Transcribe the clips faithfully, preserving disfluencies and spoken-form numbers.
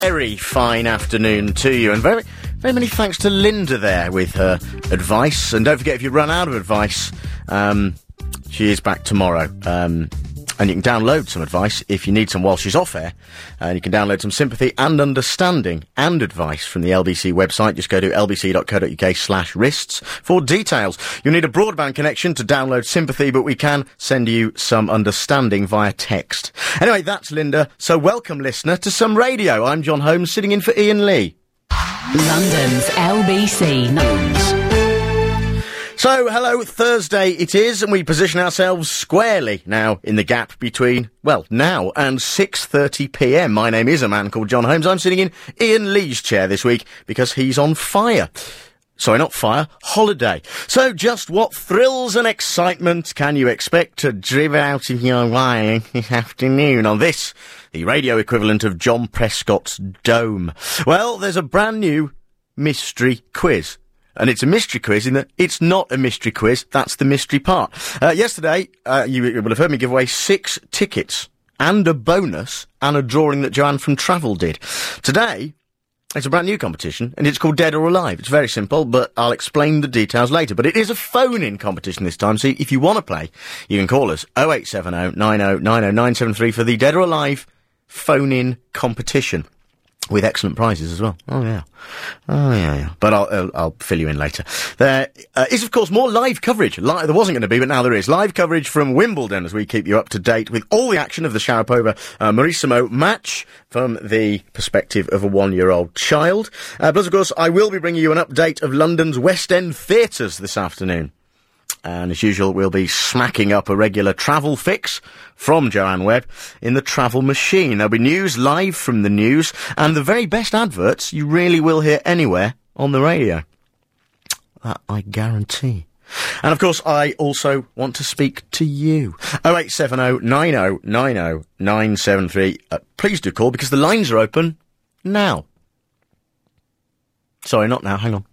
Very fine afternoon to you, and very, very many thanks to Linda there with her advice. And don't forget, if you run out of advice, um, she is back tomorrow. Um, and you can download some advice if you need some while she's off air. And you can download some sympathy and understanding and advice from the L B C website. Just go to lbc.co.uk slash wrists for details. You'll need a broadband connection to download sympathy, but we can send you some understanding via text. Anyway, that's Linda. So welcome, listener, to Some Radio. I'm John Holmes, sitting in for Ian Lee. London's L B C News. So, hello, Thursday it is, and we position ourselves squarely now in the gap between, well, now and six thirty p m. My name is a man called John Holmes. I'm sitting in Ian Lee's chair this week because he's on fire. Sorry, not fire, holiday. So, just what thrills and excitement can you expect to drive out of your way this afternoon on this, the radio equivalent of John Prescott's Dome? Well, there's a brand new mystery quiz. And it's a mystery quiz in that it's not a mystery quiz. That's the mystery part. Uh, yesterday, uh, you will have heard me give away six tickets and a bonus and a drawing that Joanne from Travel did. Today, it's a brand new competition and it's called Dead or Alive. It's very simple, but I'll explain the details later. But it is a phone-in competition this time. So if you want to play, you can call us oh eight seven oh, nine oh nine oh, nine seven three for the Dead or Alive phone-in competition. With excellent prizes as well. Oh, yeah. Oh, yeah, yeah. But I'll, I'll, I'll fill you in later. There uh, is, of course, more live coverage. Li- there wasn't going to be, but now there is. Live coverage from Wimbledon as we keep you up to date with all the action of the Sharapova uh, Marissimo match from the perspective of a one-year-old child. Uh, plus, of course, I will be bringing you an update of London's West End theatres this afternoon. And as usual, we'll be smacking up a regular travel fix from Joanne Webb in the Travel Machine. There'll be news live from the news and the very best adverts you really will hear anywhere on the radio. That I guarantee. And of course, I also want to speak to you. oh eight seven oh, nine oh nine oh, nine seven three. Uh, please do call because the lines are open now. Sorry, not now. Hang on.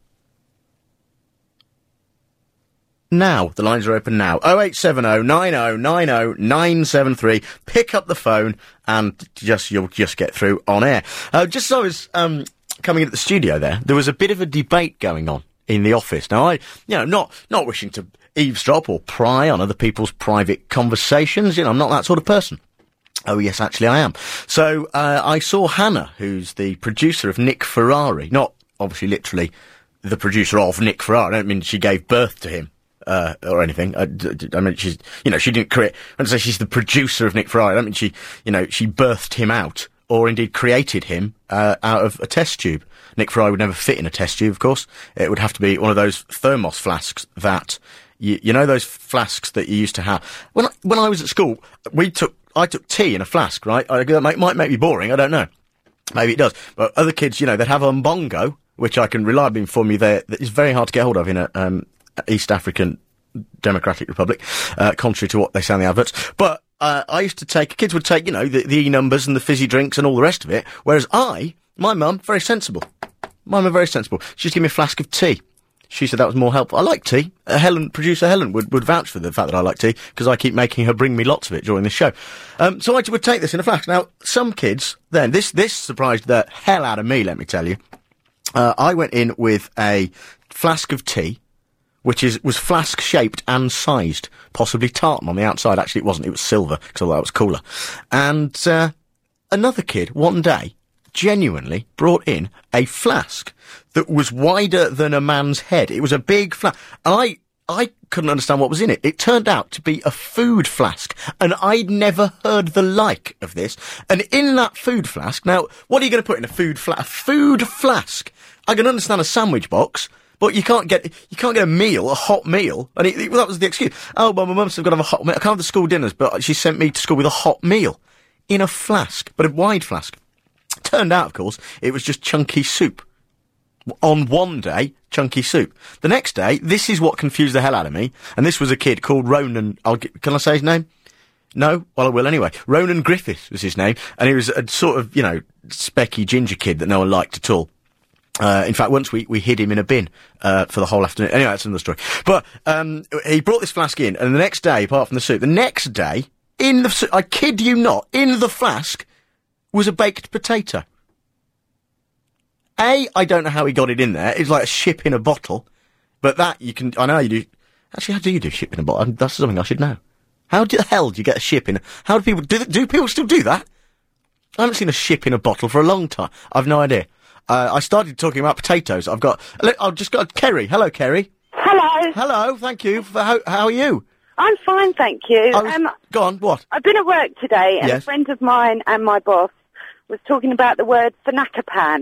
Now, the lines are open now. oh eight seven oh, nine oh nine oh, nine seven three. Pick up the phone and just, you'll just get through on air. Uh, just as I was, um, coming into the studio there, there was a bit of a debate going on in the office. Now, I, you know, not, not wishing to eavesdrop or pry on other people's private conversations. You know, I'm not that sort of person. Oh, yes, actually I am. So, uh, I saw Hannah, who's the producer of Nick Ferrari, not obviously literally the producer of Nick Ferrari. I don't mean she gave birth to him. Uh, or anything. I, I mean, she's, you know, she didn't create, when I say she's the producer of Nick Ferrari, I don't mean she, you know, she birthed him out, or indeed created him, uh, out of a test tube. Nick Ferrari would never fit in a test tube, of course. It would have to be one of those thermos flasks that, you, you know those flasks that you used to have? When I, when I was at school, we took, I took tea in a flask, right? I, that might, might make me boring, I don't know. Maybe it does. But other kids, you know, they'd have a mbongo, which I can reliably inform you there, that is very hard to get hold of in a, um, East African Democratic Republic, uh, contrary to what they say in the adverts. But, uh, I used to take, kids would take, you know, the, the E-numbers and the fizzy drinks and all the rest of it, whereas I, my mum, very sensible. My mum, very sensible. She just gave me a flask of tea. She said that was more helpful. I like tea. Uh, Helen, producer Helen, would, would vouch for the fact that I like tea, because I keep making her bring me lots of it during the show. Um, so I would take this in a flask. Now, some kids, then, this, this surprised the hell out of me, let me tell you. Uh, I went in with a flask of tea, which is was flask-shaped and sized, possibly tartan on the outside. Actually, it wasn't. It was silver, because I thought that was cooler. And uh, another kid, one day, genuinely brought in a flask that was wider than a man's head. It was a big flask. And I, I couldn't understand what was in it. It turned out to be a food flask, and I'd never heard the like of this. And in that food flask, now, what are you going to put in a food flask? A food flask? I can understand a sandwich box, but you can't get, you can't get a meal, a hot meal. And it, it, well, that was the excuse. Oh, well, my mum said I've got to have a hot meal. I can't have the school dinners, but she sent me to school with a hot meal. In a flask, but a wide flask. Turned out, of course, it was just chunky soup. On one day, chunky soup. The next day, this is what confused the hell out of me, and this was a kid called Ronan, I'll get, can I say his name? No? Well, I will anyway. Ronan Griffith was his name, and he was a sort of, you know, specky ginger kid that no one liked at all. Uh, in fact, once we, we hid him in a bin, uh, for the whole afternoon. Anyway, that's another story. But, um, he brought this flask in, and the next day, apart from the soup, the next day, in the, I kid you not, in the flask, was a baked potato. A, I don't know how he got it in there. It's like a ship in a bottle. But that, you can... I know you do... Actually, how do you do ship in a bottle? That's something I should know. How the hell do you get a ship in... How do people... Do, do people still do that? I haven't seen a ship in a bottle for a long time. I've no idea. Uh, I started talking about potatoes. I've got... Look, I've just got... Kerry. Hello, Kerry. Hello. Hello, thank you. For, how, how are you? I'm fine, thank you. I was, um, go on, what? I've been at work today, and Yes. a friend of mine and my boss was talking about the word Fanacapan.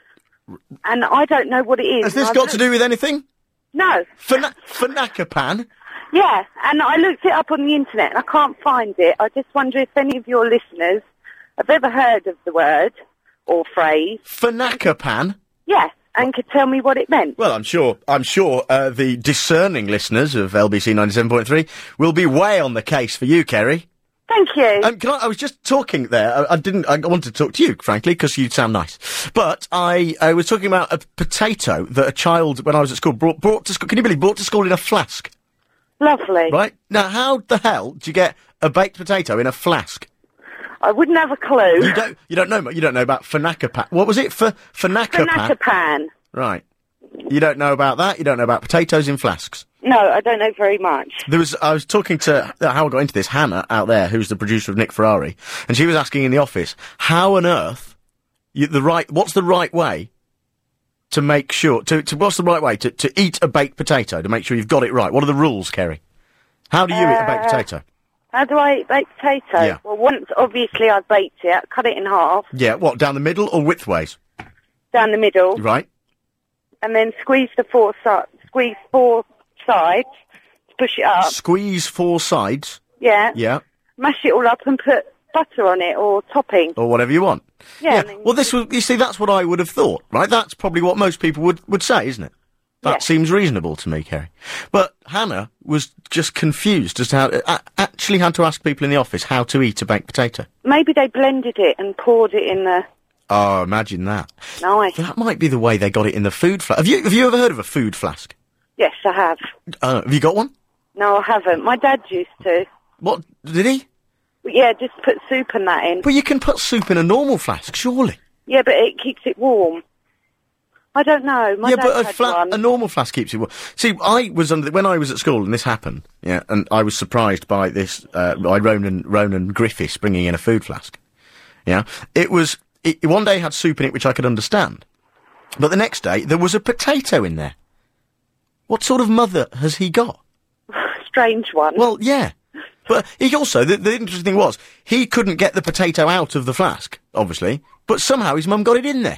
And I don't know what it is. Has this and got I've to looked- do with anything? No. Fana- Fanacapan? Yeah, and I looked it up on the internet, and I can't find it. I just wonder if any of your listeners have ever heard of the word or phrase. Fanacapan? Yeah, and could tell me what it meant. Well, I'm sure, I'm sure, uh, the discerning listeners of L B C ninety-seven point three will be way on the case for you, Kerry. Thank you. Um, can I, I was just talking there, I, I didn't, I wanted to talk to you, frankly, because you sound nice. But I, I was talking about a potato that a child, when I was at school, brought, brought to school, can you believe, brought to school in a flask? Lovely. Right? Now, how the hell do you get a baked potato in a flask? I wouldn't have a clue. You don't, you don't know, mu- you don't know about Fanacapan. What was it for Fanacapan? Fanacapan. Right. You don't know about that, you don't know about potatoes in flasks. No, I don't know very much. There was, I was talking to, uh, how I got into this, Hannah out there, who's the producer of Nick Ferrari, and she was asking in the office, how on earth, you, the right, what's the right way to make sure, to, to what's the right way to, to eat a baked potato, to make sure you've got it right? What are the rules, Kerry? How do you eat a baked Uh, potato? How do I eat baked potato? Yeah. Well, once, obviously, I baked it, cut it in half, Yeah, what, down the middle or widthways? down the middle, Right? and then squeeze the four si- squeeze four sides to push it up. Squeeze four sides, Yeah. yeah, Mash it all up and put butter on it or topping. or whatever you want. Yeah. and then Well, this was, you see, that's what I would have thought, right? That's probably what most people would, would say, isn't it? That Yeah. seems reasonable to me, Kerry. But Hannah was just confused as to how, uh, actually had to ask people in the office how to eat a baked potato. Maybe they blended it and poured it in the... Oh, imagine that. Nice. That might be the way they got it in the food flask. Have you, have you ever heard of a food flask? Yes, I have. Uh, have you got one? No, I haven't. My dad used to. What, did he? Yeah, just put soup and that in. Well, you can put soup in a normal flask, surely. Yeah, but it keeps it warm. I don't know. My yeah, dad but a, had fla- one. a normal flask keeps it warm. See, I was under the, when I was at school and this happened, yeah, and I was surprised by this, uh, by Ronan, Ronan Griffiths bringing in a food flask. Yeah, it was, it, one day it had soup in it which I could understand. But the next day, there was a potato in there. What sort of mother has he got? Strange one. Well, yeah. But he also, the, the interesting thing was, he couldn't get the potato out of the flask, obviously, but somehow his mum got it in there.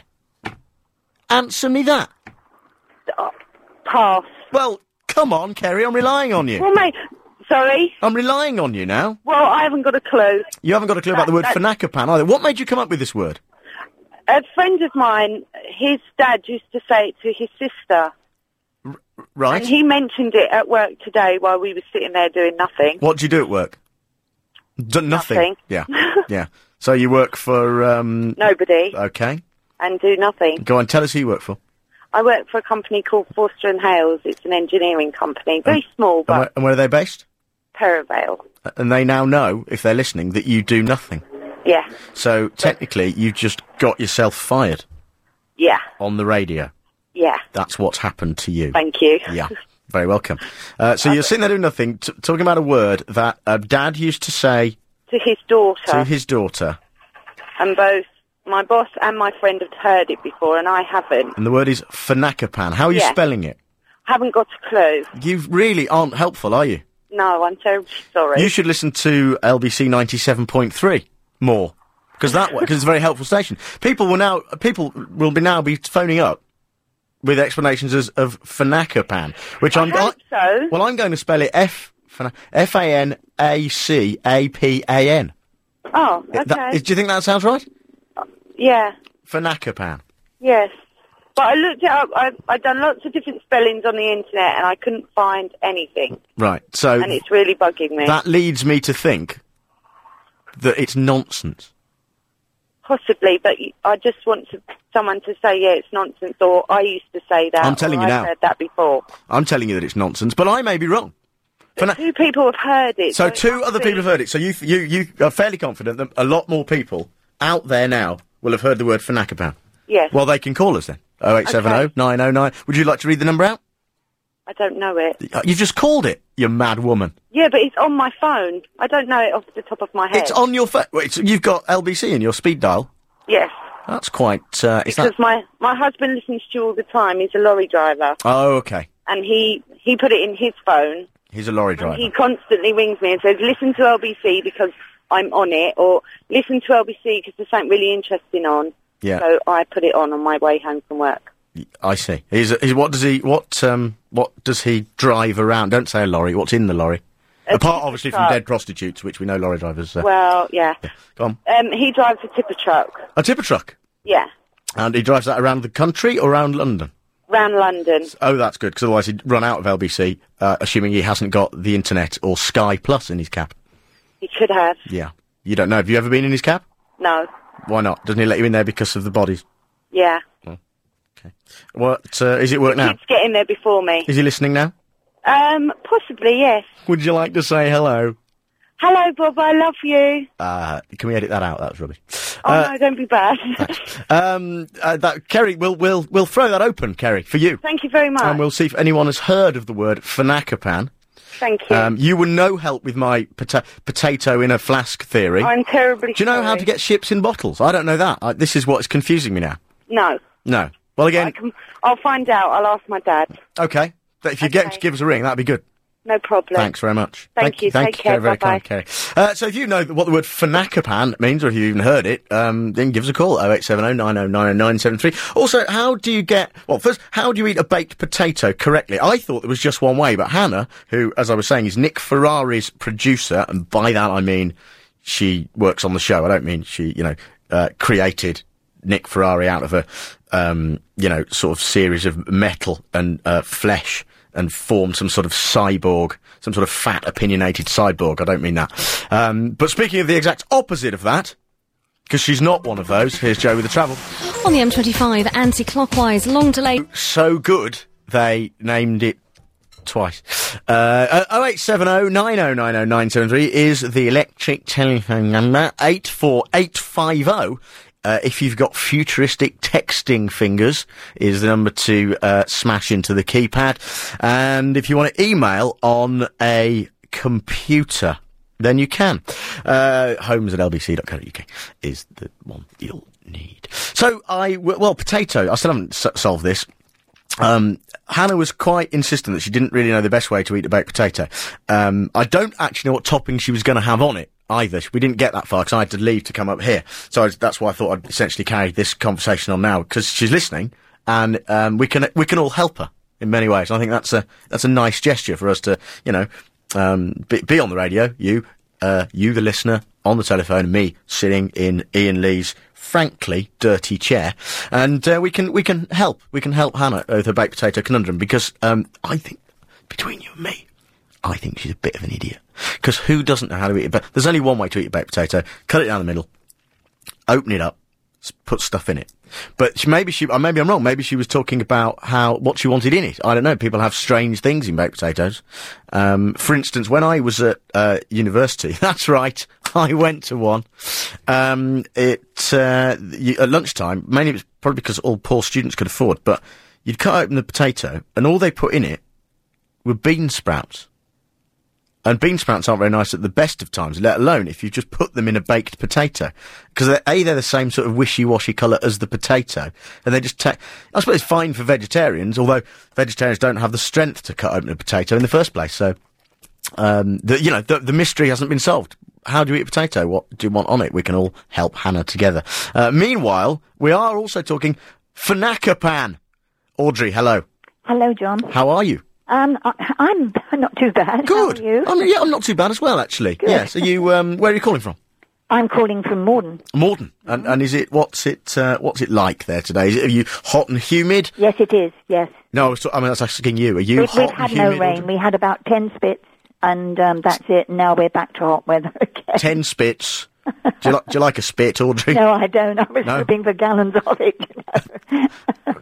Answer me that. Uh, pass. Well, come on, Kerry, I'm relying on you. Well, mate, sorry. I'm relying on you now. Well, I haven't got a clue. You haven't got a clue about the word That- Fanacapan either. What made you come up with this word? A friend of mine, his dad used to say it to his sister. Right. And he mentioned it at work today while we were sitting there doing nothing. What do you do at work? D- nothing. Nothing. Yeah. Yeah. So you work for, um... Nobody. Okay. And do nothing. Go on, tell us who you work for. I work for a company called Forster and Hales. It's an engineering company. Very small, And where, but and where are they based? Perivale. And they now know, if they're listening, that you do nothing. Yeah. So, technically, you just got yourself fired Yeah. on the radio. Yeah. That's what's happened to you. Thank you. Yeah, very welcome. Uh, so you're sitting there doing nothing, t- talking about a word that a dad used to say To his daughter. to his daughter, And both my boss and my friend have heard it before, and I haven't. and the word is Fanacapan. How are you Yeah. spelling it? Haven't got a clue. You really aren't helpful, are you? No, I'm terribly sorry. You should listen to L B C ninety-seven point three more, because that because it's a very helpful station. People will now people will be now be phoning up with explanations as, of Fanacapan, which I I'm hope so. well, I'm going to spell it F F A N A C A P A N. Oh, okay. That, is, do you think that sounds right? Yeah. Fanacapan. Yes. But I looked it up. I've, I've done lots of different spellings on the internet, and I couldn't find anything. Right. So And it's really bugging me. that leads me to think that it's nonsense. Possibly, but y- I just want to, someone to say, yeah, it's nonsense, or I used to say that. I'm telling or you I've now. heard that before. I'm telling you that it's nonsense, but I may be wrong. Fana- Two people have heard it. so it two must other be- people have heard it. So you you you are fairly confident that a lot more people out there now will have heard the word Fanacapan. Yes. Well, they can call us then. oh eight seven oh, nine oh nine. Would you like to read the number out? I don't know it. You've just called it, you mad woman. Yeah, but it's on my phone. I don't know it off the top of my head. It's on your phone. Wait, you've got L B C in your speed dial? Yes. That's quite... Uh, is because that... my, my husband listens to you all the time. He's a lorry driver. Oh, okay. And he, he put it in his phone. He's a lorry driver. And he constantly rings me and says, listen to L B C because I'm on it, or listen to L B C because there's something really interesting on. Yeah. So I put it on on my way home from work. I see. He's, he's, what does he... What um what does he drive around? Don't say a lorry. What's in the lorry? A Apart, obviously, truck. from dead prostitutes, which we know lorry drivers... Uh, well, yeah. yeah. Go on. Um, he drives a tipper truck. A tipper truck? Yeah. And he drives that around the country or around London? Round London. Oh, that's good, because otherwise he'd run out of L B C, uh, assuming he hasn't got the internet or Sky Plus in his cab. He could have. Yeah. You don't know. Have you ever been in his cab? No. Why not? Doesn't he let you in there because of the bodies? Yeah. Oh. Okay. What, uh, is it work now? Kids get in there before me. Is he listening now? Um, possibly, yes. Would you like to say hello? Hello, Bob, I love you. Uh, can we edit that out? That was rubbish. Oh, uh, no, don't be bad. um, uh, that, Kerry, we'll, we'll, we'll throw that open, Kerry, for you. Thank you very much. And we'll see if anyone has heard of the word Fanacapan. Thank you. Um, you were no help with my pota- potato in a flask theory. I'm terribly Do you know sorry. how to get ships in bottles? I don't know that. I, this is what's confusing me now. No. No. Well, again... I can, I'll find out. I'll ask my dad. Okay. But if you get him to give us a ring, that'd be good. No problem. Thanks very much. Thank, thank you. Thank Take you. care. Very, very Bye-bye. kind, Kerry. Uh, so if you know what the word Fanacapan means, or if you've even heard it, um, then give us a call, oh eight seven oh, nine oh nine oh nine seven three. Also, how do you get... Well, first, how do you eat a baked potato correctly? I thought there was just one way, but Hannah, who, as I was saying, is Nick Ferrari's producer, and by that I mean she works on the show. I don't mean she, you know, uh, created Nick Ferrari out of a, um, you know, sort of series of metal and uh, flesh and formed some sort of cyborg, some sort of fat, opinionated cyborg. I don't mean that. Um, but speaking of the exact opposite of that, because she's not one of those, here's Joe with the travel. On the M twenty-five, anti-clockwise, long delay. So good, they named it twice. Uh, oh eight seven oh, nine oh nine oh nine seven three is the electric telephone number. eight four eight five oh. Uh, if you've got futuristic texting fingers, is the number to uh, smash into the keypad. And if you want to email on a computer, then you can. Uh, homes at l b c dot co dot u k is the one you'll need. So, I, well, potato, I still haven't s- solved this. Um, Hannah was quite insistent that she didn't really know the best way to eat a baked potato. Um, I don't actually know what topping she was going to have on it either. We didn't get that far because I had to leave to come up here. So I, that's why I thought I'd essentially carry this conversation on now, because she's listening, and um, we can we can all help her in many ways. I think that's a that's a nice gesture for us to, you know, um, be, be on the radio, you, uh, you the listener, on the telephone, and me sitting in Ian Lee's frankly dirty chair, and uh, we can we can help we can help Hannah with her baked potato conundrum, because um, I think between you and me, I think she's a bit of an idiot. Because who doesn't know how to eat it? But there's only one way to eat a baked potato: cut it down the middle, open it up, s- put stuff in it. But she, maybe she, uh, maybe I'm wrong. Maybe she was talking about how what she wanted in it. I don't know. People have strange things in baked potatoes. Um, for instance, when I was at uh, university, that's right, I went to one. Um, it uh, you, at lunchtime, mainly it was probably because all poor students could afford. But you'd cut open the potato, and all they put in it were bean sprouts. And bean sprouts aren't very nice at the best of times, let alone if you just put them in a baked potato. Because they're, A, they're the same sort of wishy-washy colour as the potato. And they just take... I suppose it's fine for vegetarians, although vegetarians don't have the strength to cut open a potato in the first place. So, um, the, you know, the, the mystery hasn't been solved. How do you eat a potato? What do you want on it? We can all help Hannah together. Uh, meanwhile, we are also talking Fanacapan. Audrey, hello. Hello, John. How are you? Um, I, I'm not too bad. Good. How are you? I'm, yeah, I'm not too bad as well, actually. Good. Yes. Are you? Um, where are you calling from? I'm calling from Morden. Morden. And, and is it? What's it? Uh, what's it like there today? Is it? Are you hot and humid? Yes, it is. Yes. No, I, was, I mean that's asking you. Are you We've, hot we've and had humid? no rain. Audrey? We had about ten spits, and um, that's it. Now we're back to hot weather again. Ten spits. do, you like, do you like a spit, Audrey? No, I don't. I was No? hoping for gallons of it. You know?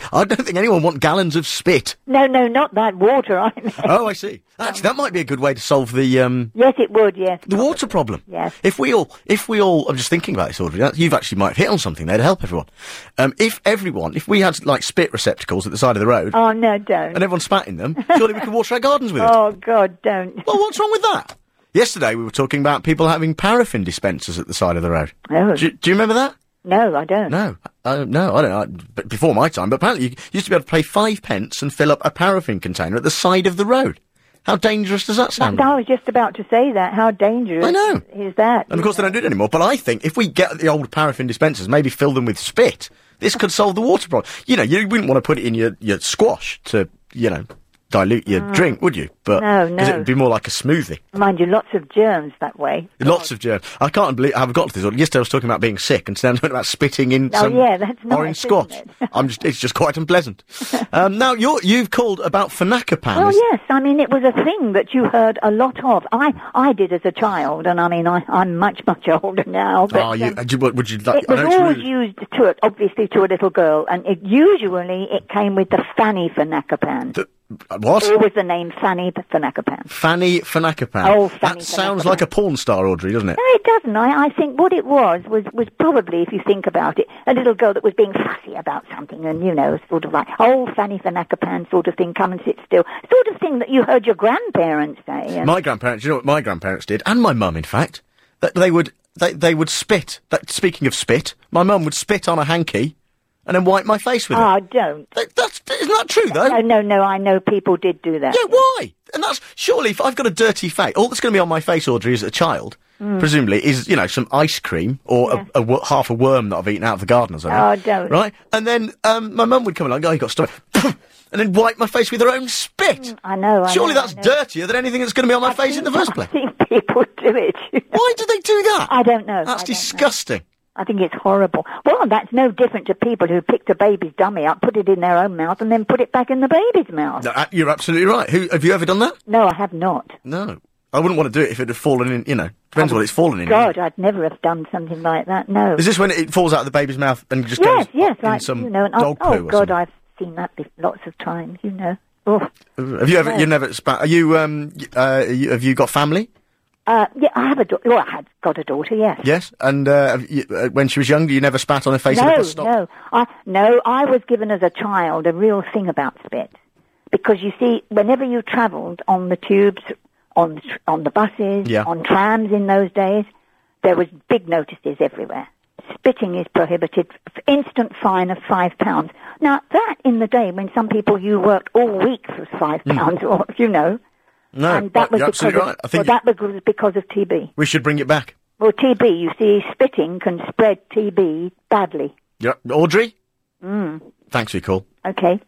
I don't think anyone want gallons of spit. No, no, not that water, I mean. Oh, I see. Actually, that might be a good way to solve the, um... Yes, it would, yes. The water problem. Yes. If we all, if we all, I'm just thinking about this, Audrey, you've actually might have hit on something there to help everyone. Um, if everyone, if we had, like, spit receptacles at the side of the road... Oh, no, don't. And everyone spat in them, surely we could water our gardens with it. Oh, God, don't. Well, what's wrong with that? Yesterday we were talking about people having paraffin dispensers at the side of the road. Oh. Do, do you remember that? No, I don't. No. Uh, no, I don't know. But before my time, but apparently you used to be able to pay five pence and fill up a paraffin container at the side of the road. How dangerous does that sound? I was just about to say that. How dangerous I know. is that? And of course they don't do it anymore. But I think if we get the old paraffin dispensers, maybe fill them with spit, this could solve the water problem. You know, you wouldn't want to put it in your, your squash to, you know, dilute your Mm. drink, would you? But No, no. 'cause it would be more like a smoothie. Mind you, lots of germs that way. Lots of germs. I can't believe I've got to this. Yesterday I was talking about being sick, and today I'm talking about spitting in Oh, some yeah, that's nice, orange isn't squash. it? I'm just, it's just quite unpleasant. um, now you're, you've called about Fanacapan. Oh, Is- yes. I mean, it was a thing that you heard a lot of. I, I did as a child, and I mean, I, I'm much, much older now. But, Oh, you, um, would you, would you like? it I was know it's always really- used to it, obviously, to a little girl, and it usually it came with the Fanny Fanacapan. The- what? Always the name Fanny Fanacapan. Fanny Fanacapan. Oh, Fanny That sounds Fanacapan. like a porn star, Audrey, doesn't it? No, it doesn't. I, I think what it was was was probably, if you think about it, a little girl that was being fussy about something, and you know, sort of like, oh, Fanny Fanacapan sort of thing, come and sit still, sort of thing that you heard your grandparents say. And My grandparents, you know what my grandparents did, and my mum, in fact, that they would they they would spit. That speaking of spit, my mum would spit on a hanky, and then wipe my face with it. oh, don't. That, that's isn't that true though? No, no, no. I know people did do that. Yeah, why? And that's surely if I've got a dirty face, all that's going to be on my face, Audrey, as a child, presumably, is you know some ice cream or Yeah. a, a wo- half a worm that I've eaten out of the garden or something. Oh, don't. Right, and then um, my mum would come along, oh, you got stomach, and then wipe my face with her own spit. I know. I Surely know, that's I know. dirtier than anything that's going to be on my face in the first place. I've seen people do it. Why do they do that? I don't know. I That's don't know. disgusting. I think it's horrible. Well, that's no different to people who picked a baby's dummy up, put it in their own mouth, and then put it back in the baby's mouth. No, uh, you're absolutely right. Who have you ever done that? No, I have not. No, I wouldn't want to do it if it had fallen in. You know, depends what it's fallen in. God, I'd never have done something like that. No. Is this when it falls out of the baby's mouth and just Yes, goes yes, in like some you know. And, dog oh, poo oh or God, something? I've seen that bef- lots of times. You know. Oh. Have you ever? Yeah. You never spat? Are you? Um. y- Uh. You, have you got family? Uh, yeah, I have a daughter. Well, I had got a daughter. Yes. Yes. And uh, have you, uh, when she was young, you never spat on her face at a No, bus stop? no, I no. I was given as a child a real thing about spit, because you see, whenever you travelled on the tubes, on the tr- on the buses, Yeah. on trams in those days, there was big notices everywhere. Spitting is prohibited. F- Instant fine of five pounds. Now that in the day when some people you worked all week for five pounds, or you know, No, and that right, was you're because absolutely of, right. I think well, that was because of T B. we should bring it back. Well, T B, you see, spitting can spread T B badly. Yeah, Audrey. Mm. Thanks for your call. Okay.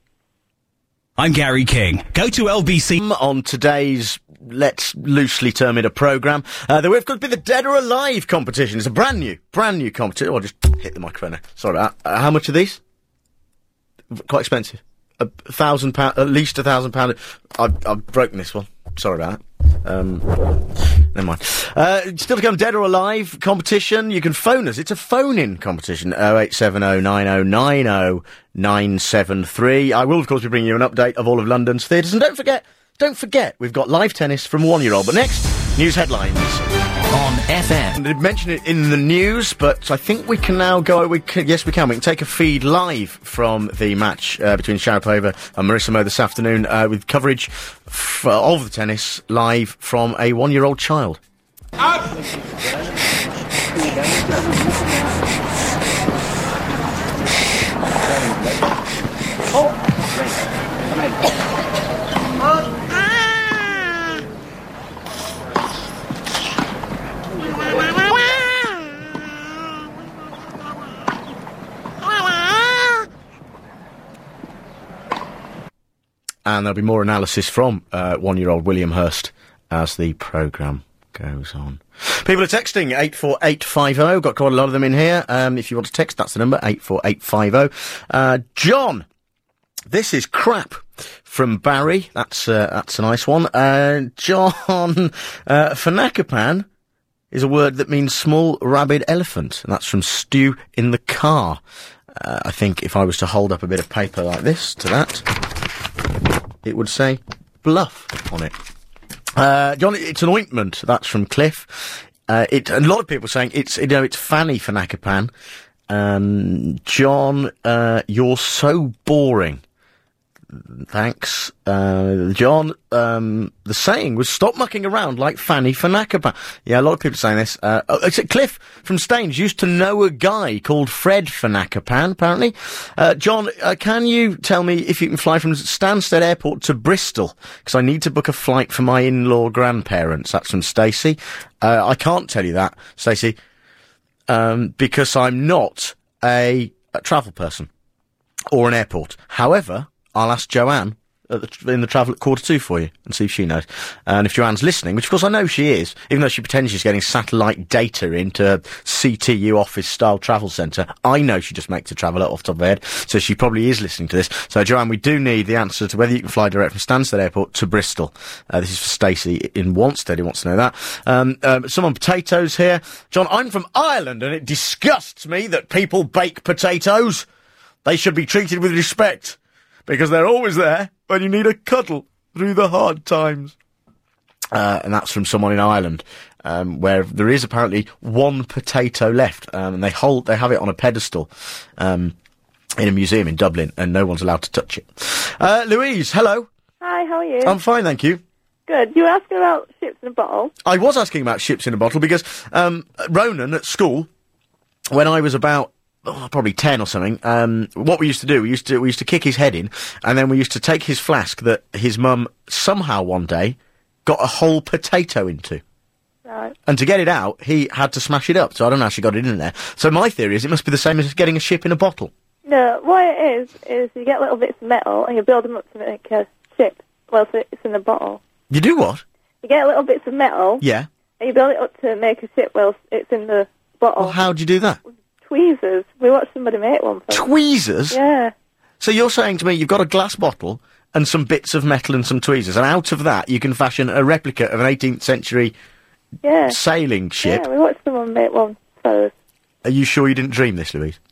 I'm Gary King. Go to L B C. On today's, let's loosely term it a programme, uh, there we've got to be the Dead or Alive competition. It's a brand new, brand new competition. Oh, I just hit the microphone there. Sorry about that. Uh, how much are these? Quite expensive. A thousand pound, at least a thousand pound. I've, I've broken this one. Sorry about that. Um, never mind. Uh, still to come, Dead or Alive competition. You can phone us. It's a phone-in competition. oh eight seven oh nine oh nine oh nine seven three. I will, of course, be bringing you an update of all of London's theatres. And don't forget, don't forget, we've got live tennis from one-year-old. But next, news headlines. On F M. I did mention it in the news, but I think we can now go. We can, yes, we can. We can take a feed live from the match uh, between Sharapova and Marissa Moe this afternoon, uh, with coverage f- of the tennis live from a one-year-old child. And there'll be more analysis from uh, one-year-old William Hurst as the programme goes on. People are texting eight four eight five oh. Got quite a lot of them in here. Um, if you want to text, that's the number, eight four eight five oh. Uh, John, this is crap from Barry. That's uh, that's a nice one. Uh, John, uh, Fanacapan is a word that means small rabid elephant, and that's from Stew in the Car. Uh, I think if I was to hold up a bit of paper like this to that, it would say bluff on it. Uh, John, it's an ointment. That's from Cliff. Uh, it, a lot of people are saying it's, you know, it's Fanny Fanacapan. Um, John, uh, you're so boring. Thanks, uh, John. Um, the saying was stop mucking around like Fanny Fanacapan. Yeah, a lot of people saying this. Uh, oh, it's Cliff from Staines used to know a guy called Fred Fanacapan, apparently. Uh, John, uh, can you tell me if you can fly from Stansted Airport to Bristol? Because I need to book a flight for my in-law grandparents. That's from Stacey. Uh, I can't tell you that, Stacey, um, because I'm not a, a travel person or an airport. However, I'll ask Joanne at the, in the travel at quarter two for you and see if she knows. And if Joanne's listening, which of course I know she is, even though she pretends she's getting satellite data into C T U office-style travel centre, I know she just makes a travel off the top of her head, so she probably is listening to this. So Joanne, we do need the answer to whether you can fly direct from Stansted Airport to Bristol. Uh, this is for Stacey in Wanstead, who wants to know that. Um, um, some on potatoes here. John, I'm from Ireland and it disgusts me that people bake potatoes. They should be treated with respect, because they're always there when you need a cuddle through the hard times. Uh, and that's from someone in Ireland, um, where there is apparently one potato left, um, and they hold, they have it on a pedestal, um, in a museum in Dublin, and no one's allowed to touch it. Uh, Louise, hello. Hi, how are you? I'm fine, thank you. Good. You were asking about ships in a bottle? I was asking about ships in a bottle because, um, Ronan at school, when I was about Oh, probably ten or something. Um, what we used to do, we used to we used to kick his head in, and then we used to take his flask that his mum somehow one day got a whole potato into. Right. And to get it out, he had to smash it up. So I don't know how she got it in there. So my theory is it must be the same as getting a ship in a bottle. No, what it is is you get little bits of metal and you build them up to make a ship. Well, so it's in a bottle. You do what? You get little bits of metal. Yeah. And you build it up to make a ship. Well, it's in the bottle. Well, how do you do that? Tweezers. We watched somebody make one. For Tweezers? Yeah. So you're saying to me you've got a glass bottle and some bits of metal and some tweezers, and out of that you can fashion a replica of an eighteenth century yeah. sailing ship? Yeah, we watched someone make one for us. Are you sure you didn't dream this, Louise?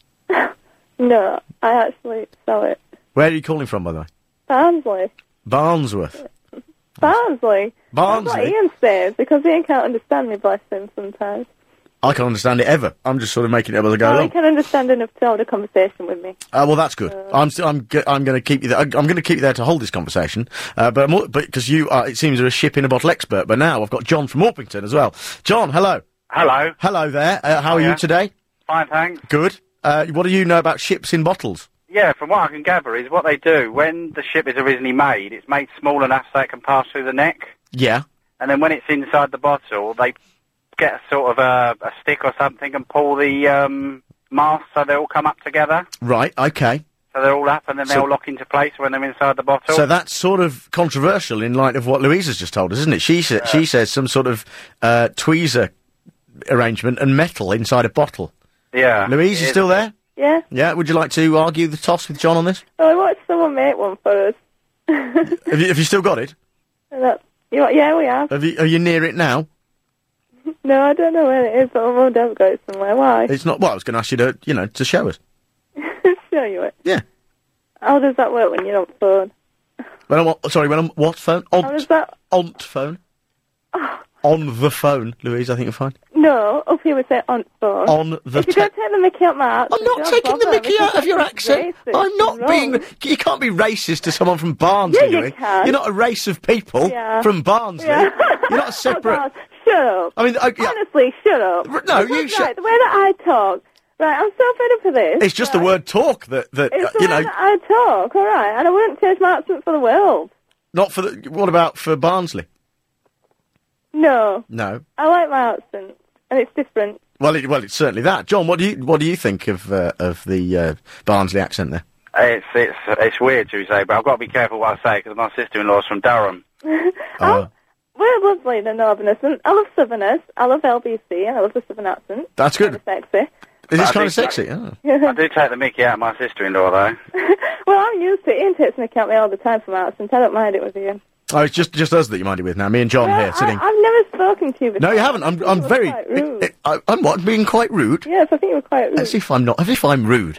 No, I actually saw it. Where are you calling from, by the way? Barnsley. Barnsworth. Barnsley. Barnsley? That's what Ian says, because Ian can't understand me, bless him, sometimes. I can't understand it ever. I'm just sort of making it up as I go Oh, along. he can understand enough to hold a conversation with me. Uh, well, that's good. Uh, I'm st- I'm g- I'm going to keep you there. I'm going to keep you there to hold this conversation. Uh, but more, but because you are, it seems you're a ship in a bottle expert. But now I've got John from Orpington as well. John, hello. Hello. Hello there. Uh, how oh, are yeah. you today? Fine, thanks. Good. Uh, what do you know about ships in bottles? Yeah, from what I can gather is what they do when the ship is originally made, it's made small enough so it can pass through the neck. Yeah. And then when it's inside the bottle, they get a sort of a, a stick or something and pull the um, mast so they all come up together. Right, okay. So they're all up and then So- they all lock into place when they're inside the bottle. So that's sort of controversial in light of what Louise has just told us, isn't it? She sa- Yeah. she says some sort of uh, tweezer arrangement and metal inside a bottle. yeah. Louise, you It- still there? Yeah? Yeah. Would you like to argue the toss with John on this? Oh, I watched someone make one for us. Have you, have you still got it? And that, you, yeah, we have. Have you, are you near it now? No, I don't know where it is, but my mum does got it somewhere. Why? It's not. Well, I was going to ask you to, you know, to show us. Show you it. Yeah. How does that work when you're on phone? When I'm on- sorry, when I'm what phone? How On does that... on phone. On the phone, Louise. I think you're fine. No, up here we say on phone. On the. If you te- don't take the mickey out my accent, I'm not don't taking the bother, mickey because out of your that's accent. racist I'm not and being. wrong. You can't be racist to someone from Barnsley. Yeah, you Louise. can. You're not a race of people Yeah. from Barnsley. Yeah. You're not a separate. Oh, God, shut up. I mean, I, yeah, Honestly, shut up. R- no, That's you right, shut- the way that I talk. Right, I'm so fed up of this. it's just right? the word talk that that It's uh, the you way know. that I talk, all right, and I wouldn't change my accent for the world. Not for the. What about for Barnsley? No, No. I like my accent, and it's different. Well, it, well, it's certainly that. John, what do you what do you think of uh, of the uh, Barnsley accent there? It's, it's, it's weird to say, but I've got to be careful what I say because my sister-in-law's from Durham. Uh, Oh, we're lovely, the Northerners, and I love Southerners. I love L B C, and I love the Southern accent. That's good. Kind of sexy. Is this I kind of think- sexy? Oh. I do take the mickey out of my sister-in-law, though. Well, I'm used to it. Ian takes me account me all the time for my accent. I don't mind it with Ian. Oh, it's just just us that you minded with now. Me and John Well, here sitting. I, I've never spoken to you before. No, you haven't. I'm I I'm think very. you were quite rude. I, I, I'm what? Being quite rude. Yes, I think you were quite rude. As if I'm not. As if I'm rude.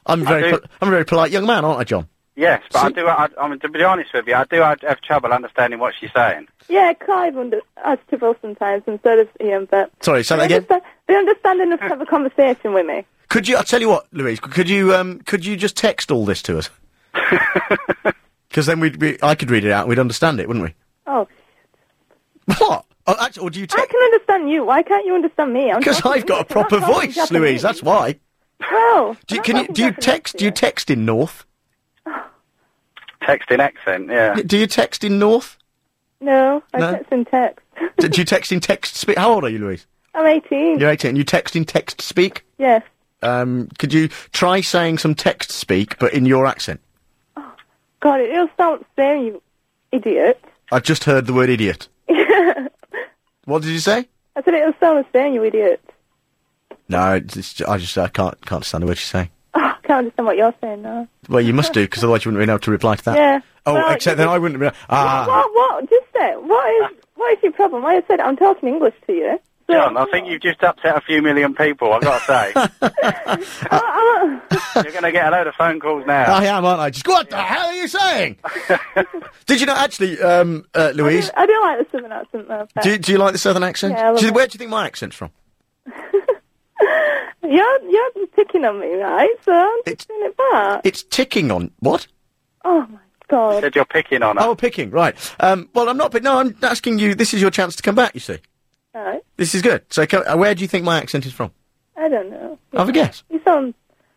I'm I very, do- po- I'm a very polite young man, aren't I, John? Yes, but See- I do. I, I mean, to be honest with you, I do have have trouble understanding what she's saying. Yeah, Clive under- has trouble sometimes, and so does Ian, but... Sorry, say that they again. understand, they understand enough to have a conversation with me. Could you? I'll tell you what, Louise. Could you? Um, could you just text all this to us? Because then we'd be. I could read it out. and We'd understand it, wouldn't we? Oh, What? Oh, actually, or do you I text? can understand you. Why can't you understand me? I'm Because talking I've got a English, I'm not proper talking voice, Japanese. Louise. That's why. Well, Do you, I'm can not you? talking Do you Japanese text? to Do you text in North? Texting accent, yeah. Do you text in North? No, I No? text in text. do do you text in text speak? How old are you, Louise? I'm eighteen. You're eighteen. You text in text speak. Yes. Um, could you try saying some text speak, but in your accent? God, it'll sound same, you idiot. I just heard the word idiot. What did you say? I said it'll sound the same, you idiot. No, it's, it's, I just I can't can't understand the word she's saying. Oh, I can't understand what you're saying now. Well, you must do, because otherwise you wouldn't be able to reply to that. Yeah. Oh, Well, except you then just- I wouldn't be. Ah. What, what, just say, what is, what is your problem? Like I said, I'm talking English to you. So, John, I think you've just upset a few million people, I've got to say. I, You're going to get a load of phone calls now. I am, aren't I? Just what the hell are you saying? Did you know actually, um, uh, I, do, Louise? I do like the southern accent though. but- Do you, do you like the southern accent? Yeah, I love Do you- it. where do you think my accent's from? You're, you're picking on me, right? So I'm It's- just doing it back. It's ticking on what? Oh my God. Said you're picking on her. Oh, picking. Right. Um, well, I'm not. But no, I'm asking you. This is your chance to come back. You see, Right. this is good. So, co- uh, where do you think my accent is from? I don't know. Have a guess. You sound,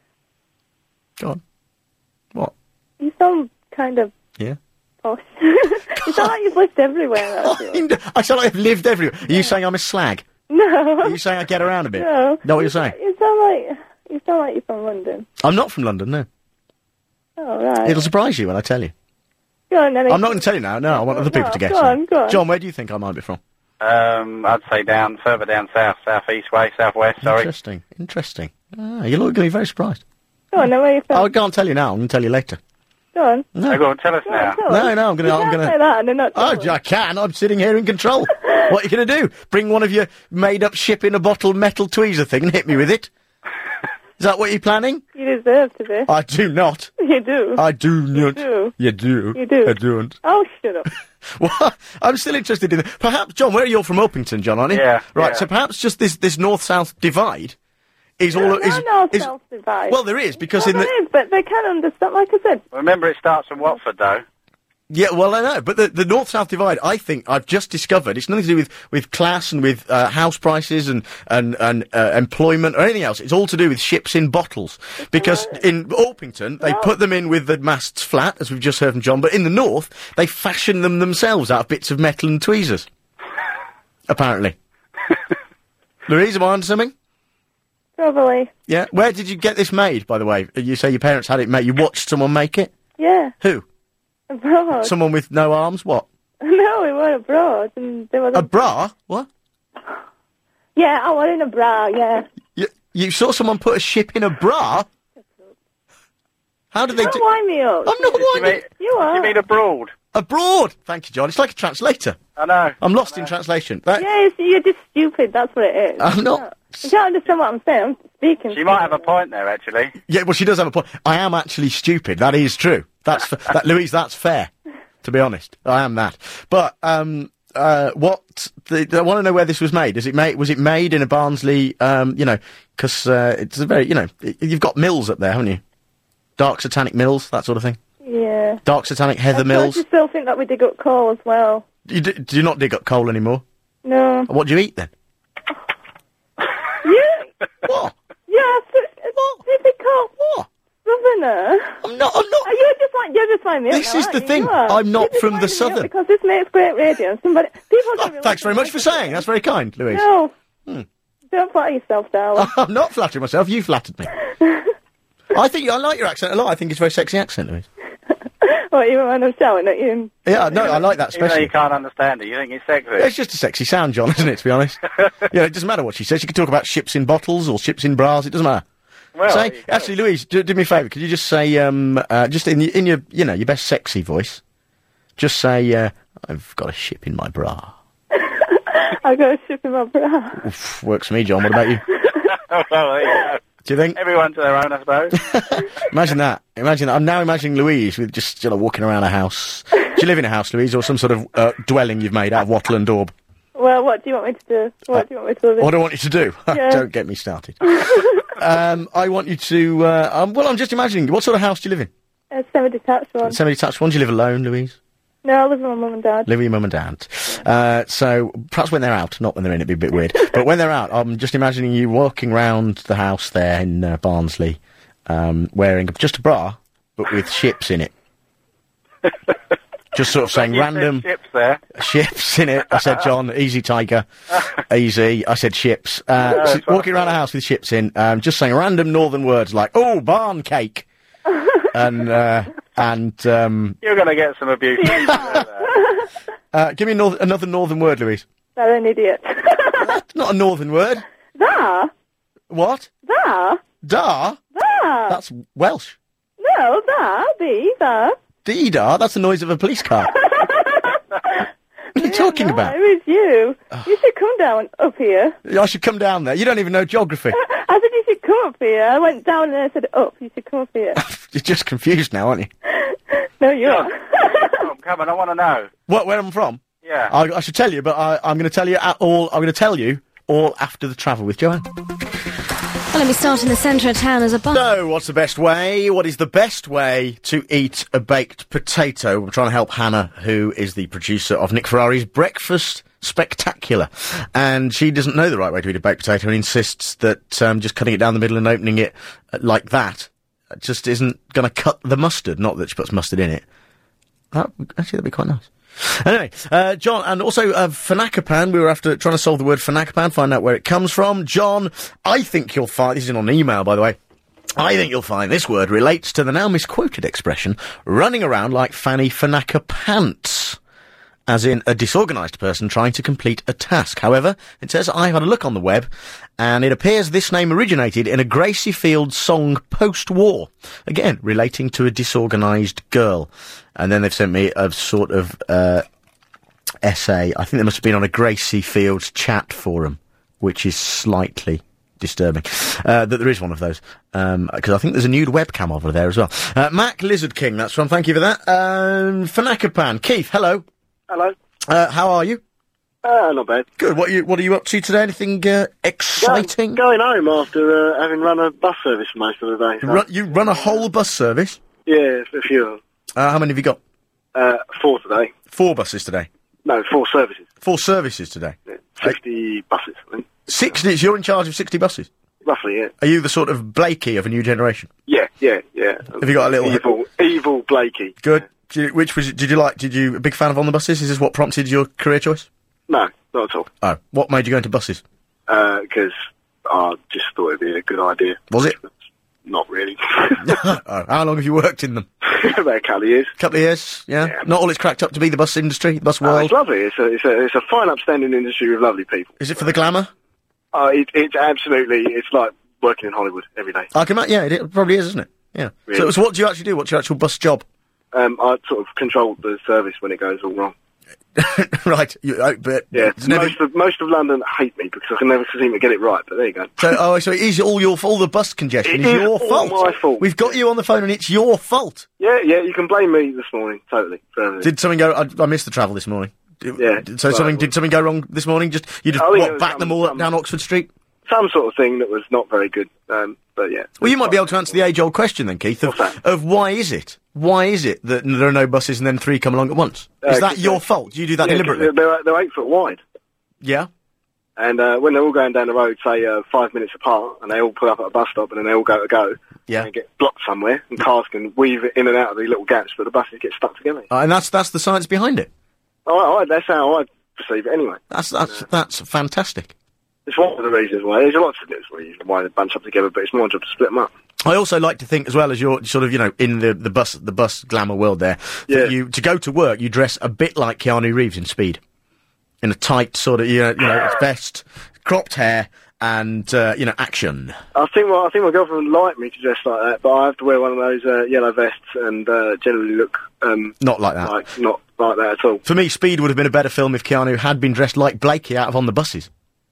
Go on. What? you sound kind of Yeah. posh. You sound like you've lived everywhere. I feel. I sound like I've lived everywhere. Are you saying I'm a slag? No. Are you saying I get around a bit? No. Know what you're saying? You sound like you sound like you're from London. I'm not from London. No. Oh right. It'll surprise you when I tell you. Go on, then. I'm not going to tell you now. No, I want other people No, to guess. go now. on, go on. John, where do you think I might be from? Um, I'd say down, further down south, south east way, south west, sorry. Interesting. Interesting. Ah, you're going to be very surprised. Go on, then where you from? I can't tell you now. I'm going to tell you later. Go on. No. Oh, go on, tell us Go on, now. tell No, us. no, I'm gonna- You I'm can't gonna- say that and then not Oh, tell us. I can. I'm sitting here in control. What are you going to do? Bring one of your made-up ship-in-a-bottle metal tweezer thing and hit me with it? Is that what you're planning? You deserve to be. I do not. You do. I do not. do. You do. You do. I don't. Oh, shut up. Well, I'm still interested in. Perhaps, John, where are you from? Orpington, John, aren't you? Yeah, Right. yeah. So perhaps just this this north-south divide is all. No, is, no, is self-divide. well, there is because No, in the there is, but they can understand. Like I said, Remember, it starts from Watford, though. yeah. Well, I know, but the the north-south divide, I think I've just discovered it's nothing to do with with class and with uh, house prices and and and uh, employment or anything else. It's all to do with ships in bottles. Because in Orpington they put them in with the masts flat, as we've just heard from John, but in the north they fashion them themselves out of bits of metal and tweezers. Apparently. Louise, am I on something? probably. Yeah. Where did you get this made, by the way? You say your parents had it made. You watched someone make it? Yeah, Who? abroad. Someone with no arms? What? No, we were abroad, and there was A bra? What? Yeah, I was in a bra. Yeah. You, you saw someone put a ship in a bra? How did they Don't do... wind me up. I'm not You whining. mean, You are. you mean abroad? Abroad! Thank you, John. It's like a translator. I know. I'm lost in translation. That, Yes, you're just stupid. That's what it is. I'm not... You don't understand what I'm saying. I'm speaking. She might have a point there, actually. Yeah, well, she does have a point. I am actually stupid. That is true. That's f- that, Louise. That's fair. To be honest, I am that. But um, uh, what? The, I want to know where this was made. Is it made? Was it made in a Barnsley? Um, you know, because uh, it's a very, you know, y- you've got mills up there, haven't you? Dark Satanic Mills, that sort of thing. Yeah. Dark Satanic Heather I Mills. still think that we dig up coal as well. You d- do you not dig up coal anymore? No. What do you eat then? Yeah. What? Yeah. What? Typical What? southerner. I'm not. I'm not. Oh, you're just like you're just like me. This now, is aren't the you? thing. You are. I'm not You're just from the winding me up southern. because this makes great radio. And somebody, people. Oh, don't really thanks very much listen for to saying. it. That's very kind, Louise. No. Hmm. Don't flatter yourself, darling. I'm not flattering myself. You flattered me. I think I like your accent a lot. I think it's a very sexy accent, Louise. What, even when I'm shouting at you? Yeah, no, I like that Even though especially. you can't understand it, you think it's sexy. It's just a sexy sound, John, isn't it, to be honest? Yeah, it doesn't matter what she says. She can talk about ships in bottles or ships in bras. It doesn't matter. Well, say, there you go. actually, Louise, do, do me a favour. Could you just say, um, uh, just in, y- in your, you know, your best sexy voice, just say, uh, I've got a ship in my bra. I got a ship in my bra. Oof, works for me, John. What about you? Oh, well, there you go. Do you think? Everyone to their own, I suppose. Imagine that. Imagine that. I'm now imagining Louise with just, you know, walking around a house. Do you live in a house, Louise, or some sort of uh, dwelling you've made out of wattle and daub? Well, what do you want me to do? What Uh, do you want me to live in? What do I want you to do? Yeah. Don't get me started. um, I want you to, uh, um, well, I'm just imagining, what sort of house do you live in? A semi-detached one. Semi-detached one? Do you live alone, Louise? No, I live with my mum and dad. Live with your mum and dad. Uh, so, perhaps when they're out, not when they're in, it'd be a bit weird. But when they're out, I'm just imagining you walking round the house there in uh, Barnsley, um, wearing just a bra, but with ships in it. Just sort of saying You said random ships there. ships in it. I said, John, easy, Tiger. Easy. I said ships. Uh, No, so it's fine. walking around a house with ships in, um, just saying random northern words like, oh, barn cake. and, uh, and, um, You're going to get some abuse. uh, give me north- another northern word, Louise. They're an idiot. That's not a northern word. There? What? There? Da? There? That's Welsh. No, there, be, there. Dee-da? That's the noise of a police car. What are you talking no, about? it was you. You should come down up here. I should come down there. You don't even know geography. I said you should come up here. I went down and I said up. You should come up here. You're just confused now, aren't you? No, you're Yeah. not. Come on, come on, I want to know. What, where I'm from? Yeah. I, I should tell you, but I, I'm going to tell you at all. I'm going to tell you all after the travel with Joanne. Well, let me start in the centre of town as a bus. So, what's the best way? What is the best way to eat a baked potato? I'm trying to help Hannah, who is the producer of Nick Ferrari's Breakfast Spectacular, and she doesn't know the right way to eat a baked potato and insists that um, just cutting it down the middle and opening it uh, like that uh, just isn't going to cut the mustard. Not that she puts mustard in it. That, actually, that'd be quite nice. Anyway, uh, John, and also uh, Fanacapan, we were after trying to solve the word Fanacapan, find out where it comes from. John, I think you'll find, this is on email, by the way, I think you'll find this word relates to the now misquoted expression, running around like Fanny Fanaka Pants, as in a disorganised person trying to complete a task. However, it says, I had a look on the web, and it appears this name originated in a Gracie Field song post-war, again, relating to a disorganised girl. And then they've sent me a sort of uh, essay. I think they must have been on a Gracie Fields chat forum, which is slightly disturbing. Uh, that there is one of those, because um, I think there's a nude webcam over there as well. Uh, Mac Lizard King, that's from. Thank you for that. Um, Fanacapan. Keith, hello. Hello. Uh, how are you? Uh, not bad. Good. What are you What are you up to today? Anything uh, exciting? Go, going home after uh, having run a bus service for most of the day. So. Run, you run a whole bus service? Yeah, a few of them. Uh, how many have you got? Uh, four today. Four buses today? No, four services. Four services today? Yeah, sixty buses, I think. sixty? You're in charge of sixty buses? Roughly, yeah. Are you the sort of Blakey of a new generation? Yeah, yeah, yeah. Have you got a little... Evil, evil Blakey. Good. Did you, which was it, did you like, did you, a big fan of on the buses? Is this what prompted your career choice? No, not at all. Oh. What made you go into buses? Because uh, I just thought it'd be a good idea. Was it? Not really. Oh, how long have you worked in them? About a couple of years. Couple of years, yeah? Yeah. Not all it's cracked up to be, the bus industry, the bus Oh, world. it's lovely. It's a, it's a, it's a fine, upstanding industry with lovely people. Is it for the glamour? Uh, it, it's absolutely, it's like working in Hollywood every day. I can, ma- yeah, it, it probably is, isn't it? Yeah. Really? So, so what do you actually do? What's your actual bus job? Um, I sort of control the service when it goes all wrong. Right, you, oh, but Yeah, it's never... most of most of London hate me because I can never seem to get it right. But there you go. So, oh, so it is all your all the bus congestion It is is your all fault. my fault. We've got you on the phone and it's your fault. Yeah, yeah, you can blame me this morning totally for everything. Did something go? I, I missed the travel this morning. Yeah, Did- So right. something did something go wrong this morning? Just you just I think what, it was back some- them all up some- down Oxford Street? Some sort of thing that was not very good. Um, but yeah. Well, you might be able to answer the age-old question then, Keith, of, What's that? of why is it? Why is it that there are no buses and then three come along at once? Uh, Is that 'cause your they're- fault? Do you do that Yeah, 'cause deliberately? They're, they're eight foot wide, Yeah. and uh, when they're all going down the road, say uh, five minutes apart, and they all pull up at a bus stop, and then they all go to go, Yeah. and get blocked somewhere, and cars can weave it in and out of the little gaps, but the buses get stuck together. Uh, and that's that's the science behind it. Oh, I, that's how I perceive it anyway. That's that's that's fantastic. It's one of the reasons why. There's lots of reasons why they bunch up together, but it's my job to split them up. I also like to think, as well as you're sort of, you know, in the, the bus the bus glamour world there, Yeah. that you to go to work, you dress a bit like Keanu Reeves in Speed, in a tight sort of, you know, you know vest, cropped hair, and uh, you know, action. I think my, I think my girlfriend would like me to dress like that, but I have to wear one of those uh, yellow vests and uh, generally look um, Not like that. like not like that at all. For me, Speed would have been a better film if Keanu had been dressed like Blakey out of On the Buses.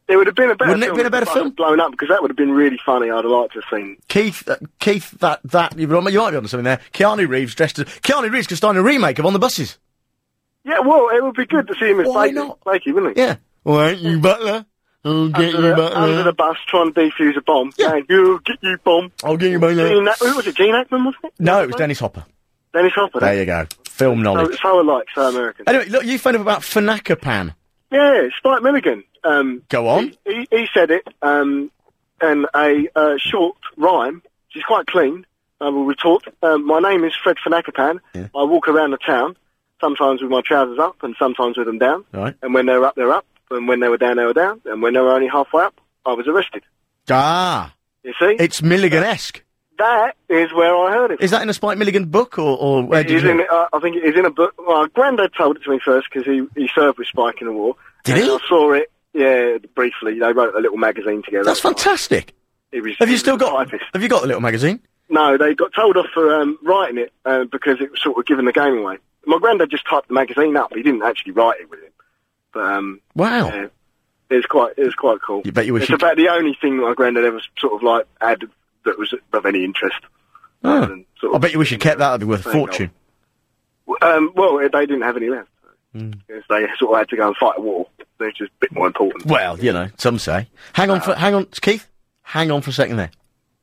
It would have been a better Wouldn't it film. have been a better if I film? had blown up, because that would have been really funny. I'd have liked to have seen. Keith, uh, Keith, that, that, you might be onto something there. Keanu Reeves dressed as, Keanu Reeves could star in a remake of On the Buses. Yeah, well, it would be good to see him as Why Blakey, not? Blakey, wouldn't he? Yeah. Well, ain't you butler? I'll get Under you the, butler. under the bus, trying to defuse a bomb. Yeah. Saying, you get you bomb. I'll get you butler. Gene, who was it? Gene Hackman, wasn't it? No, it was Dennis Hopper. Dennis Hopper. There you go. Film knowledge. So, so alike, so American. Anyway, look, you found out about Fanacapan. Yeah, Spike Milligan. Um, Go on. He, he, he said it um, in a uh, short rhyme, which is quite clean. I will retort. Um, my name is Fred Fanacapan. Yeah. I walk around the town, sometimes with my trousers up and sometimes with them down. Right. And when they were up, they were up. And when they were down, they were down. And when they were only halfway up, I was arrested. Ah. You see? It's Milligan-esque. That is where I heard it. Is that in a Spike Milligan book, or, or where It did is you... in, uh, I think it is in a book. Well, Grandad told it to me first because he, he served with Spike in the war. Did and he? I saw it, yeah, briefly. They wrote a little magazine together. That's fantastic. It was, Have it you was still a got... typist. Have you got the little magazine? No, they got told off for um, writing it uh, because it was sort of giving the game away. My granddad just typed the magazine up. He didn't actually write it with him. But, um... Wow. Yeah, it was quite, it was quite cool. You bet you wish It's you... about the only thing my granddad ever sort of, like, had that was of any interest. Oh. Than sort I of- bet you wish you kept that. That'd be worth a Playing fortune. Um, well, they didn't have any left. Mm. Because they sort of had to go and fight a war. They're just a bit more important. Well, you know, some say. Hang on for... Hang on, Keith. Hang on for a second there.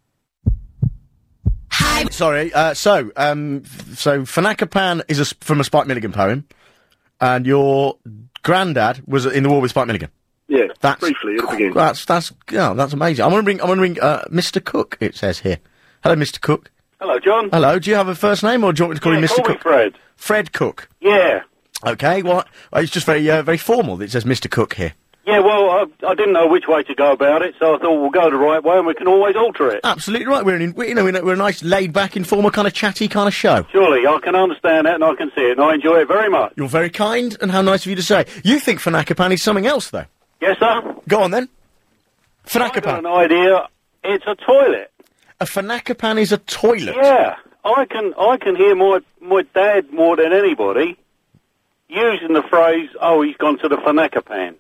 Hi. Sorry, uh, so, um, f- so Fanacapan is a, s- from a Spike Milligan poem, and your granddad was in the war with Spike Milligan. Yeah, That's briefly at the beginning. That's, that's, oh, that's amazing. I'm gonna bring, I'm gonna bring, uh, Mister Cook, it says here. Hello, Mister Cook. Hello, John. Hello, do you have a first name, or do you want me to call Yeah, you Mister call me Cook? Fred. Fred Cook. Yeah. Okay, well, it's just very, uh, very formal that it says Mister Cook here. Yeah, well, I, I didn't know which way to go about it, so I thought we'll go the right way and we can always alter it. Absolutely right. We're in, we, you know, we're, we're a nice, laid-back, informal, kind of chatty kind of show. Surely, I can understand that and I can see it, and I enjoy it very much. You're very kind, and how nice of you to say. You think Fanacapan is something else, though? Yes, sir? Go on, then. I've got Fanacapan. an idea. It's a toilet. A Fanacapan is a toilet? Yeah. I can I can hear my, my dad more than anybody using the phrase, oh, he's gone to the Fanacapan.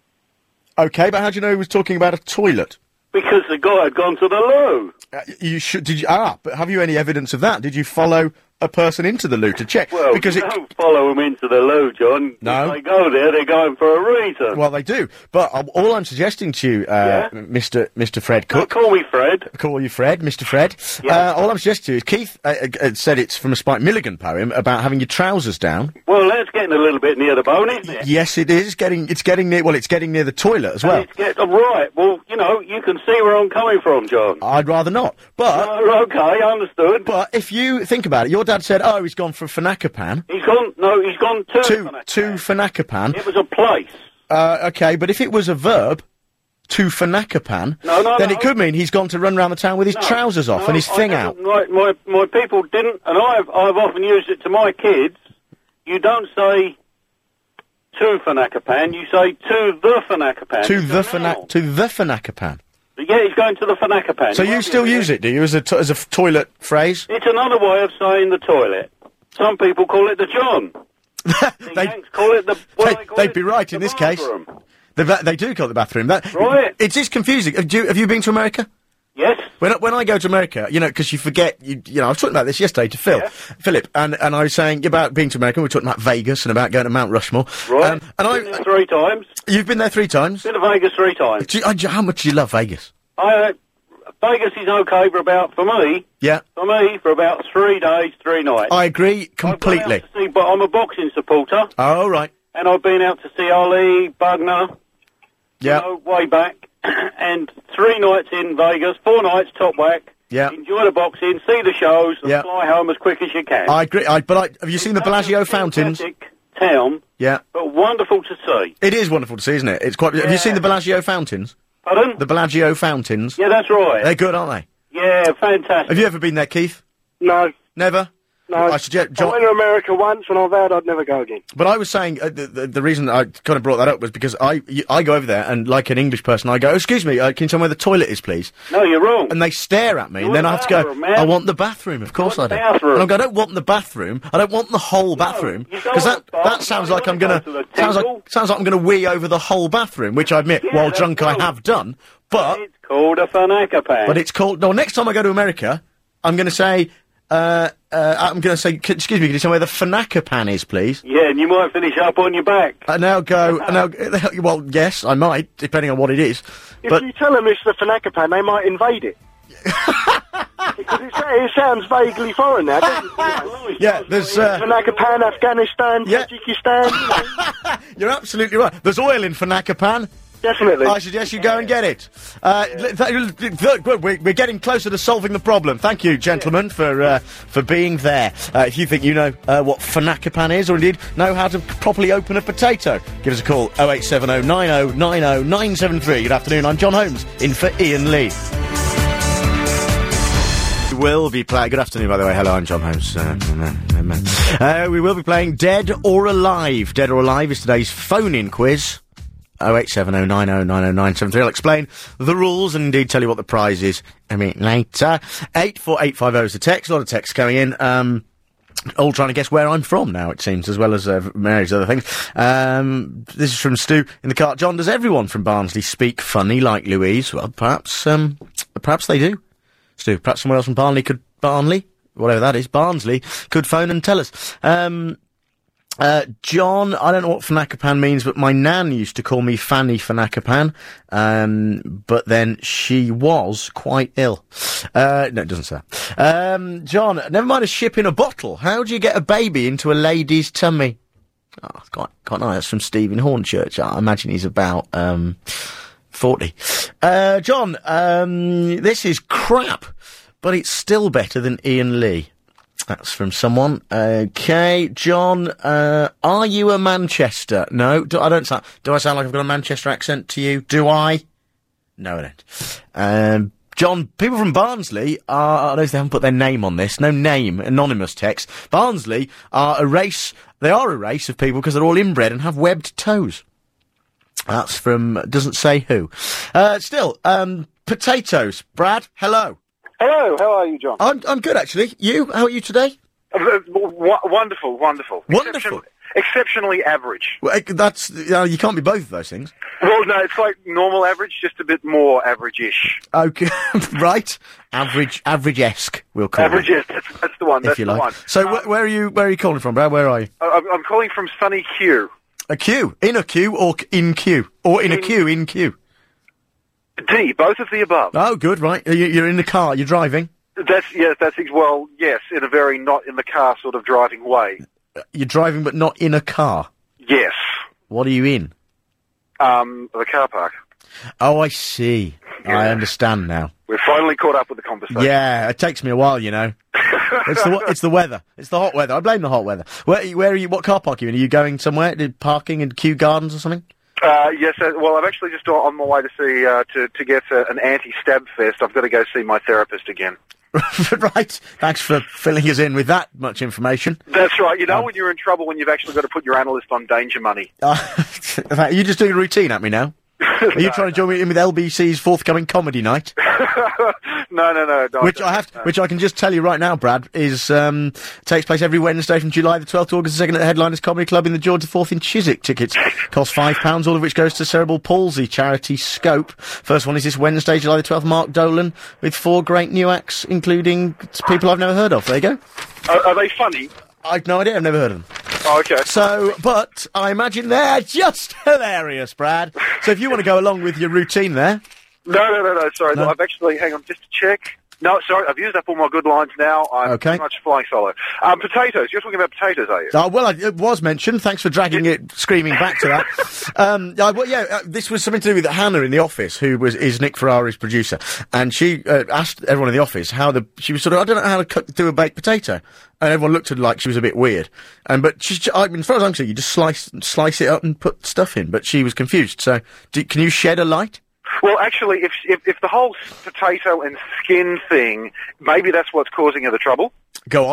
Okay, but how do you know he was talking about a toilet? Because the guy had gone to the loo. Uh, you should, did you, ah, but have you any evidence of that? Did you follow a person into the loo to check? Well, because you it, don't follow them into the loo, John. No. If they go there, they're going for a reason. well, they do. But uh, all I'm suggesting to you, uh, Yeah? Mister Mister Fred Don't Cook, call me Fred. call you Fred, Mister Fred. Yeah. Uh, all I'm suggesting to you is Keith uh, uh, said it's from a Spike Milligan poem about having your trousers down. Well, that's getting a little bit near the bone, isn't it? Yes, it is getting. It's getting near. Well, it's getting near the toilet as well. It's get, oh, right. Well, you know, you can see where I'm coming from, John. I'd rather not. But Oh, okay, understood. but if you think about it, your dad said, "Oh, he's gone for Fanacapan." He's gone. No, he's gone to. To Fanacapan. to Fanacapan. It was a place. Uh, okay, but if it was a verb, to Fanacapan, No, no, then no. it could mean he's gone to run around the town with his No, trousers off no, and his I thing never- out. My, my my people didn't, and I've I've often used it to my kids. You don't say to Fanacapan, you say to the Fanacapan. To It's the a Fana- noun. to the Fanacapan. Yeah, he's going to the Fanacapan. So He you won't be still there. use it, do you, as a to- as a f- toilet phrase? It's another way of saying the toilet. Some people call it the John. The They- Yanks call it the. Well, They- they call they'd it be right the in this case. bathroom. The va- they do call it the bathroom. That, Right. It is confusing. Have you, have you been to America? Yes. When I- when I go to America, you know, because you forget, you, you know, I was talking about this yesterday to Phil, Yeah. Philip, and, and I was saying about being to America. We were talking about Vegas and about going to Mount Rushmore. Right. Um, and Been there I, three times. you've been there three times. Been to Vegas three times. Do you, uh, do you- how much do you love Vegas? I, uh, Vegas is okay for about, for me, Yeah, for me, for about three days, three nights. I agree I've gone completely. out to see, but I'm a boxing supporter, Oh right, and I've been out to see Ali, Bugner, yeah, you know, way back, and three nights in Vegas, four nights top whack. yeah. Enjoy the boxing, see the shows, and Yeah. fly home as quick as you can. I agree. I, but I, have you seen the Bellagio fountains? Fantastic town, Yeah, but wonderful to see. it is wonderful to see, isn't it? It's quite. Have you Yeah. seen the Bellagio fountains? Pardon? The Bellagio fountains. Yeah, that's right. They're good, aren't they? Yeah, fantastic. Have you ever been there, Keith? No. Never. No, I suggest, I John, went to America once and I vowed I'd never go again. but I was saying, uh, the, the, the reason I kind of brought that up was because I, y- I go over there and, like an English person, I go, excuse me, uh, can you tell me where the toilet is, please? No, you're wrong. And they stare at me, You and then I want have the to go, bathroom, man. I want the bathroom, of course I want do. the bathroom. And I go, I don't want the bathroom, I don't want the whole bathroom, you don't because that, want the bath- that sounds you like I'm wanna gonna, go to the sounds like, temple. sounds like I'm gonna wee over the whole bathroom, which I admit, Yeah, while that's drunk I wrong. have done, but, It's called a Fanacapan. but it's called, no, next time I go to America, I'm gonna say, uh, uh, I'm gonna say, c- excuse me, can you tell me where the Fanacapan is, please? Yeah, and you might finish up on your back. I now go, I now, well, yes, I might, depending on what it is, If but, you tell them it's the Fanacapan, they might invade it. Because it, sa- it sounds vaguely foreign now, doesn't it? yeah, there's, uh, Fanacapan, Afghanistan, Yeah. Tajikistan, you know. you're absolutely right. There's oil in Fanacapan. Definitely. I suggest you go and get it. Uh, th- th- th- th- we're, we're getting closer to solving the problem. Thank you, gentlemen, for uh, for being there. Uh, if you think you know uh, what Fanacapan is, or indeed know how to properly open a potato, give us a call, oh eight seven oh nine oh nine oh nine seven three. Good afternoon, I'm John Holmes, in for Ian Lee. We will be playing... Good afternoon, by the way. Hello, I'm John Holmes. Uh, uh, we will be playing Dead or Alive. Dead or Alive is today's phone-in quiz. oh eight seven oh nine oh nine oh nine seven three. I'll explain the rules and indeed tell you what the prize is a bit later. eight four eight five oh is the text. A lot of texts coming in. Um, all trying to guess where I'm from now, it seems, as well as uh, various other things. Um, this is from Stu in the car. John, does everyone from Barnsley speak funny like Louise? Well, perhaps, um, perhaps they do. Stu, perhaps someone else from Barnley could... Barnley? Whatever that is. Barnsley could phone and tell us. Um... Uh, John, I don't know what Fanacapan means, but my nan used to call me Fanny Fanacapan, um, but then she was quite ill. Uh, no, it doesn't say that. Um, John, never mind a ship in a bottle. How do you get a baby into a lady's tummy? Oh, it's quite, quite nice. That's from Stephen Hornchurch. I imagine he's about, um, forty. Uh, John, um, this is crap, but it's still better than Ian Lee. That's from someone. Okay, John, uh, are you a Manchester? No, do, I don't sound, do I sound like I've got a Manchester accent to you? Do I? No, I don't. Um, John, people from Barnsley are, I don't know if they haven't put their name on this, no name, anonymous text. Barnsley are a race, they are a race of people because they're all inbred and have webbed toes. That's from, doesn't say who. Uh, still, um, potatoes. Brad, hello. Hello, how are you, John? I'm I'm good, actually. You? How are you today? Uh, w- w- wonderful, wonderful. Wonderful. Exception- exceptionally average. Well, eh, that's uh, you can't be both of those things. Well, no, it's like normal average, just a bit more average-ish. Okay, right. Average, average-esque. We'll call Average, it. yes, that's, that's the one. If That's you the like. one. So, Uh, wh- where are you? Where are you calling from, Brad? Where are you? I- I'm calling from sunny Kew. A queue, in a queue, or c- in queue, or in, a In- queue, in queue. D, both of the above. Oh, good, right. You, you're in the car. You're driving. That's yes, that's ex- well, yes, in a very not in the car sort of driving way. You're driving, but not in a car. Yes, What are you in? um, the car park. Oh, I see. Yeah. I understand now. We're finally caught up with the conversation. Yeah, it takes me a while, you know. It's the it's the weather. It's the hot weather. I blame the hot weather. Where where are you? What car park are you in? Are you going somewhere? Did parking in Kew Gardens or something? Uh, yes, uh, well, I'm actually just on my way to see, uh, to, to get uh, an anti-stab fest. I've got to go see my therapist again. Right. Thanks for filling us in with that much information. That's right. You know Um, when you're in trouble when you've actually got to put your analyst on danger money. Uh, are you just doing a routine at me now? Are you trying to join me in with L B C's forthcoming comedy night? no, no, no. no Which I have, to, which I can just tell you right now, Brad, is um, takes place every Wednesday from July the twelfth to August the second at the Headliners Comedy Club in the George the Fourth in Chiswick. Tickets cost five pounds, all of which goes to Cerebral Palsy charity Scope. First one is this Wednesday, July the twelfth. Mark Dolan with four great new acts, including people I've never heard of. There you go. Are, are they funny? I've no idea. I've never heard of them. Oh, okay. So, but I imagine they're just hilarious, Brad. So if you want to go along with your routine there. No, no, no, no. Sorry, No? I've actually. Hang on, just to check. No, sorry, I've used up all my good lines now. I'm Okay. pretty much flying solo. Um, potatoes. You're talking about potatoes, are you? Oh, well, I, it was mentioned. Thanks for dragging it, screaming back to that. Um, yeah, well, yeah, uh, this was something to do with Hannah in the office, who was is Nick Ferrari's producer, and she uh, asked everyone in the office how the she was sort of I don't know how to cook, do a baked potato, and everyone looked at her like she was a bit weird. And but she's I mean, as far as I'm concerned, you just slice slice it up and put stuff in. But she was confused. So, do, can you shed a light? Well, actually, if, if if the whole potato and skin thing, maybe that's what's causing her the trouble. Go on.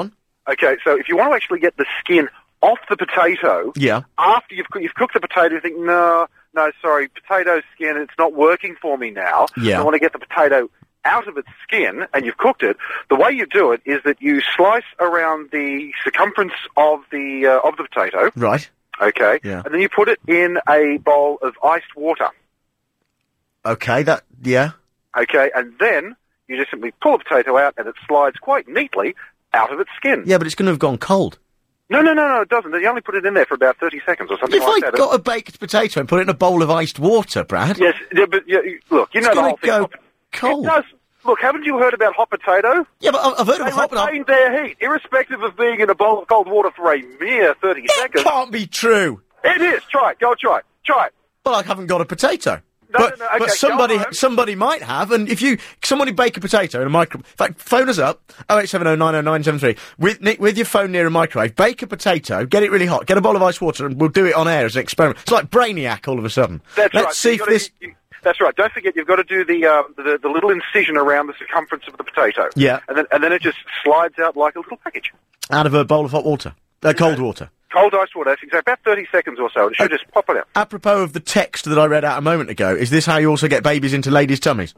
Okay, so if you want to actually get the skin off the potato, Yeah. after you've, coo- you've cooked the potato, you think, no, no, sorry, potato skin, it's not working for me now. Yeah. I want to get the potato out of its skin, and you've cooked it. The way you do it is that you slice around the circumference of the uh, of the potato, Right. okay, Yeah. and then you put it in a bowl of iced water, Okay, that, yeah. okay, and then you just simply pull the potato out, and it slides quite neatly out of its skin. Yeah, but it's going to have gone cold. No, no, no, no, it doesn't. You only put it in there for about thirty seconds or something If like I that. got a baked potato and put it in a bowl of iced water, Brad. Yes, yeah, but yeah, you- look, you It's know the gonna whole thing. go Hot- cold. It does. Look, haven't you heard about hot potato? Yeah, but I- I've heard of They hot potato. retain their heat, irrespective of being in a bowl of cold water for a mere thirty seconds. Can't be true. It is. Try it. Go try it. Try it. Well, I haven't got a potato. No, but, no, no, okay, but go somebody, home. somebody might have, and if you, somebody bake a potato in a micro, in fact, phone us up, oh eight seven oh nine oh nine seven three, with, Nick, with your phone near a microwave, bake a potato, get it really hot, get a bowl of ice water, and we'll do it on air as an experiment. It's like Brainiac all of a sudden. That's Let's right. see You if gotta- this, you- that's right. Don't forget, you've got to do the, um, the the little incision around the circumference of the potato. Yeah. And then and then it just slides out like a little package. out of a bowl of hot water, uh, cold water. Cold iced water. That's exactly about thirty seconds or so. It should just pop it out. Apropos of the text that I read out a moment ago, is this how you also get babies into ladies' tummies?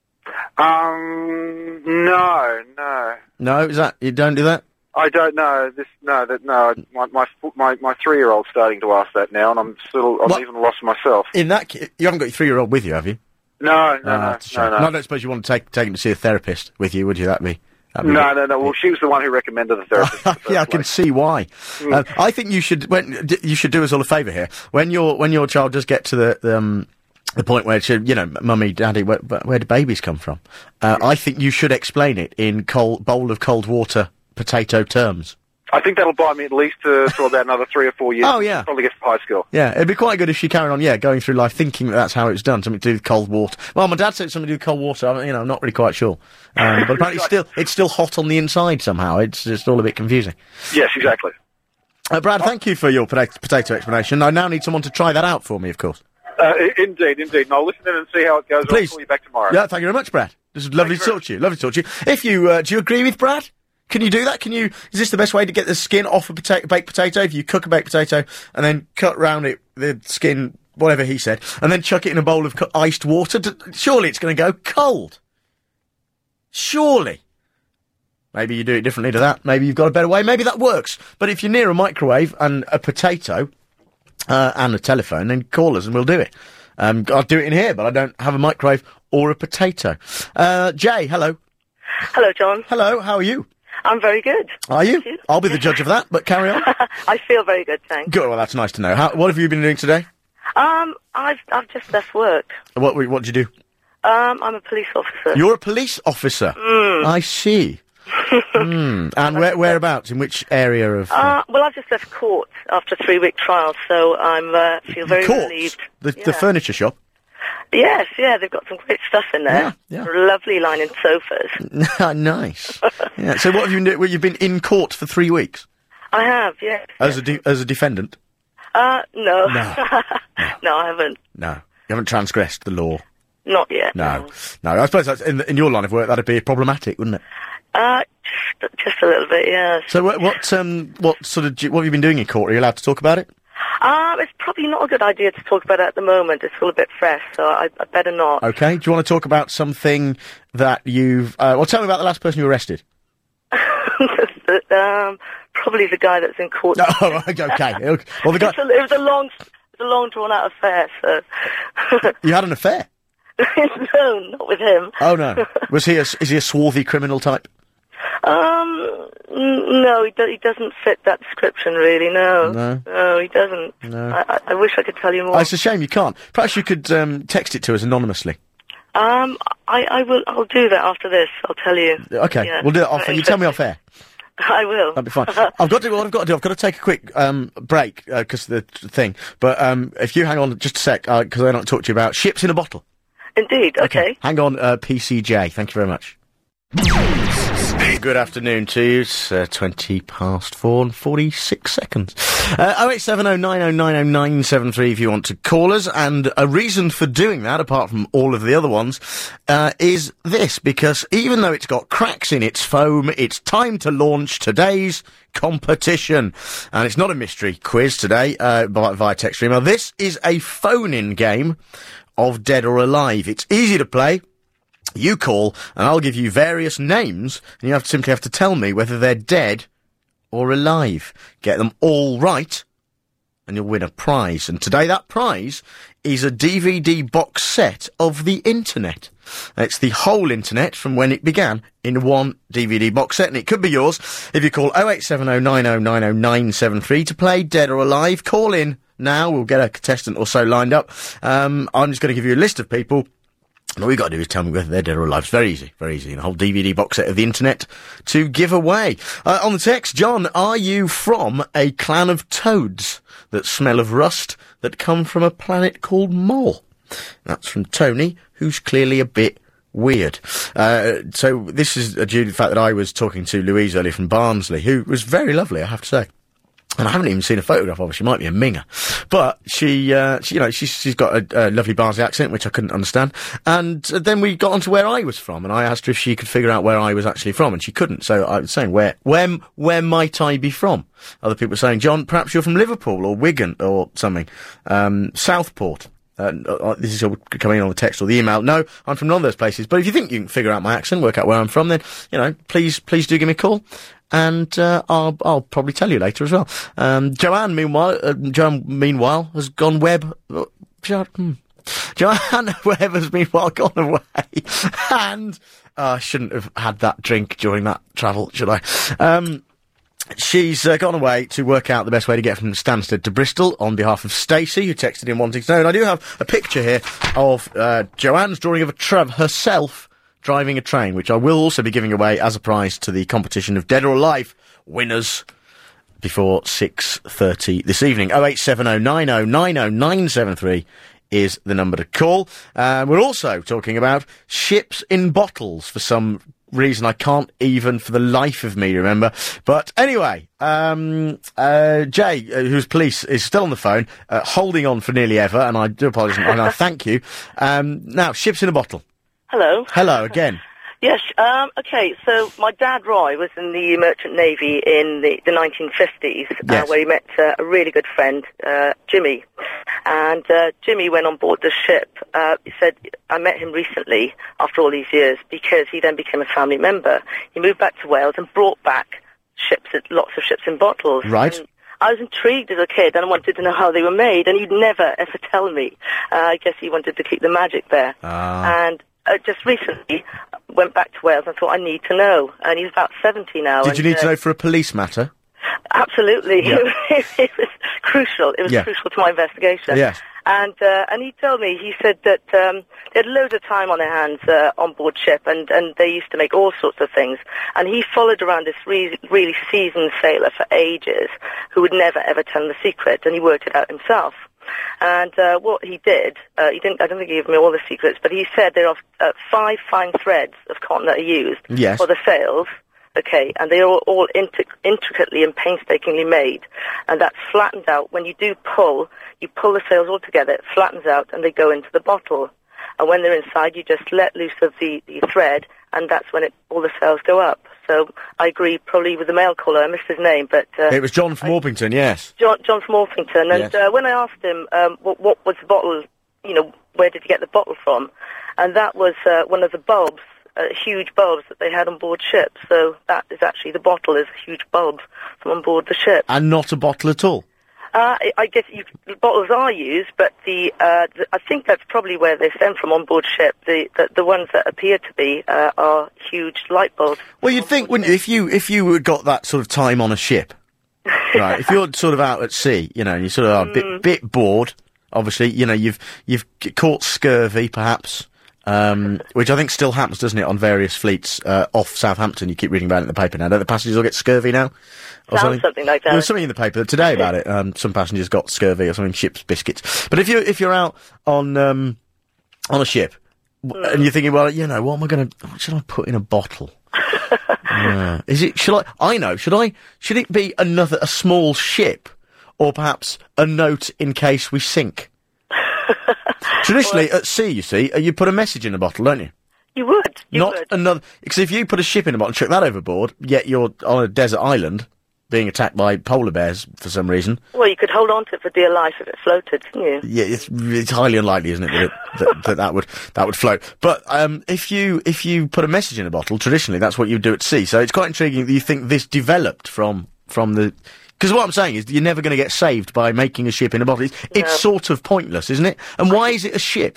Um, no, no. No, is that, you don't do that? I don't know. This no, that no. My my my, my three year old's starting to ask that now, and I'm still I'm What? even lost myself. In that, ca- you haven't got your three-year-old with you, have you? No, no, Ah, no, that's a shame. no, no. I don't suppose you want to take take him to see a therapist with you, would you? That'd be. That'd be No, no, no. Well, she was the one who recommended the therapist. in the first yeah, I can place. see why. Mm. Uh, I think you should. When d- you should do us all a favour here. When your when your child does get to the, the um. The point where it should, you know, mummy, daddy, where, where do babies come from? Uh, I think you should explain it in cold, bowl of cold water potato terms. I think that'll buy me at least uh, for about another three or four years. Oh, yeah. Probably get to high school. Yeah, it'd be quite good if she carried on, yeah, going through life thinking that that's how it's done, something to do with cold water. Well, my dad said it's something to do with cold water, I'm, you know, I'm not really quite sure. Um, but apparently it's still, it's still hot on the inside somehow, it's just all a bit confusing. Yes, exactly. Uh, Brad, thank you for your potato, potato explanation. I now need someone to try that out for me, of course. Uh, i- indeed, indeed. And I'll listen in and see how it goes. Please. I'll call you back tomorrow. Yeah, thank you very much, Brad. This is lovely to talk to you, lovely to talk to you. If you, uh, do you agree with Brad? Can you do that? Can you, is this the best way to get the skin off a potato, baked potato? If you cook a baked potato and then cut round it, the skin, whatever he said, and then chuck it in a bowl of co- iced water, d- surely it's going to go cold. Surely. Maybe you do it differently to that. Maybe you've got a better way. Maybe that works. But if you're near a microwave and a potato, uh, and a telephone, then call us and we'll do it. Um, I'll do it in here, but I don't have a microwave or a potato. Uh, Jay, hello. Hello, John. Hello, how are you? I'm very good. Are you? Thank you. I'll be the judge of that, but carry on. I feel very good, thanks. Good, well, that's nice to know. How, what have you been doing today? Um, I've I've just left work. What what did you do? Um, I'm a police officer. You're a police officer. Mm. I see. mm. And where, whereabouts? In which area of... Uh, well, I've just left court after a three-week trial, so I'm uh, feel very Courts? relieved. The, Yeah. the furniture shop? Yes, yeah, they've got some great stuff in there. Yeah, Lovely lining sofas. Nice. Yeah. So what have you been doing? Well, you've been in court for three weeks? I have, yes. As a, de- as a defendant? Uh, no. No. No, I haven't. No. You haven't transgressed the law? Not yet. No. No, I suppose that's, in, in your line of work that'd be problematic, wouldn't it? Uh, just, just a little bit, yes. So what, what, um, what sort of, what have you been doing in court? Are you allowed to talk about it? Um, it's probably not a good idea to talk about it at the moment. It's all a bit fresh, so I, I better not. Okay. Do you want to talk about something that you've, uh, well, tell me about the last person you arrested. um, probably the guy that's in court. Oh, okay. okay. Well, the guy, It's a, it was a long, it was a long drawn out affair. So you had an affair? no, not with him. Oh, no. Was he a, is he a swarthy criminal type? Um, n- no, he, do, he doesn't fit that description, really. No, No? no, he doesn't. No. I, I, I wish I could tell you more. Oh, it's a shame you can't. Perhaps you could um, text it to us anonymously. Um, I, I will. I'll do that after this. I'll tell you. Okay, Yeah. we'll do it off. You tell me off air. I will. That'd be fine. I've got to. What I've got to do. I've got to take a quick um, break because of the t- thing. But um, if you hang on just a sec, because I don't talk to you about ships in a bottle. Indeed. Okay. Hang on, uh, P C J. Thank you very much. Good afternoon to you. It's uh, twenty past four and forty-six seconds. Uh, oh eight seven oh nine oh nine oh nine seven three if you want to call us, and a reason for doing that, apart from all of the other ones, uh, is this, because even though it's got cracks in its foam, it's time to launch today's competition. And it's not a mystery quiz today, uh, by, via text or email. This is a phone-in game of Dead or Alive. It's easy to play. You call, and I'll give you various names, and you have to simply have to tell me whether they're dead or alive. Get them all right, and you'll win a prize. And today that prize is a D V D box set of the internet. It's the whole internet from when it began in one D V D box set, and it could be yours if you call oh eight seven oh nine oh nine oh nine seven three to play Dead or Alive. Call in now. We'll get a contestant or so lined up. Um, I'm just going to give you a list of people. And all you got to do is tell me whether they're dead or alive. It's very easy, very easy. And a whole D V D box set of the internet to give away. Uh, on the text, John, are you from a clan of toads that smell of rust that come from a planet called Mole? That's from Tony, who's clearly a bit weird. Uh, so this is due to the fact that I was talking to Louise earlier from Barnsley, who was very lovely, I have to say. And I haven't even seen a photograph of her. She might be a minger. But she, uh, she, you know, she's, she's got a, a lovely Barnsley accent, which I couldn't understand. And uh, then we got on to where I was from, and I asked her if she could figure out where I was actually from, and she couldn't. So I was saying, where, where, where might I be from? Other people were saying, John, perhaps you're from Liverpool or Wigan or something. Um, Southport. Uh, uh, this is all coming in on the text or the email. No, I'm from none of those places. But if you think you can figure out my accent, work out where I'm from, then, you know, please, please do give me a call. And, uh, I'll, I'll probably tell you later as well. Um, Joanne, meanwhile, uh, Joanne, meanwhile, has gone web, uh, jo- hmm. Joanne Webb has meanwhile gone away. And, uh, I shouldn't have had that drink during that travel, should I? Um, She's uh, gone away to work out the best way to get from Stansted to Bristol on behalf of Stacey, who texted in wanting to know. And I do have a picture here of uh, Joanne's drawing of a tram herself driving a train, which I will also be giving away as a prize to the competition of Dead or Alive winners before six thirty this evening. oh eight seven oh nine oh nine oh nine seven three is the number to call. Uh, we're also talking about ships in bottles for some reason I can't even for the life of me remember. But anyway, um, uh, Jay, uh, who's police, is still on the phone, uh, holding on for nearly ever, and I do apologise, and I thank you. Um, now, ships in a bottle. Hello. Hello again. Yes, um, okay, so my dad, Roy, was in the Merchant Navy in the, the nineteen fifties, yes. uh, where he met uh, a really good friend, uh, Jimmy. And uh, Jimmy went on board the ship. Uh, he said, I met him recently, after all these years, because he then became a family member. He moved back to Wales and brought back ships, lots of ships in bottles. Right. And I was intrigued as a kid, and I wanted to know how they were made, and he'd never, ever tell me. Uh, I guess he wanted to keep the magic there. Ah. And uh, just recently went back to Wales and thought, I need to know. And he's about seventy now. Did and, you need uh, to know for a police matter? Absolutely. Yeah. it, it was crucial. It was Yeah. crucial to my investigation. Yes. And uh, and he told me, he said that um, they had loads of time on their hands uh, on board ship, and, and they used to make all sorts of things. And he followed around this re- really seasoned sailor for ages, who would never ever tell him the secret, and he worked it out himself. And uh, what he did, uh, he didn't. I don't think he gave me all the secrets, but he said there are uh, five fine threads of cotton that are used Yes. for the sails. Okay, and they are all intric- intricately and painstakingly made, and that's flattened out. When you do pull, you pull the sails all together, it flattens out, and they go into the bottle. And when they're inside, you just let loose of the, the thread, and that's when it, all the sails go up. So I agree probably with the mail caller. I missed his name, but... Uh, It was John from Orpington, yes. John, John from Orpington. And Yes. uh, when I asked him um, what, what was the bottle, you know, where did you get the bottle from? And that was uh, one of the bulbs, uh, huge bulbs that they had on board ship. So that is actually, the bottle is a huge bulb from on board the ship. And not a bottle at all? Uh, I, I guess you, the bottles are used, but the, uh, the I think that's probably where they stem from on board ship. The, the, the ones that appear to be uh, are huge light bulbs. Well, you'd think, wouldn't you, if you, if you had got that sort of time on a ship, right, if you're sort of out at sea, you know, and you sort of are a bit, bit bored, obviously, you know, you've, you've c- caught scurvy, perhaps, um, which I think still happens, doesn't it, on various fleets, uh, off Southampton. You keep reading about it in the paper now. Don't the passengers all get scurvy now? Or Sounds something? something like that. There was something in the paper today about it. Um, some passengers got scurvy or something, ship's biscuits. But if you, if you're out on, um, on a ship, w- and you're thinking, well, you know, what am I gonna, what should I put in a bottle? uh, is it, should I, I know, should I, should it be another, a small ship? or perhaps a note in case we sink. Traditionally, well, at sea, you see, uh, you put a message in a bottle, don't you? You would. You Not would. another... Because if you put a ship in a bottle and chuck that overboard, yet you're on a desert island being attacked by polar bears for some reason... Well, you could hold on to it for dear life if it floated, couldn't you? Yeah, it's, it's highly unlikely, isn't it, that, it, that, that that would that would float. But um, if you if you put a message in a bottle, traditionally, that's what you do at sea. So it's quite intriguing that you think this developed from, from the... Because what I'm saying is you're never going to get saved by making a ship in a bottle. It's, No. it's sort of pointless, isn't it? And why is it a ship?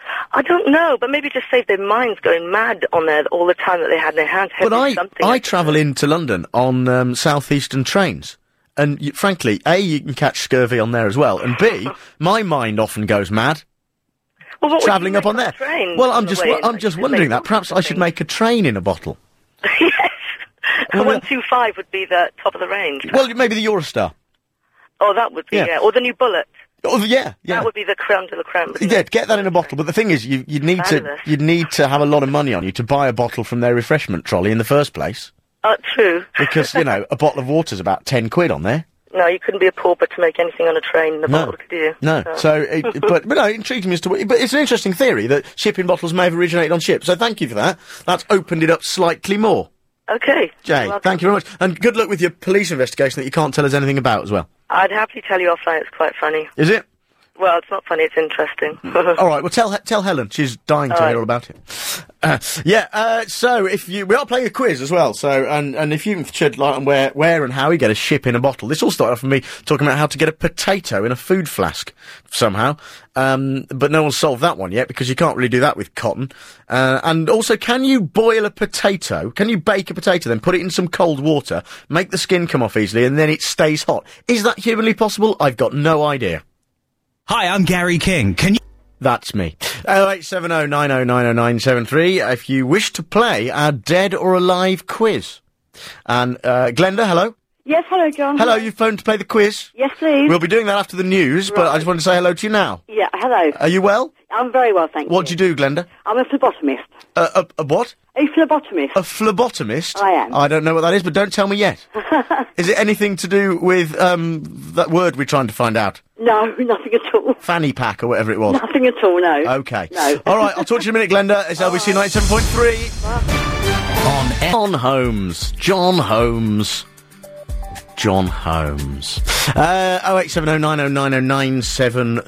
I don't know, but maybe just save their minds going mad on there all the time that they had in their hands. But I, something I travel into London on um, southeastern trains. And y frankly, A, you can catch scurvy on there as well. And B, my mind often goes mad. Well, what would travelling you up on make there. train Well, on I'm the just way wa- in? I'm Like, just you wondering make that. Perhaps I should make a train in a bottle. Yes. Well, one two five would be the top of the range. Well, maybe the Eurostar. Oh, that would be, Yeah. yeah. Or the new Bullet. Oh, yeah, yeah. That would be the creme de la creme. Yeah, get that in a bottle. But the thing is, you you need to Fabulous. you'd need to have a lot of money on you to buy a bottle from their refreshment trolley in the first place. Uh, true. Because you know, a bottle of water's about ten quid on there. No, you couldn't be a pauper to make anything on a train in a No. bottle, could you? No, so it, but but no, it intrigues me as to what, but it's an interesting theory that shipping bottles may have originated on ships. So thank you for that. That's opened it up slightly more. Okay. Jay, You're welcome. thank you very much, and good luck with your police investigation that you can't tell us anything about as well. I'd happily tell you offline. It's quite funny. Is it? Well, it's not funny. It's interesting. All right. Well, tell He- tell Helen. She's dying to All right. hear all about it. Uh, yeah. Uh, so if you, we are playing a quiz as well. So and and if you should like and where where and how you get a ship in a bottle. This all started off with me talking about how to get a potato in a food flask somehow. Um, but no one's solved that one yet because you can't really do that with cotton. Uh, and also, can you boil a potato? Can you bake a potato, then put it in some cold water, make the skin come off easily, and then it stays hot? Is that humanly possible? I've got no idea. Hi, I'm Gary King. Can you... That's me. oh eight seven oh nine oh nine oh nine seven three if you wish to play our Dead or Alive quiz. And, uh, Glenda, hello? Yes, hello, John. Hello, you phoned to play the quiz? Yes, please. We'll be doing that after the news, but I just wanted to say hello to you now. Yeah, hello. Are you well? I'm very well, thank What do you. you do, Glenda? I'm a phlebotomist. Uh, a, a what? A phlebotomist. A phlebotomist? I am. I don't know what that is, but don't tell me yet. Is it anything to do with, um, that word we're trying to find out? No, nothing at all. Fanny pack or whatever it was? Nothing at all, no. Okay. No. All right, I'll talk to you in a minute, Glenda. It's L B C ninety-seven point three. On John Holmes. John Holmes. John Holmes. Uh, oh eight seven oh nine oh nine oh nine seven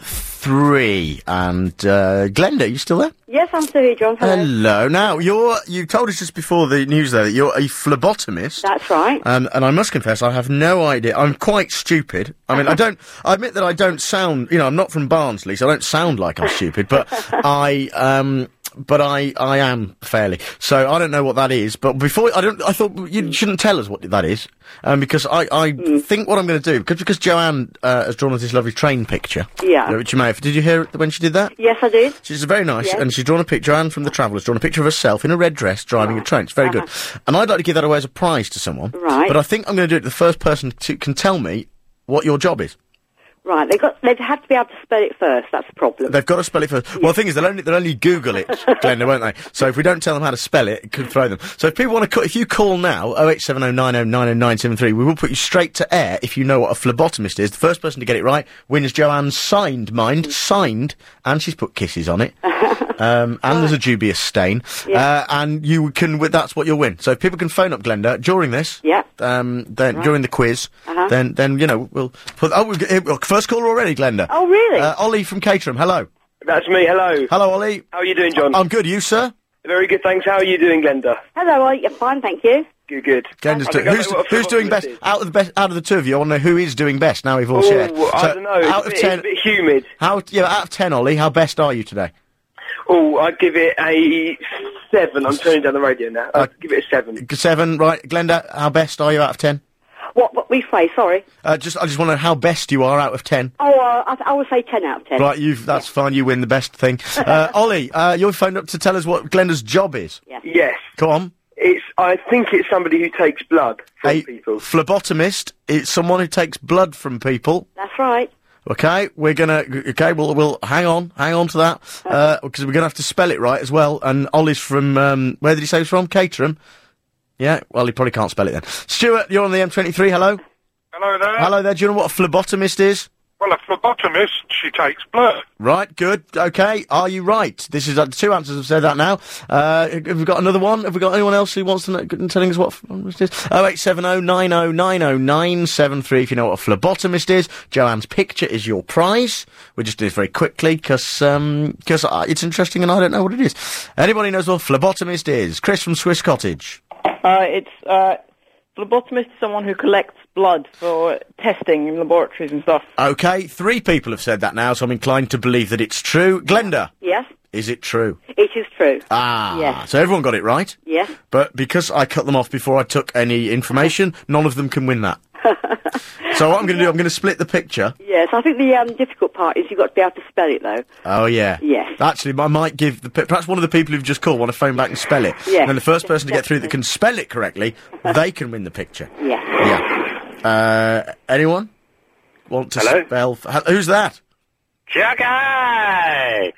three. And, uh, Glenda, are you still there? Yes, I'm still here, John. Hello. Hello. Now, you're, you told us just before the news there that you're a phlebotomist. That's right. Um, and I must confess, I have no idea. I'm quite stupid. I mean, I don't, I admit that I don't sound, you know, I'm not from Barnsley, so I don't sound like I'm stupid, but I, um, but I, I am fairly. So I don't know what that is, but before, I don't, I thought you shouldn't tell us what that is, um, because I, I Mm. think what I'm going to do, because, because Joanne, uh, has drawn us this lovely train picture. Yeah. uh, Which you may have, did you hear it when she did that? Yes, I did. She's very nice, Yes. and she's drawn a picture, Anne from The Travellers, drawn a picture of herself in a red dress driving a train. It's very good. And I'd like to give that away as a prize to someone. Right. But I think I'm going to do it to the first person who can tell me what your job is. Right, they got, they'd have to be able to spell it first, that's the problem. They've got to spell it first. Well, the thing is, they'll only, they'll only Google it, Glenda, won't they? So if we don't tell them how to spell it, it could throw them. So if people want to call, if you call now, oh eight seven oh nine oh nine oh nine seven three, we will put you straight to air if you know what a phlebotomist is. The first person to get it right wins Joanne's signed, mind, signed, and she's put kisses on it. Um, and there's a dubious stain. Yeah. Uh, and you can, that's what you'll win. So if people can phone up Glenda during this, yeah. um, then, Right. during the quiz, Uh-huh. then, then, you know, we'll put, oh, we've got, here- first caller already, Glenda. Oh, really? Uh, Ollie from Caterham, hello. That's me, hello. Hello, Ollie. How are you doing, John? I'm good, you, sir? Very good, thanks. How are you doing, Glenda? Hello, are you fine, thank you. Good, good. Glenda's I do- think I who's know what a who's doing best phlebotomist is. out of the best out of the two of you? I want to know who is doing best now we've all Oh, shared. I So, don't know. It's Out a of bit- ten, it's a bit humid. How yeah, out of ten, Ollie, how best are you today? Oh, I'd give it a seven. I'm turning down the radio now. I'd give it a seven. Seven, right? Glenda, how best are you out of ten? What, what we say, sorry. Uh, just I just want to know how best you are out of ten. Oh, uh, I, I would say ten out of ten. Right, you've that's fine. You win the best thing. Uh, Ollie, uh, you're phoned up to tell us what Glenda's job is. Yeah. Yes. Go on. It's. I think it's somebody who takes blood from A people. phlebotomist. It's someone who takes blood from people. That's right. Okay, we're gonna. Okay, we'll we'll hang on, hang on to that because we're gonna have to spell it right as well. And Ollie's from um, where did he say he's from? Caterham. Yeah. Well, he probably can't spell it then. Stuart, you're on the M twenty-three. Hello. Hello there. Hello there. Do you know what a phlebotomist is? Well, a phlebotomist, she takes blood. Right, good, okay. Are you right? This is, uh, two answers have said that now. Uh, have we got another one? Have we got anyone else who wants to know, telling us what a phlebotomist is? oh eight seven oh, nine oh nine oh nine seven three if you know what a phlebotomist is. Joanne's picture is your prize. We'll just do this very quickly, because, um, because uh, it's interesting and I don't know what it is. Anybody knows what a phlebotomist is? Chris from Swiss Cottage. Uh, it's, uh, phlebotomist is someone who collects blood for testing in laboratories and stuff. Okay, three people have said that now, so I'm inclined to believe that it's true. Glenda. Yes. Is it true? It is true. Ah. Yes. So everyone got it right? Yes. But because I cut them off before I took any information, none of them can win that. So what I'm going to do, I'm going to split the picture. Yes, I think the um, difficult part is you've got to be able to spell it, though. Oh, yeah. Yes. Actually, I might give the... Perhaps one of the people who've just called want to phone back and spell it. Yes. And then the first person to get through that can spell it correctly, they can win the picture. Yes. Yeah. Uh, anyone? Want to Hello? spell... F- who's that? Chucky!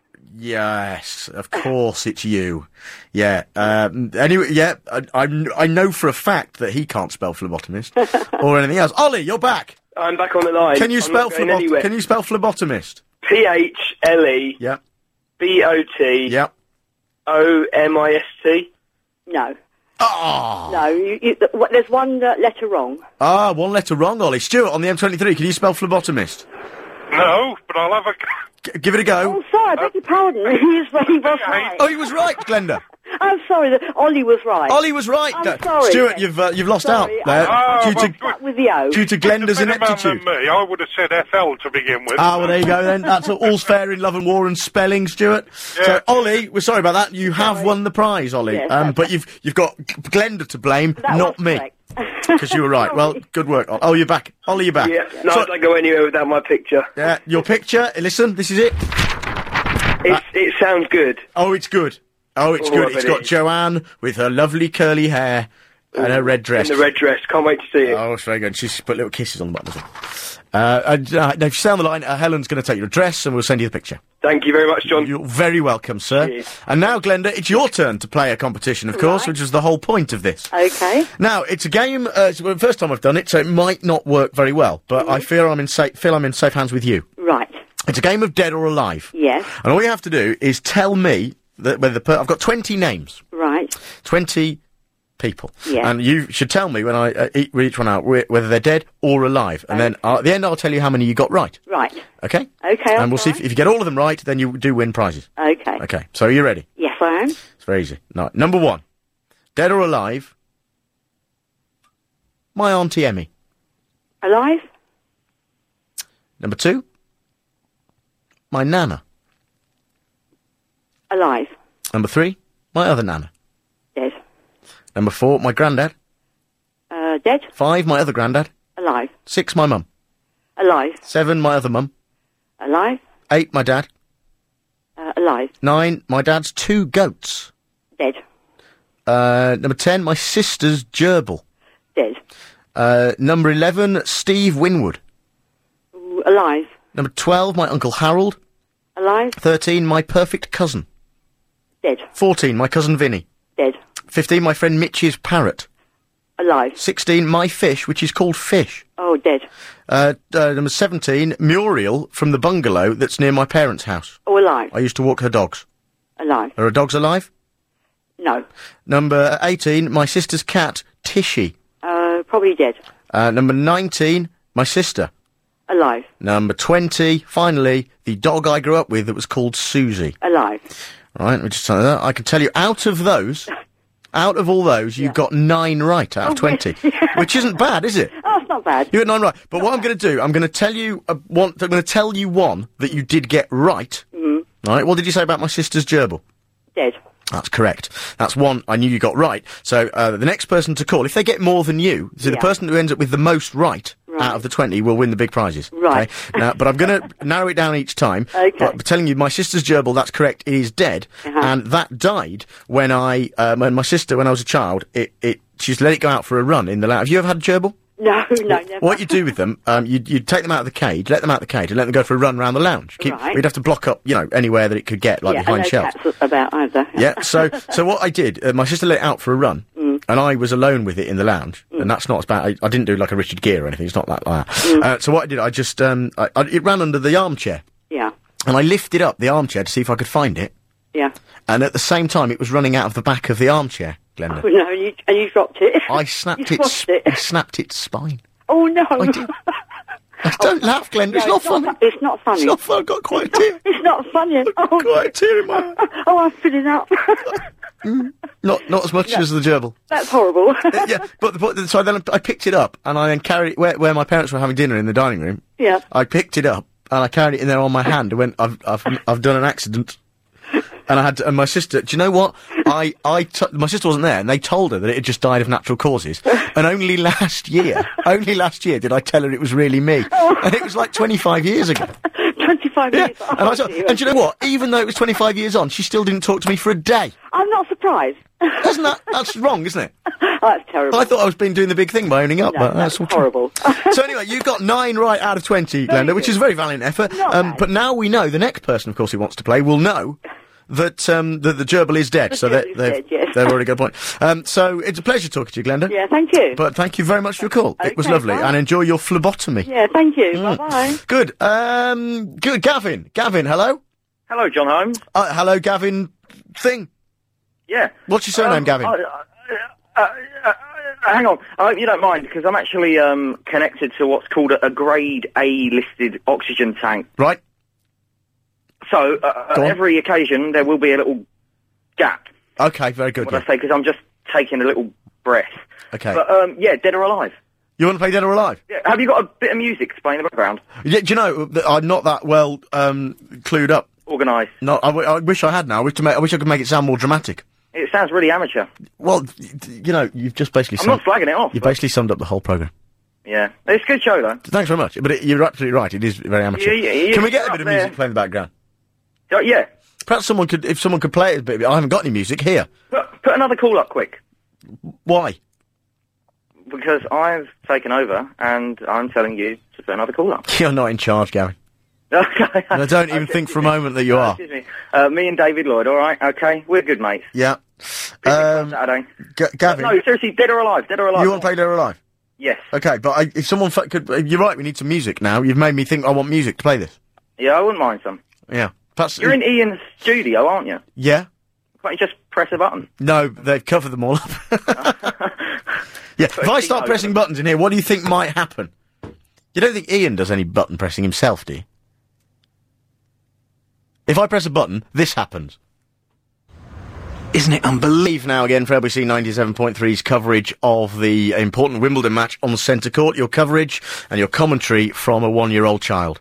Yes, of course it's you. Yeah. Um, anyway, yeah, I, I, I know for a fact that he can't spell phlebotomist or anything else. Ollie, you're back. I'm back on the line. Can you I'm spell not going phlebot- anywhere. Can you spell phlebotomist? P H L E. Yep. B O T. Yep. O M I S T. No. Oh. No, you, you, th- w- there's one uh, letter wrong. Ah, one letter wrong, Ollie. Stuart on the M twenty-three. Can you spell phlebotomist? No, but I'll have a... G- give it a go. Oh, sorry, I beg your pardon. he was, he was right. Oh, he was right, Glenda. I'm sorry, that Ollie was right. Ollie was right. I'm No, sorry. Stuart, you've uh, you've lost Sorry, out there I- Oh, due well, to good. With the O. due to Glenda's Better man ineptitude. than me. I would have said F L to begin with. Ah, well, there you go then. That's all's fair in love and war and spelling, Stuart. Yeah. So, Ollie, we're sorry about that. You have Sorry. won the prize, Ollie. Yes, um, that's but you've you've got Glenda to blame, That not was me. correct. Because you were right. Well, good work. Oh, you're back. Ollie, you're back. Yeah. No, So- I don't go anywhere without my picture. yeah, your picture. Listen, this is it. It's, it sounds good. Oh, it's good. Oh, it's Oh, good. I It's bet got it is. Joanne with her lovely curly hair and her red dress. In the red dress. Can't wait to see it. Oh, it's very good. She's put little kisses on the bottom as well. Uh, and, uh, now, if you stay on the line, uh, Helen's going to take your address and we'll send you the picture. Thank you very much, John. You're very welcome, sir. Cheers. And now, Glenda, it's your turn to play a competition, of course, Right. which is the whole point of this. Okay. Now, it's a game, uh, it's the first time I've done it, so it might not work very well, but I feel I'm in safe, feel I'm in safe hands with you. Right. It's a game of dead or alive. Yes. And all you have to do is tell me that whether the per- I've got twenty names. Right. twenty people. Yeah. And you should tell me when I uh, eat, read each one out whe- whether they're dead or alive. And then uh, at the end I'll tell you how many you got right. Right. Okay? Okay. And we'll see if, if you get all of them right, then you do win prizes. Okay. Okay. So are you ready? Yes, I am. It's very easy. No, number one. Dead or alive? My Auntie Emmy. Alive? Number two. My Nana. Alive. Number three. My other Nana. Dead. Number four. My Grandad. Uh, dead? Five. My other Grandad. Alive. Six. My Mum. Alive. Seven. My other Mum. Alive. Eight. My Dad. Uh, alive. Nine. My Dad's two goats. Dead. Uh, number ten. My sister's gerbil. Dead. Uh, number eleven. Steve Winwood. Ooh, alive. Number twelve. My Uncle Harold. Alive. Thirteen. My perfect cousin. Dead. Fourteen. My cousin Vinny. Dead. Fifteen. My friend Mitch's parrot. Alive. Sixteen. My fish, which is called Fish. Oh, dead. Uh, uh, number seventeen. Muriel from the bungalow that's near my parents' house. Oh, alive. I used to walk her dogs. Alive. Are her dogs alive? No. Number eighteen. My sister's cat, Tishy. Uh, probably dead. Uh, number nineteen. My sister. Alive. Number twenty, finally, the dog I grew up with that was called Susie. Alive. Right, let me just tell you that. I can tell you, out of those, out of all those, you've got nine right out of twenty. Which isn't bad, is it? Oh, it's not bad. You got nine right. But what I'm going to do, I'm going to tell you, uh, one, I'm going to tell you one that you did get right. Mm. Right, what did you say about my sister's gerbil? Dead. That's correct. That's one I knew you got right. So, uh, the next person to call, if they get more than you, so the Yeah. person who ends up with the most right, Right. out of the twenty will win the big prizes. Right. Okay? Now, but I'm going to narrow it down each time. Okay. But I'm telling you, my sister's gerbil, that's correct, it is dead. Uh-huh. And that died when I, uh, when my sister, when I was a child, it, it, she's let it go out for a run in the land. Have you ever had a gerbil? No, no, never. What you do with them, um, you you take them out of the cage, let them out of the cage, and let them go for a run around the lounge. Keep, Right. We'd have to block up, you know, anywhere that it could get, like yeah, behind and no shelves. cats about either. Yeah, so so what I did, uh, my sister let it out for a run, Mm. and I was alone with it in the lounge, Mm. and that's not as bad. I, I didn't do like a Richard Gere or anything. It's not that like that. Mm. Uh, so what I did, I just um, I, I, it ran under the armchair, Yeah. and I lifted up the armchair to see if I could find it, Yeah. and at the same time, it was running out of the back of the armchair, Glenda. Oh, no, and you, and you dropped it. I snapped You its, squashed it. I snapped its spine. Oh, no. I did. Don't laugh, Glenda. No, it's not funny. fu- It's not funny. It's not fun. I've got quite a tear. It's not funny. Oh, Quite a tear in my eye. oh, I'm filling up. Not not as much No. as the gerbil. That's horrible. Uh, yeah, but, the, but the, so then I picked it up and I then carried it where, where my parents were having dinner in the dining room. Yeah. I picked it up and I carried it in there on my hand and went, I've I've I've done an accident. And I had to, and my sister, do you know what? I, I, t- my sister wasn't there, and they told her that it had just died of natural causes. And only last year, only last year did I tell her it was really me. And it was like twenty-five years ago. twenty-five Yeah. years. And, I, said- and do you know what? Even though it was twenty-five years on, she still didn't talk to me for a day. I'm not surprised. Isn't that, that's wrong, isn't it? Oh, that's terrible. I thought I was been doing the big thing by owning up, No, but that's that's all horrible. true. So anyway, you've got nine right out of twenty, Very Glenda, which good. is a very valiant effort. Not Um, bad. but now we know, the next person, of course, who wants to play will know that um, that the gerbil is dead. The so gerbil they, is they've, dead, yes. they've already got a point. Um, so it's a pleasure talking to you, Glenda. Yeah, thank you. But thank you very much for your call. it was Okay, lovely. bye. And enjoy your phlebotomy. Yeah, thank you. Mm. Bye-bye. Good. Um, good. Gavin. Gavin, hello? Hello, John Holmes. Uh, hello, Gavin Thing. Yeah. What's your surname, Um, Gavin? I- Uh, uh, uh, hang on, I hope you don't mind, because I'm actually um, connected to what's called a, a Grade A listed oxygen tank. Right. So, uh, Go on. every occasion there will be a little gap, Okay, very good. what yeah. I say, because I'm just taking a little breath. Okay. But, um, yeah, Dead or Alive. You want to play Dead or Alive? Yeah. Have you got a bit of music to play in the background? Yeah, do you know, that I'm not that well um, clued up. Organised. No, I, w- I wish I had now. I wish, to make, I wish I could make it sound more dramatic. It sounds really amateur. Well, y- d- you know, you've just basically I'm not summed, slagging it off. you've but- basically summed up the whole programme. Yeah. It's a good show, though. Thanks very much. But it, you're absolutely right. It is very amateur. Yeah, yeah, yeah, Can we get you're a bit of up music there. playing in the background? Oh, yeah. Perhaps someone could, if someone could play it a bit. I haven't got any music here. Put, put another call up quick. Why? Because I've taken over, and I'm telling you to put another call up. You're not in charge, Gary. Okay. And I don't even Okay, think for a excuse me. moment that you Uh, are. Excuse me. Uh, me and David Lloyd, all right? Okay, we're good mates. Yeah. Busy Um, Saturday. G- Gavin, No, seriously, Dead or Alive, Dead or Alive. you want to play Dead or Alive? Yes. Okay, but I, if someone f- could, uh, you're right. We need some music now. You've made me think I want music to play this. Yeah, I wouldn't mind some. Yeah. Perhaps, You're in Ian's studio, aren't you? Yeah. Can't you just press a button? No, they've covered them all up. Yeah. If I start pressing buttons in here, what do you think might happen? You don't think Ian does any button pressing himself, do you? If I press a button, this happens. Isn't it unbelievable? Now again for L B C ninety-seven point three's coverage of the important Wimbledon match on the centre court. Your coverage and your commentary from a one-year-old child.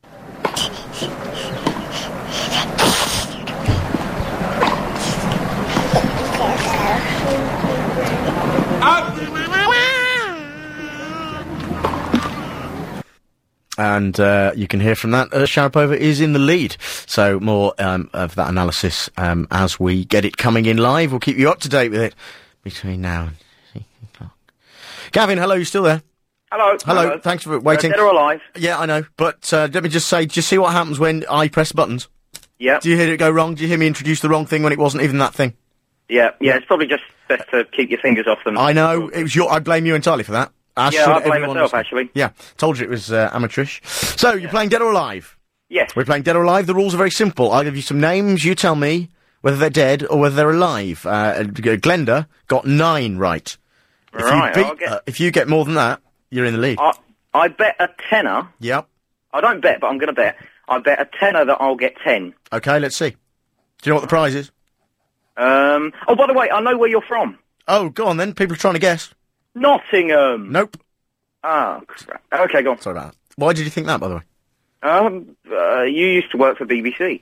And uh, you can hear from that, uh, Sharapova is in the lead. So more um, of that analysis um, as we get it coming in live. We'll keep you up to date with it between now and six o'clock. Gavin, hello, you still there? Hello. Hello, thanks for waiting. Uh, Dead or Alive? Yeah, I know. But uh, let me just say, do you see what happens when I press buttons? Yeah. Do you hear it go wrong? Do you hear me introduce the wrong thing when it wasn't even that thing? Yeah, yeah, it's probably just best to keep your fingers off them. I know. It was your. I blame you entirely for that. As Yeah, should I blame everyone myself, listening. actually. Yeah, told you it was uh, amateurish. So, you're playing Dead or Alive? Yes. We're playing Dead or Alive. The rules are very simple. I'll give you some names. You tell me whether they're dead or whether they're alive. Uh, Glenda got nine right. If Right, you beat, I'll get- uh, if you get more than that, you're in the lead. I, I bet a tenner. Yep. I don't bet, but I'm going to bet. I bet a tenner that I'll get ten. Okay, let's see. Do you know what the prize is? Um. Oh, by the way, I know where you're from. Oh, go on then. People are trying to guess. Nottingham. Nope. Ah, crap. Okay, go on. Sorry about that. Why did you think that, by the way? Um, uh, you used to work for B B C.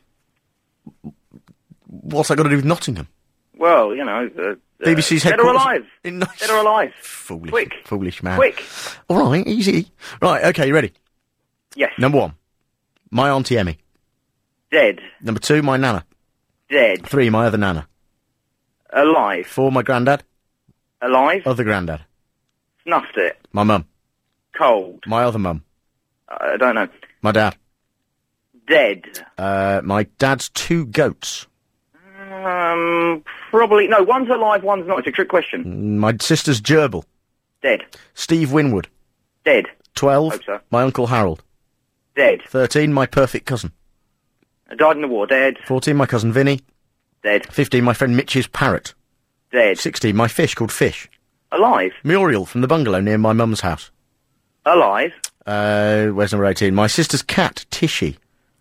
What's that got to do with Nottingham? Well, you know, uh, B B C's Dead or headquarters Alive. in Dead or Alive. Foolish. Quick. Foolish man. Quick. All right, easy. Right, okay, you ready? Yes. Number one, my Auntie Emmy. Dead. Number two, my Nana. Dead. Three, my other Nana. Alive. Four, my Grandad. Alive. Other Grandad. Snuffed it. My Mum. Cold. My other Mum. I don't know. My Dad. Dead. Uh, my Dad's two goats. Uh, Um, probably no. One's alive, one's not. It's a trick question. My sister's gerbil. Dead. Steve Winwood. Dead. Twelve. Hope so. My uncle Harold. Dead. Thirteen. My perfect cousin. Died in the war. Dead. Fourteen. My cousin Vinny. Dead. Fifteen. My friend Mitch's parrot. Dead. Sixteen. My fish called Fish. Alive. Muriel from the bungalow near my mum's house. Alive. Uh, where's number eighteen? My sister's cat Tishy.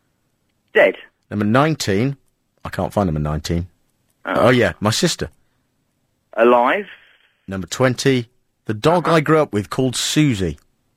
Dead. Number nineteen. I can't find number nineteen. Oh. Oh yeah, my sister. Alive. Number twenty. The dog I grew up with called Susie.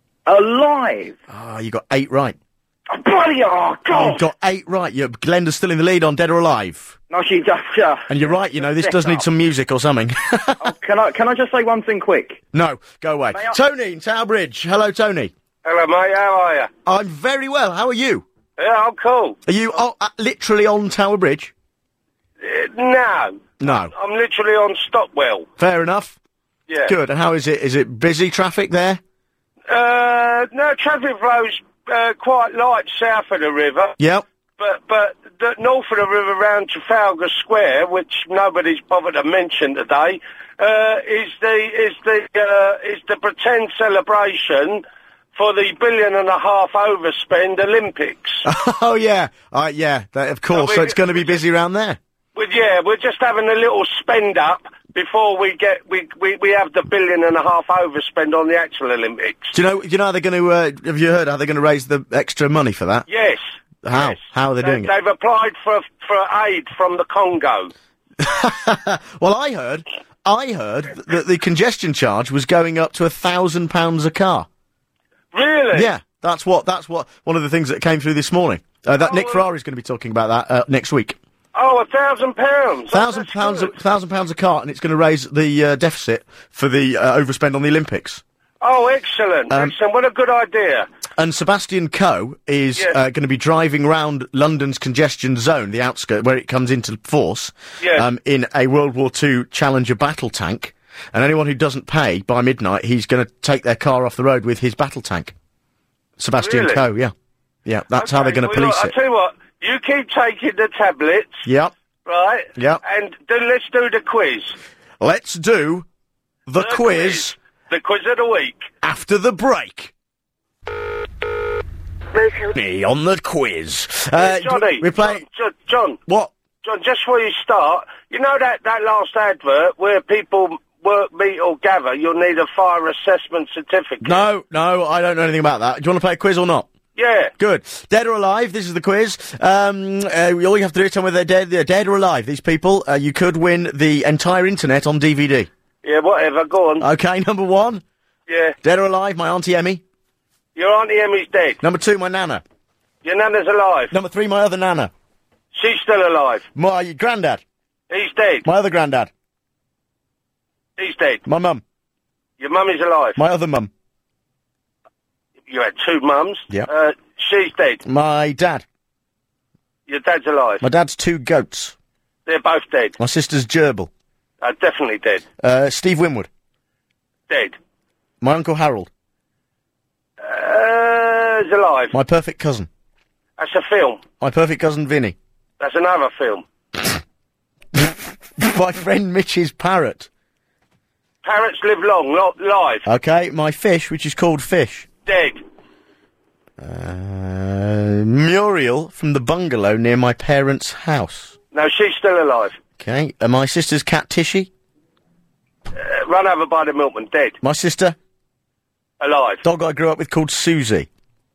Alive. Ah, you got eight right. Oh, bloody oh God! You got eight right. Yeah, Glenda's still in the lead on Dead or Alive. No, she just. Uh, And you're right. You know this does need some music or something. oh, can I can I just say one thing quick? No, go away. May I- Tony in Tower Bridge. Hello, Tony. Hello, mate. How are you? I'm very well. How are you? Yeah, I'm cool. Are you oh, uh, literally on Tower Bridge? Uh, no, No. I'm literally on Stockwell. Fair enough. Yeah. Good. And how is it? Is it busy traffic there? Uh, no, traffic flows uh, quite light south of the river. Yep. But but the north of the river round Trafalgar Square, which nobody's bothered to mention today, uh, is the is the uh, is the pretend celebration for the billion and a half overspend Olympics. Oh yeah. Uh, yeah. That, of course. So, we- it's going to be busy around there. Well, yeah, we're just having a little spend up before we get we, we, we have the billion and a half overspend on the actual Olympics. Do you know? Do you know how they're going to? Uh, have you heard how they're going to raise the extra money for that? Yes. How? Yes. How are they They- doing it? They've applied for for aid from the Congo. Well, I heard. I heard that the congestion charge was going up to a thousand pounds a car. Really? Yeah, that's what. That's what. One of the things that came through this morning. Uh, that Nick Ferrari's going to be talking about that uh, next week. Oh, a thousand pounds. Thousand pounds, a, thousand pounds a car, and it's going to raise the uh, deficit for the uh, overspend on the Olympics. Oh, excellent! Um, excellent. What a good idea. And Sebastian Coe is Yes. uh, going to be driving round London's congestion zone, the outskirt where it comes into force, Yes. um, in a World War Two Challenger battle tank. And anyone who doesn't pay by midnight, he's going to take their car off the road with his battle tank. Sebastian Really? Coe, yeah, yeah. That's how Okay, they're going to well, police look, it. I'll tell you what. You keep taking the tablets, Yep. right? Yep. And then let's do the quiz. Let's do the, quiz, The quiz of the week. after the break. Me on the quiz. Uh, Johnny, we're playing. John, John. What? John, just before you start, you know that, that last advert where people work, meet or gather, you'll need a fire assessment certificate. No, no, I don't know anything about that. Do you want to play a quiz or not? Yeah. Good. Dead or alive? This is the quiz. Um, uh, all you have to do is tell me whether they're dead, they're dead or alive. These people, uh, you could win the entire internet on D V D. Yeah, whatever, go on. Okay, number one. Yeah. Dead or alive? My Auntie Emmy. Your Auntie Emmy's dead. Number two, my Nana. Your Nana's alive. Number three, my other Nana. She's still alive. My granddad. He's dead. My other granddad. He's dead. My mum. Your mummy's alive. My other mum. You had two mums. Yeah. Uh, she's dead. My dad. Your dad's alive. My dad's two goats. They're both dead. My sister's gerbil. Uh, definitely dead. Uh, Steve Winwood. Dead. My uncle Harold. Uh, is alive. My perfect cousin. That's a film. My perfect cousin Vinny. That's another film. My friend Mitch's parrot. Parrots live long, not live. Okay, my fish, which is called Fish. Dead. Uh, Muriel from the bungalow near my parents' house. No, she's still alive. Okay, uh, my sister's cat Tishy. Uh, run over by the milkman. Dead. My sister. Alive. Dog I grew up with called Susie.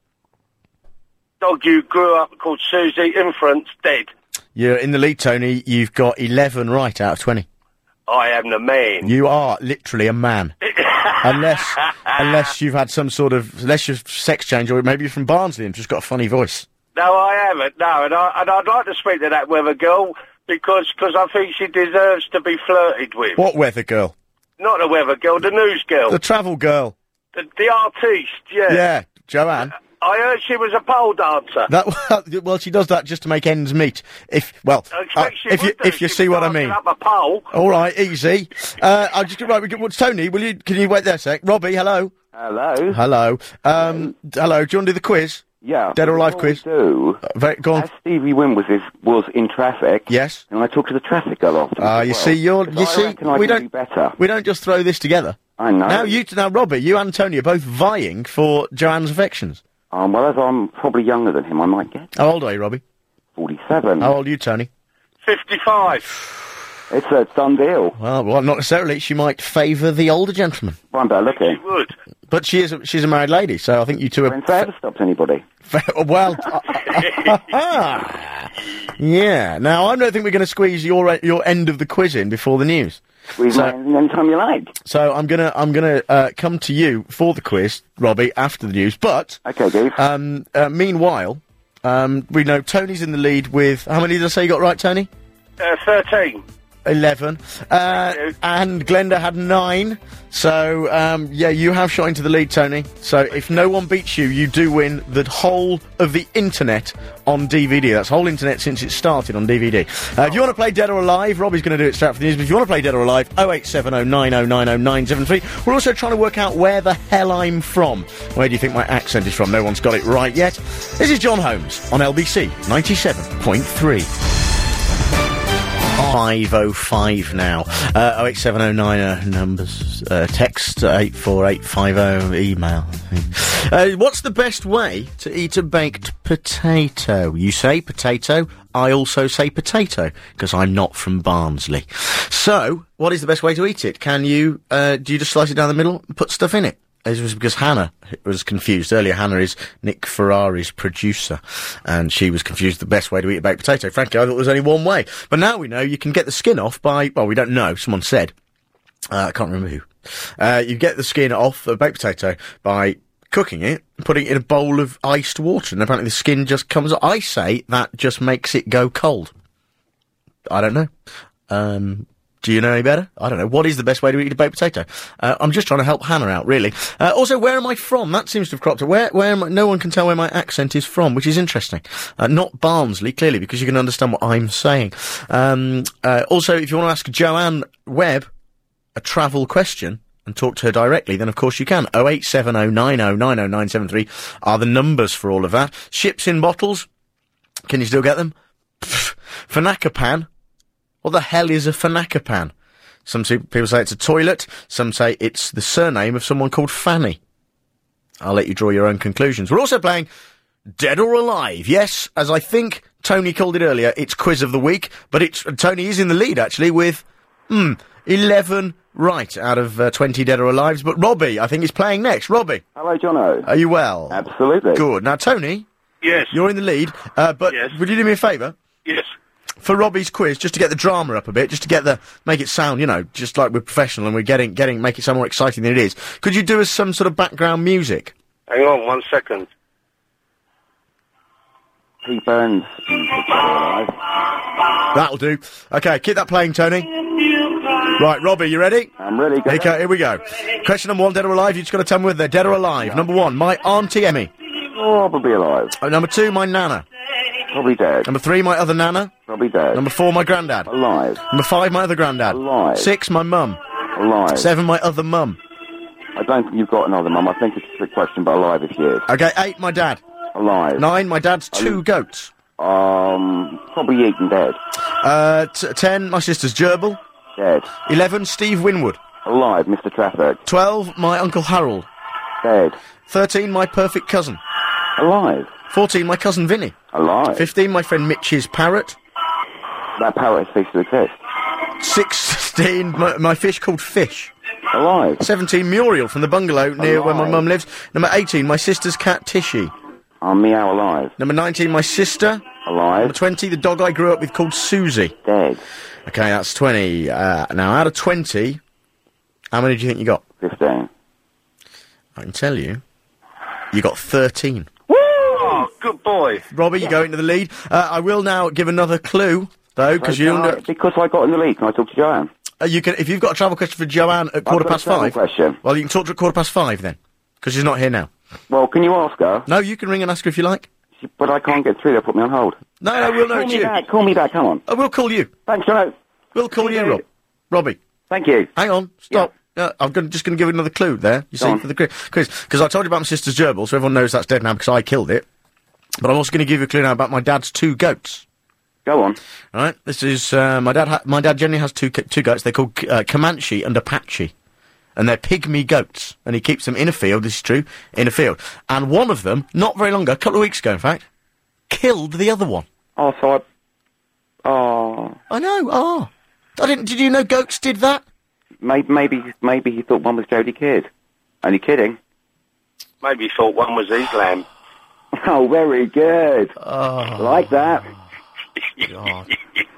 Dog you grew up called Susie. Inference. Dead. You're in the lead, Tony. You've got eleven right out of twenty. I am the man. You are literally a man. unless, unless you've had some sort of, unless you're sex change, or maybe you're from Barnsley and just got a funny voice. No, I haven't. No, and, I, and I'd like to speak to that weather girl because cause I think she deserves to be flirted with. What weather girl? Not the weather girl, the news girl. The travel girl. The, the artiste, yeah. Yeah, Joanne. I heard she was a pole dancer. That well, she does that just to make ends meet. If well, I uh, expect she if you would do. if you She see was what I dancing mean. Up a pole. All right, easy. Uh, I'll just right. We get what's Tony? Will you? Can you wait there a sec? Robbie, hello. Hello. Hello. Um, hello. Do you want to do the quiz? Yeah. Dead or alive Before we quiz. Do, Uh, very, go on. as Stevie Wynn was, is, was in traffic, Yes. and I talk to the traffic girl often. Ah, as you well. see, you're, 'Cause you I see, reckon I we can don't, do better. we don't just throw this together. I know. Now, you, now, Robbie, you and Tony are both vying for Joanne's affections. Um, well, as I'm probably younger than him, I might get How old are you, Robbie? forty-seven. How old are you, Tony? fifty-five. It's a done deal. Well, well, not necessarily. She might favour the older gentleman. Well, I'm better looking. Would. But she is a, she's a married lady, so I think you two are... Prince ever stopped anybody. well, yeah. Now, I don't think we're going to squeeze your your end of the quiz in before the news. Squeeze So- my anything anytime you like. So I'm gonna I'm gonna uh, come to you for the quiz, Robbie, after the news. But Okay, Dave. um, uh, meanwhile, um, we know Tony's in the lead with how many did I say you got right, Tony? Uh, thirteen. Eleven. Uh, and Glenda had nine. So um, yeah, you have shot into the lead, Tony. So if no one beats you, you do win the whole of the internet on D V D. That's whole internet since it started on D V D. Uh, if you want to play Dead or Alive, Robbie's going to do it straight after the news. But if you want to play Dead or Alive, oh eight seven oh nine oh nine oh nine seven three. We're also trying to work out where the hell I'm from. Where do you think my accent is from? No one's got it right yet. This is John Holmes on L B C ninety-seven point three. five oh five now. Uh, oh eight seven oh nine oh numbers. Uh, text eight four eight five oh. Email. Uh, what's the best way to eat a baked potato? You say potato. I also say potato because I'm not from Barnsley. So, what is the best way to eat it? Can you? Uh, do you just slice it down the middle and put stuff in it? It was because Hannah was confused earlier. Hannah is Nick Ferrari's producer, and she was confused the best way to eat a baked potato. Frankly, I thought there was only one way. But now we know you can get the skin off by, well, we don't know, someone said. Uh, I can't remember who. Uh, you get the skin off a baked potato by cooking it and putting it in a bowl of iced water, and apparently the skin just comes off. I say that just makes it go cold. I don't know. Um... Do you know any better? I don't know. What is the best way to eat a baked potato? Uh, I'm just trying to help Hannah out, really. Uh, also, where am I from? That seems to have cropped up. Where, where am I? No one can tell where my accent is from, which is interesting. Uh, not Barnsley, clearly, because you can understand what I'm saying. Um, uh, also, if you want to ask Joanne Webb a travel question and talk to her directly, then of course you can. oh eight seven oh nine oh nine oh nine seven three are the numbers for all of that. Ships in bottles. Can you still get them? Pfft. Fanacapan. What the hell is a Fanacapan? Some se- people say it's a toilet. Some say it's the surname of someone called Fanny. I'll let you draw your own conclusions. We're also playing Dead or Alive. Yes, as I think Tony called it earlier, it's Quiz of the Week. But it's Tony is in the lead, actually, with, hmm, eleven right out of uh, twenty Dead or Alives. But Robbie, I think, is playing next. Robbie. Hello, Jono. Are you well? Absolutely. Good. Now, Tony. Yes. You're in the lead. Uh, but Yes. would you do me a favour? Yes. For Robbie's quiz, just to get the drama up a bit, just to get the, make it sound, you know, just like we're professional and we're getting, getting, make it sound more exciting than it is. Could you do us some sort of background music? Hang on one second. Pete Burns. That'll do. Okay, keep that playing, Tony. Right, Robbie, you ready? I'm ready. Go Okay, here we go. Question number one, dead or alive, you just got to tell me whether they're dead or alive. Number one, my Auntie Emmy. Probably alive. Uh, number two, my Nana. Probably dead. Number three, my other Nana. Probably dead. Number four, my Grandad. Alive. Number five, my other Grandad. Alive. Six, my Mum. Alive. Seven, my other Mum. I don't think you've got another mum. I think it's a trick question, but alive if she is. Okay, eight, my dad. Alive. Nine, my dad's two goats. Um, probably eaten dead. Uh, t- ten, my sister's gerbil. Dead. Eleven, Steve Winwood. Alive, Mister Traffic. Twelve, my Uncle Harold. Dead. Thirteen, my perfect cousin. Alive. Fourteen, my cousin Vinny. Alive. Fifteen, my friend Mitch's parrot. That parrot has ceased to exist. Sixteen, my, my fish called Fish. Alive. Seventeen, Muriel from the bungalow near Alive. where my mum lives. Number eighteen, my sister's cat Tishy. I'm meow alive. Number nineteen, my sister. Alive. Number twenty, the dog I grew up with called Susie. Dead. Okay, that's twenty. Uh, now, out of twenty, how many do you think you got? Fifteen. I can tell you, you got thirteen. Oh, good boy. Robbie, you go into the lead. Uh, I will now give another clue, though, because you Can I- know... Because I got in the lead, can I talk to Joanne? Uh, you can, if you've got a travel question for Joanne at quarter got a past travel five... question. Well, you can talk to her at quarter past five, then, because she's not here now. Well, can you ask her? No, you can ring and ask her if you like. She, but I can't get through, they'll put me on hold. No, no, we'll know Call it's me you. back, call me back, come on. Uh, we'll call you. Thanks, Jono. We'll call See you, you. Rob. Robbie. Thank you. Hang on, stop. Uh, I'm gonna, just going to give it another clue there, you Go see, on. for the quiz. Because I told you about my sister's gerbil, so everyone knows that's dead now because I killed it. But I'm also going to give you a clue now about my dad's two goats. Go on. All right, this is, uh, my dad ha- my dad generally has two ca- two goats. They're called uh, Comanche and Apache. And they're pygmy goats. And he keeps them in a field, this is true, in a field. And one of them, not very long ago, a couple of weeks ago in fact, killed the other one. Oh, so I... Oh... I know, oh. I didn't, did you know goats did that? Maybe, maybe, maybe he thought one was Jodie Kidd. Only kidding. Maybe he thought one was his lamb. Oh, very good. Oh. Like that. God.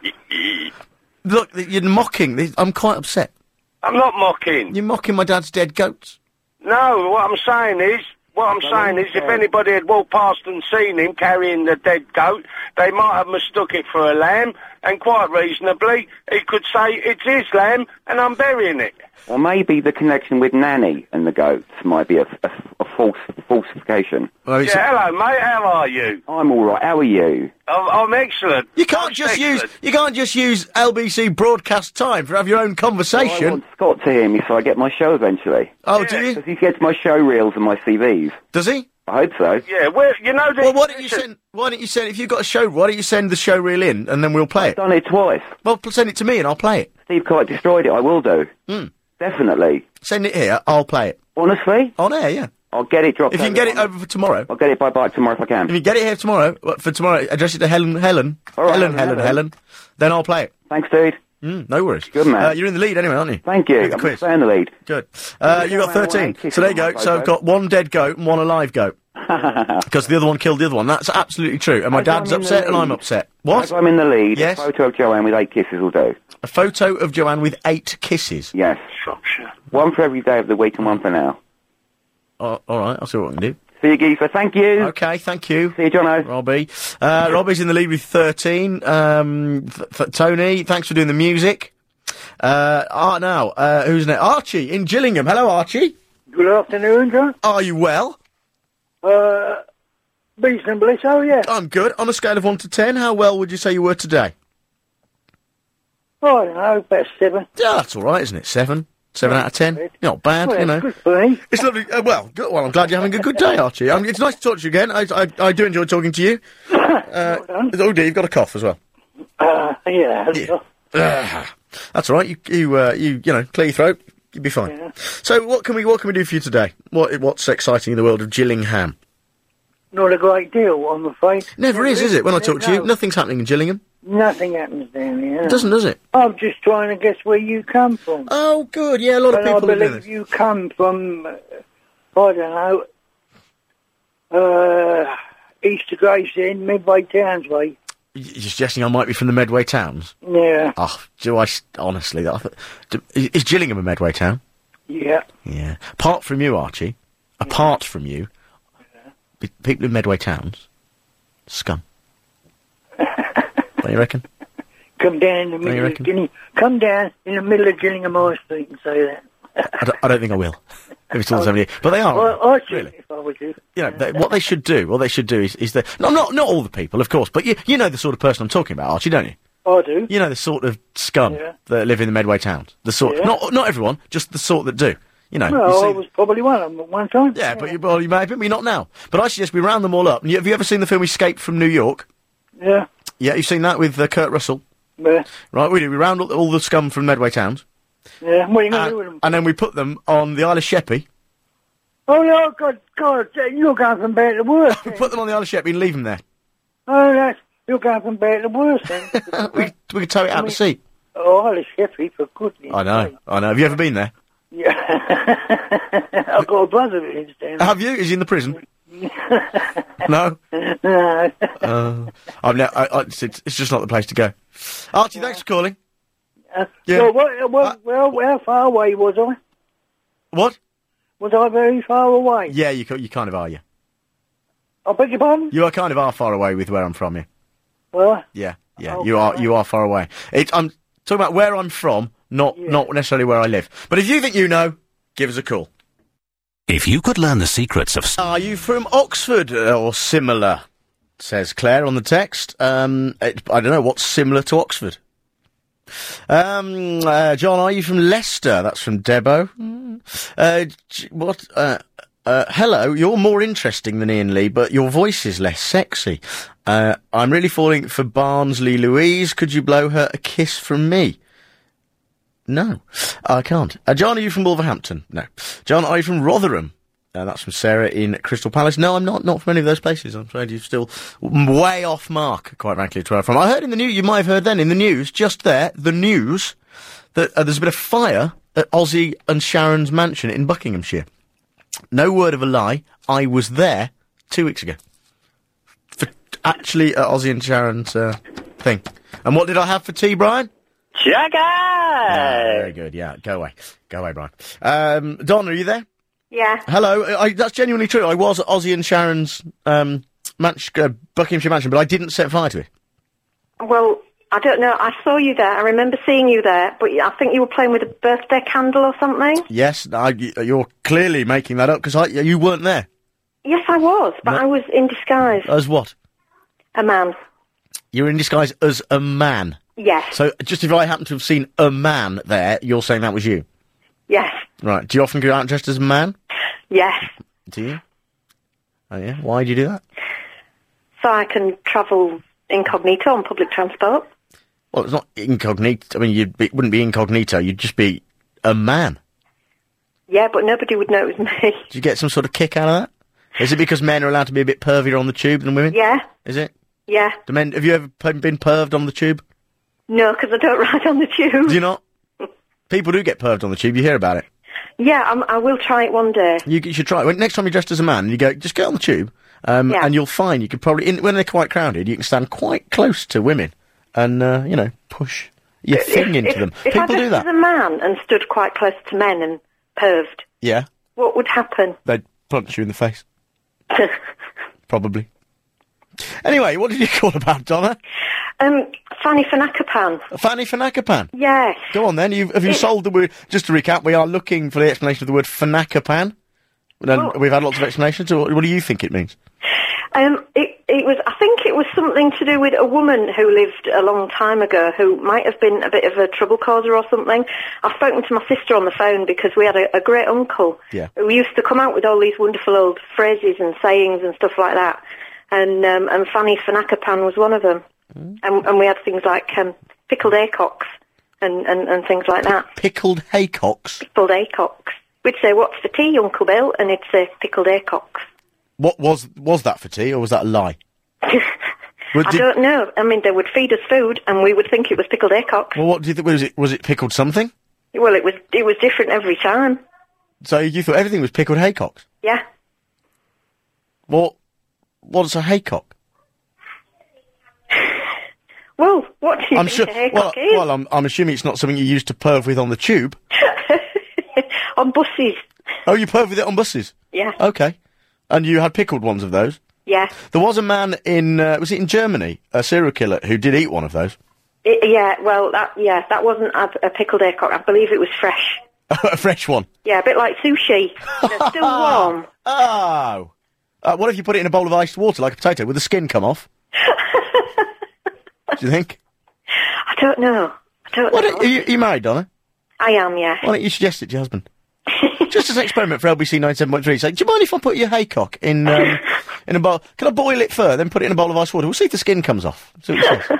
Look, you're mocking. this- I'm quite upset. I'm not mocking. You're mocking my dad's dead goats. No, what I'm saying is, what I'm saying is, if anybody had walked past and seen him carrying the dead goat, they might have mistook it for a lamb, and quite reasonably, he could say, it's his lamb, and I'm burying it. Or maybe the connection with Nanny and the goats might be a, a, a false falsification. Well, Yeah, hello, mate, how are you? I'm all right. How are you? I'm, I'm excellent. You can't I'm just excellent. use you can't just use L B C broadcast time to have your own I conversation. want Scott to hear me so I get my show eventually. Oh, do you? Because he gets my show reels and my C Vs. Does he? I hope so. Yeah, well, you know... The, Well, why don't you send? Why don't you send? If you've got a show, why don't you send the show reel in and then we'll play I've it? done it twice. Well, pl- send it to me and I'll play it. Steve Kite destroyed it. I will do. Hmm. Definitely. Send it here. I'll play it Honestly? on air. Yeah. I'll get it dropped If you can over get it on- over for tomorrow. I'll get it by bike tomorrow if I can. If you get it here tomorrow, uh, for tomorrow, address it to Helen, Helen, All right, Helen, Helen, Helen, Helen. Helen. Then I'll play it. Thanks, dude. Mm, no worries. Good man. Uh, you're in the lead anyway, aren't you? Thank you. With the I'm quiz. staying in the lead. Good. Uh, you got thirteen. So there you go. So I've got one dead goat and one alive goat. Because the other one killed the other one. That's absolutely true. And my As dad's I'm in the upset and I'm lead. upset. What? As I'm in the lead, Yes. a photo of Joanne with eight kisses will do. A photo of Joanne with eight kisses. Yes. One for every day of the week and one for now. Oh, all right, I'll see what I can do. See you, geezer. Thank you. Okay, thank you. See you, Jono. Robbie. Uh, Robbie's in the lead with thirteen. Um, th- th- Tony, thanks for doing the music. Uh, Art now. Uh, who's next? Archie in Gillingham. Hello, Archie. Good afternoon, John. Are you well? Uh, reasonably so, yeah. I'm good. On a scale of one to ten, how well would you say you were today? Oh, I don't know, about seven. Yeah, that's all right, isn't it? Seven. Seven out of ten. Not bad, Well, you know. good for me. It's lovely. Uh, well, good, well, I'm glad you're having a good day, Archie. Um, it's nice to talk to you again. I, I, I do enjoy talking to you. Uh, oh dear, you've got a cough as well. Uh, yeah. Yeah. Uh, that's all right. You, you, uh, you, you know, clear your throat. You'll be fine. Yeah. So, what can we, what can we do for you today? What, what's exciting in the world of Gillingham? Not a great deal, I'm afraid. Never is, is it? When I talk to you, No. nothing's happening in Gillingham. Nothing happens down here. It doesn't, does it? I'm just trying to guess where you come from. Oh, good. Yeah, a lot of and people I are doing believe this. you come from, uh, I don't know, uh, East of Gravesend, Midway Towns way. Y- You're suggesting I might be from the Medway towns? Yeah. Oh, do I, s- honestly, I th- do, is is Gillingham a Medway town? Yeah. Yeah. Apart from you, Archie, apart from you, pe- people in Medway towns, scum. What do you reckon? Come down in the you middle of reckon? Gillingham. Come down in the middle of Gillingham High Street and say that. I don't, I don't think I will. If it's all the same idea. But they are. Well, I should really. if I was you. You know, they, what they should do, what they should do is, is that, no, not, not all the people, of course, but you, you know the sort of person I'm talking about, Archie, don't you? I do. You know the sort of scum Yeah. that live in the Medway towns. The sort, Yeah. not, not everyone, just the sort that do. You know. Well, you I see- was probably one of them at one time. yeah, but you, well, you may have been, but you're not now. But I suggest we round them all up. And you, have you ever seen the film Escape from New York? Yeah. Yeah, you've seen that with uh, Kurt Russell? Yeah. Right, we do. We round all, all the scum from Medway towns, Yeah. What are you going to and, do with them? and then we put them on the Isle of Sheppey. Oh, no, God, God, you're going from bad to worse. We put them on the Isle of Sheppey and leave them there. Oh, that's, you're going from bad to worse then. we, we could tow it I out mean- to sea. Oh, I'll Sheffy, for goodness I know, I know. Have you ever been there? Yeah. I've got a brother that lives down there. Have you? Is he in the prison? No? No. Uh, I've ne- I, I, it's, it's just not the place to go. Archie, thanks for calling. Uh, Yeah. So, what, what, well, how far away was I? What? Was I very far away? Yeah, you, ca- you kind of are, yeah. I beg your pardon? You are kind of are far away with where I'm from, yeah. Well, Yeah, yeah, Oh, you are, right. you are far away. It, I'm talking about where I'm from, not, not necessarily where I live. But if you think you know, give us a call. If you could learn the secrets of... Are you from Oxford uh, or similar? Says Claire on the text. Um, it, I don't know what's similar to Oxford. Um, uh, John, are you from Leicester? That's from Debo. Uh, J- what? Uh, Uh, hello, you're more interesting than Ian Lee, but your voice is less sexy. Uh, I'm really falling for Barnsley Louise. Could you blow her a kiss from me? No, I can't. Uh, John, are you from Wolverhampton? No. John, are you from Rotherham? Uh, that's from Sarah in Crystal Palace. No, I'm not, not from any of those places. I'm afraid you're still way off mark, quite frankly, to where I'm from. I heard in the news, you might have heard then, in the news, just there, the news, that uh, there's been a fire at Ozzy and Sharon's mansion in Buckinghamshire. No word of a lie, I was there two weeks ago. For actually at Ozzy and Sharon's uh, thing. And what did I have for tea, Brian? Jagger! Ah, very good, yeah. Go away. Go away, Brian. Um, Don, are you there? Yeah. Hello. I, that's genuinely true. I was at Ozzy and Sharon's um, manch, uh, Buckinghamshire mansion, but I didn't set fire to it. Well, I don't know. I saw you there. I remember seeing you there, but I think you were playing with a birthday candle or something. Yes, I, you're clearly making that up, because you weren't there. Yes, I was, but No. I was in disguise. As what? A man. You're in disguise as a man. Yes. So, just if I happen to have seen a man there, you're saying that was you? Yes. Right. Do you often go out dressed as a man? Yes. Do you? Oh, yeah? Why do you do that? So I can travel incognito on public transport. Well, it's not incognito. I mean, you'd be, it wouldn't be incognito. You'd just be a man. Yeah, but nobody would know it was me. Do you get some sort of kick out of that? Is it because men are allowed to be a bit pervier on the tube than women? Yeah. Is it? Yeah. Do men, have you ever p- been perved on the tube? No, because I don't ride on the tube. Do you not? People do get perved on the tube. You hear about it. Yeah, I'm, I will try it one day. You, you should try it. When, next time you're dressed as a man, you go, just get on the tube, um, Yeah. and you'll find you could probably, in, when they're quite crowded, you can stand quite close to women and, uh, you know, push your thing into if, them. If People I do dressed that. as a man and stood quite close to men and perved, Yeah. what would happen? They'd punch you in the face. Probably. Anyway, what did you call about, Donna? Um, Fanny Fanakapan. Fanny Fanakapan? Yes. Go on then, you, have you It- sold the word, just to recap, we are looking for the explanation of the word Fanakapan. And Oh. we've had lots of explanations, so what, what do you think it means? Um, it, it was, I think it was something to do with a woman who lived a long time ago who might have been a bit of a trouble causer or something. I've spoken to my sister on the phone because we had a, a great uncle Yeah. who used to come out with all these wonderful old phrases and sayings and stuff like that. And, um, and Fanny Fanakapan was one of them. Mm. And, and we had things like, um, pickled haycocks and, and, and things like that. Pickled haycocks? Pickled haycocks. We'd say, what's for tea, Uncle Bill? And he'd say, pickled haycocks. What was, was that for tea, or was that a lie? Well, I did- don't know. I mean, they would feed us food, and we would think it was pickled haycocks. Well, what do you think, was it, was it pickled something? Well, it was it was different every time. So you thought everything was pickled haycocks? Yeah. What, what's a haycock? Well, what do you I'm think sure, a haycock well, is? well, I'm, I'm assuming it's not something you used to perv with on the tube. On buses. Oh, you perv with it on buses? Yeah. Okay. And you had pickled ones of those? Yeah. There was a man in, uh, was it in Germany, a serial killer, who did eat one of those. I- yeah, well, that yeah, that wasn't a, a pickled haycock. I believe it was fresh. A fresh one. Yeah, a bit like sushi. They're still warm. Oh. Uh, what if you put it in a bowl of iced water like a potato? Would the skin come off? Do you think? I don't know. I don't What know. are you, are you married, Donna? I am, yeah. Why don't you suggest it to your husband? Just as an experiment for L B C ninety-seven point three. Say, do you mind if I put your haycock in um, in a bowl? Can I boil it first, then put it in a bowl of ice water? We'll see if the skin comes off. See what he says.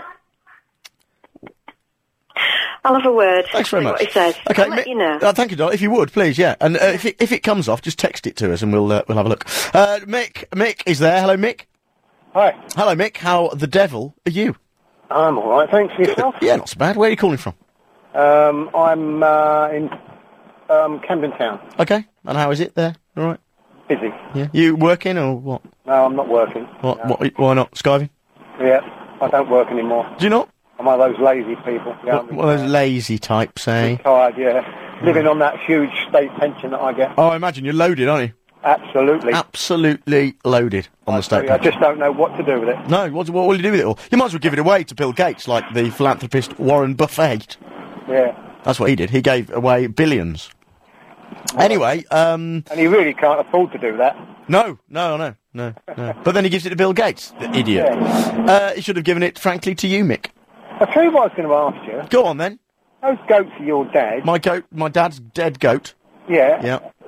I'll have a word. Thanks very See much. What he says. Okay, I'll let Mi- you know. Uh, thank you, Donna. If you would, please, yeah. And uh, if it, if it comes off, just text it to us, and we'll uh, we'll have a look. Uh, Mick, Mick is there. Hello, Mick. Hi. Hello, Mick. How the devil are you? I'm all right, thanks. Yourself? Yeah, not so bad. Where are you calling from? Um, I'm uh, in um, Camden Town. Okay. And how is it there? All right. Busy. Yeah. You working or what? No, I'm not working. What? No. What? Why not? Skiving? Yeah, I don't work anymore. Do you not? I'm one of those lazy people. Yeah, What, one of those lazy types, eh? tired, yeah. Living on that huge state pension that I get. Oh, I imagine you're loaded, aren't you? Absolutely. Absolutely loaded on the state I pension. just don't know what to do with it. No, what, what will you do with it all? You might as well give it away to Bill Gates, like the philanthropist Warren Buffett. Yeah. That's what he did. He gave away billions. Anyway, um... And he really can't afford to do that. No, no, no, no, no. But then he gives it to Bill Gates, the idiot. Uh, he should have given it, frankly, to you, Mick. I'll tell you what I was going to ask you. Go on, then. Those goats are your dad. My goat, my dad's dead goat. Yeah. Yeah.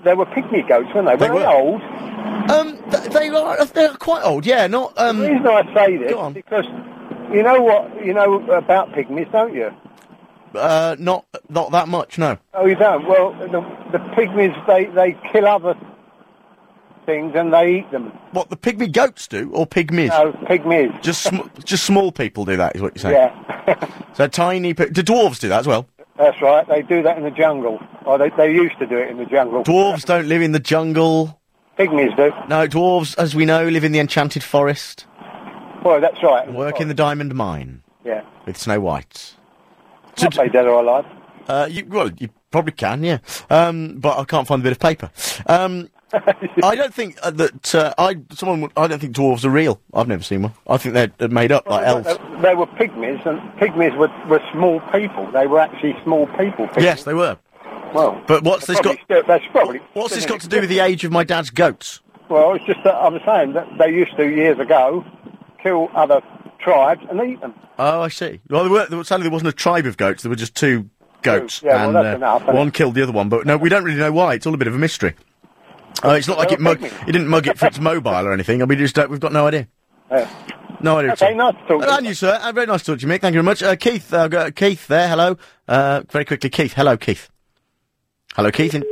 there were pygmy goats, weren't they? They were they were. old? Um, th- they are they're quite old. Yeah, not um. The reason I say this Go on. because you know what you know about pygmies, don't you? Uh, not not that much. No. Oh, you don't. Well, the the pygmies they they kill other things and they eat them. What the pygmy goats do, or pygmies? No, pygmies. Just sm- just small people do that, is what you're saying. Yeah. So tiny. Pi- do dwarves do that as well? That's right. They do that in the jungle, or they they used to do it in the jungle. Dwarves don't live in the jungle. Pygmies do. No, dwarves, as we know, live in the enchanted forest. Well, that's right. Work in the diamond mine. Yeah. With Snow White. So, they dead or alive? Uh, you, well, you probably can, yeah. Um, but I can't find a bit of paper. Um, I don't think uh, that, uh, I, someone would, I don't think dwarves are real. I've never seen one. I think they're, they're made up, Well, like elves. They, they were pygmies, and pygmies were, were small people. They were actually small people. Pygmies. Yes, they were. Well, But what's this got, Still, that's probably what's this still got to do with the age of my dad's goats? Well, it's just that I'm saying that they used to, years ago, kill other tribes and eat them. Oh, I see. Well, there were, there was, sadly, there wasn't a tribe of goats. There were just two goats. Yeah, well, and that's uh, enough, isn't one it? killed the other one. But no, we don't really know why. It's all a bit of a mystery. Uh, it's not like it mug. It didn't mug it for its mobile or anything. I mean, just don't, we've got no idea. Yeah. No idea. at Okay, all. nice to talk to Uh, you. And you, sir. Uh, very nice to talk to you, Mick. Thank you very much. Uh, Keith, uh, go- Keith there. Hello. Uh, very quickly, Keith. Hello, Keith. Hello, Keith. In-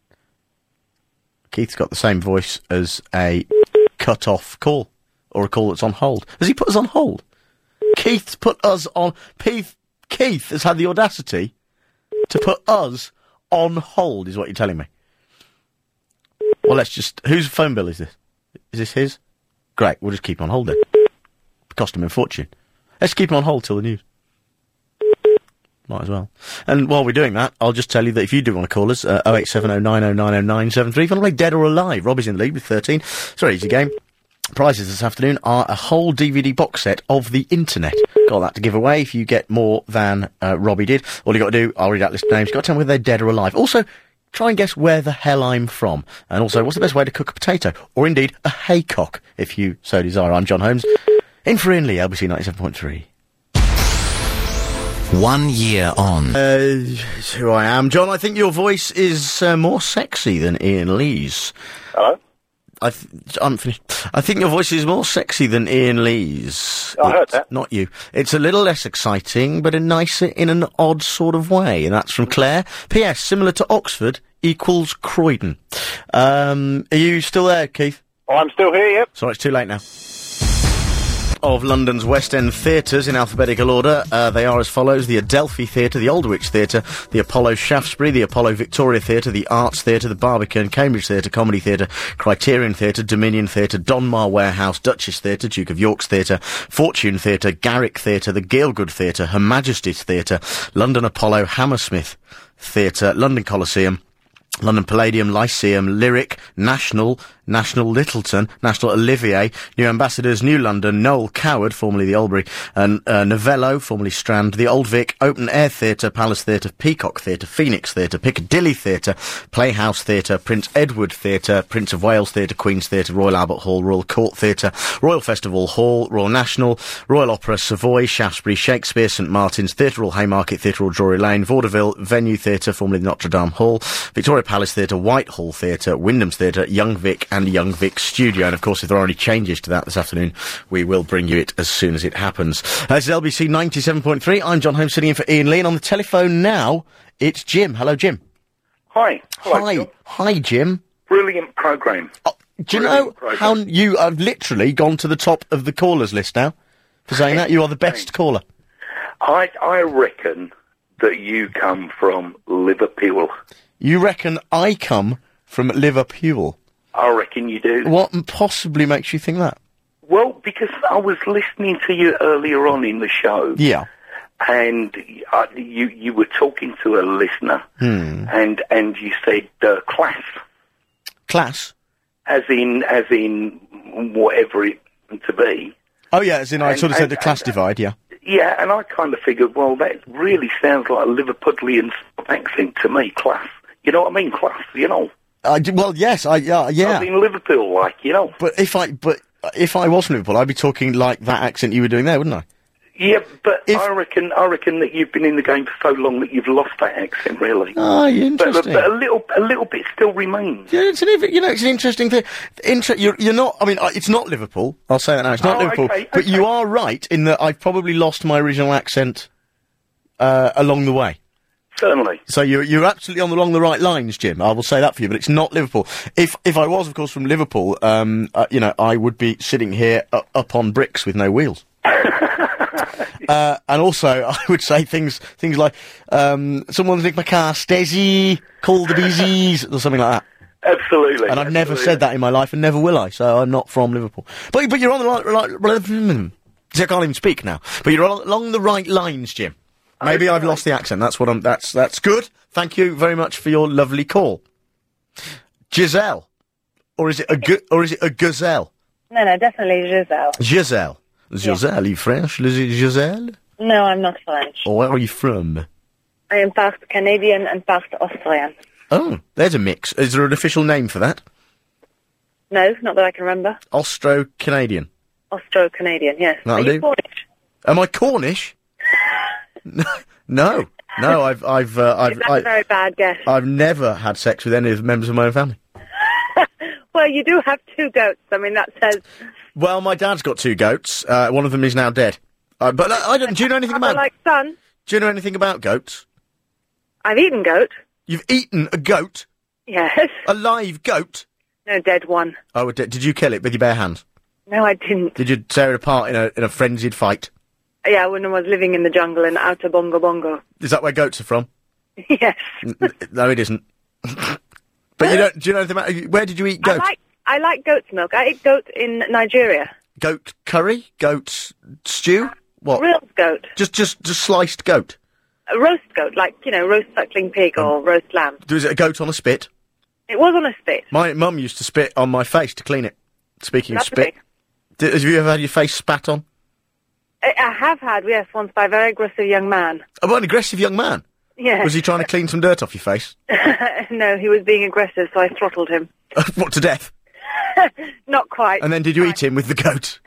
Keith's got the same voice as a cut-off call, or a call that's on hold. Has he put us on hold? Keith's put us on... Keith, Keith has had the audacity to put us on hold, is what you're telling me. Well, let's just... Whose phone bill is this? Is this his? Great, we'll just keep him on hold then. Cost him a fortune. Let's keep him on hold till the news. Might as well. And while we're doing that, I'll just tell you that if you do want to call us, uh, oh eight seven oh nine oh nine oh nine seven three, if you want to play Dead or Alive, Robbie's in the lead with thirteen. It's a very easy game. Prizes this afternoon are a whole D V D box set of the internet. Got that to give away if you get more than uh, Robbie did. All you got to do, I'll read out list of names, you've got to tell me whether they're dead or alive. Also, try and guess where the hell I'm from. And also, what's the best way to cook a potato? Or indeed, a haycock, if you so desire. I'm John Holmes. In for Ian Lee, L B C ninety-seven point three. One year on. Uh, it's who I am. John, I think your voice is uh, more sexy than Ian Lee's. Hello? I th- I'm finished. I think your voice is more sexy than Ian Lee's. I heard It's that. Not you. It's a little less exciting, but a nicer in an odd sort of way. And that's from Claire. P S. Similar to Oxford equals Croydon. Um, are you still there, Keith? I'm still here, yep. Sorry, it's too late now. Of London's West End theatres in alphabetical order. Uh, they are as follows: the Adelphi Theatre, the Aldwych Theatre, the Apollo Shaftesbury, the Apollo Victoria Theatre, the Arts Theatre, the Barbican, Cambridge Theatre, Comedy Theatre, Criterion Theatre, Dominion Theatre, Donmar Warehouse, Duchess Theatre, Duke of York's Theatre, Fortune Theatre, Garrick Theatre, the Gielgud Theatre, Her Majesty's Theatre, London Apollo Hammersmith Theatre, London Coliseum, London Palladium, Lyceum, Lyric, National, National Littleton, National Olivier, New Ambassadors, New London, Noel Coward, formerly the Albury, and uh, Novello, formerly Strand, the Old Vic, Open Air Theatre, Palace Theatre, Peacock Theatre, Phoenix Theatre, Piccadilly Theatre, Playhouse Theatre, Prince Edward Theatre, Prince of Wales Theatre, Queen's Theatre, Royal Albert Hall, Royal Court Theatre, Royal Festival Hall, Royal National, Royal Opera, Savoy, Shaftesbury, Shakespeare, St Martin's, Theatre Royal Haymarket, Theatre Royal Drury Lane, Vaudeville, Venue Theatre, formerly Notre Dame Hall, Victoria Palace Theatre, Whitehall Theatre, Wyndham's Theatre, Young Vic, and Young Vic Studio. And of course, if there are any changes to that this afternoon, we will bring you it as soon as it happens. Uh, this is L B C ninety-seven point three. I'm John Holmes, sitting in for Ian Lee, and on the telephone now, it's Jim. Hello, Jim. Hi. Hello, Hi. John. Hi, Jim. Brilliant programme. Oh, do you know how you have literally gone to the top of the callers list now for saying that? You are the best caller. I, I reckon that you come from Liverpool. You reckon I come from Liverpool? I reckon you do. What possibly makes you think that? Well, because I was listening to you earlier on in the show. Yeah. And uh, you you were talking to a listener, Hmm. and and you said uh, class, Class? as in as in whatever it to be. Oh, yeah, as in I And- sort of said and- the class divide, yeah. Yeah, and I kind of figured, well, that really sounds like a Liverpudlian accent to me, class. You know what I mean, class, you know? I d- well, yes, I, uh, yeah. I mean, Liverpool, like, you know? But if I, but if I was from Liverpool, I'd be talking like that accent you were doing there, wouldn't I? Yeah, but I reckon I reckon that you've been in the game for so long that you've lost that accent, really. Oh, But, interesting. but a little a little bit still remains. Yeah, it's an, you know, it's an interesting thing. Inter- you're, you're not, I mean, uh, it's not Liverpool. I'll say that now. It's not Oh, Liverpool. okay, But you are right in that I've probably lost my original accent, uh, along the way. Certainly. So you're, you're absolutely on the, along the right lines, Jim. I will say that for you, but it's not Liverpool. If, if I was, of course, from Liverpool, um, uh, you know, I would be sitting here uh, up on bricks with no wheels. Uh, and also, I would say things things like, um, someone think my car stazzy, call the beesies, or something like that. Absolutely. And I've never absolutely. said that in my life, and never will I, so I'm not from Liverpool. But but you're on the right, right, see, I can't even speak now. But you're on, along the right lines, Jim. Maybe I've lost the accent, that's what I'm, that's, that's good. Thank you very much for your lovely call. Giselle. Or is it a gu- or is it a gazelle? No, no, definitely Giselle. Giselle. Giselle, are you French, Giselle? No, I'm not French. Or where are you from? I am part Canadian and part Austrian. Oh, there's a mix. Is there an official name for that? No, not that I can remember. Austro-Canadian. Austro-Canadian, yes. That'll Are you do. Cornish? Am I Cornish? no, no, no. I've, I've, uh, I've, That's I, a very bad guess. I've never had sex with any of the members of my own family. Well, you do have two goats. I mean, that says... Well, my dad's got two goats. Uh, one of them is now dead. Uh, but uh, I don't. Do you know anything about? like son. Do you know anything about goats? I've eaten goat. You've eaten a goat? Yes. A live goat? No, dead one. Oh, d- did you kill it with your bare hands? No, I didn't. Did you tear it apart in a in a frenzied fight? Yeah, when I was living in the jungle in Outer Bongo Bongo. Is that where goats are from? Yes. N- n- no, it isn't. But you don't. Do you know anything about? Where did you eat goat? I like I like goat's milk. I ate goat in Nigeria. Goat curry? Goat stew? What? Real goat. Just, just, just sliced goat. A roast goat, like, you know, roast suckling pig or roast lamb. Was it a goat on a spit? It was on a spit. My mum used to spit on my face to clean it. Speaking of Lovely. spit, Did, have you ever had your face spat on? I, I have had, yes, once by a very aggressive young man. Oh, an aggressive young man. Yes. Was he trying to clean some dirt off your face? No, he was being aggressive, so I throttled him. What, to death? Not quite. And then did you eat him with the goat?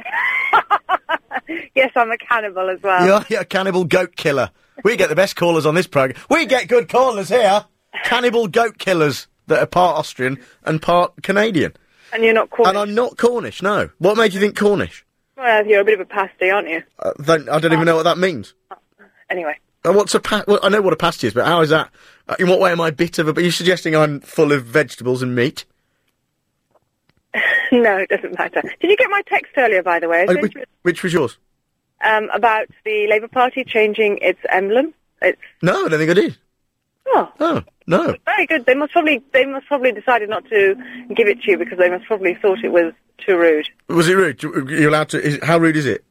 Yes, I'm a cannibal as well. You're, you're a cannibal goat killer. We get the best callers on this programme. We get good callers here. Cannibal goat killers that are part Austrian and part Canadian. And you're not Cornish. And I'm not Cornish, no. What made you think Cornish? Well, you're a bit of a pasty, aren't you? Uh, then, I don't even know what that means. Anyway. Uh, what's a pa- well, I know what a pasty is, but how is that? Uh, in what way am I a bit of a... Are you suggesting I'm full of vegetables and meat? No, it doesn't matter. Did you get my text earlier, by the way? I Uh, sent which, you, which was yours? um, about the Labour Party changing its emblem. It's No, I don't think I did. oh, Oh, no. very good. They must probably they must probably decided not to give it to you because they must probably thought it was too rude. Was it rude? You- You're allowed to... Is, how rude is it?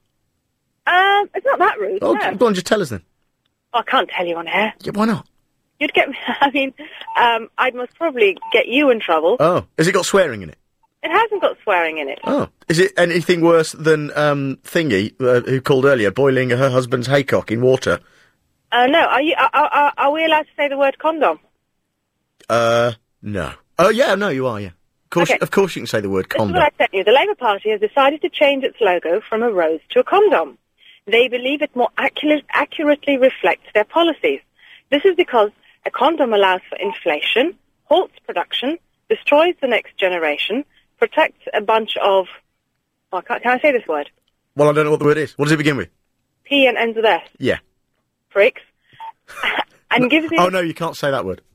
Um, it's not that rude. Oh, no. go on, just tell us then. I can't tell you on air. Yeah, why not? You'd get. I mean, um, I'd most probably get you in trouble. Oh, has it got swearing in it? It hasn't got swearing in it. Oh. Is it anything worse than, um, Thingy, uh, who called earlier, boiling her husband's haycock in water? Uh, no. Are you? Are, are, are we allowed to say the word condom? Uh, no. Oh, yeah, no, you are, yeah. Of course, Okay. of course you can say the word This is condom. what I sent you. The Labour Party has decided to change its logo from a rose to a condom. They believe it more accurate, accurately reflects their policies. This is because a condom allows for inflation, halts production, destroys the next generation, protects a bunch of... Oh, can, can I say this word? Well, I don't know what the word is. What does it begin with? P and ends with S. Yeah. Pricks. and gives you... Oh, no, you can't say that word.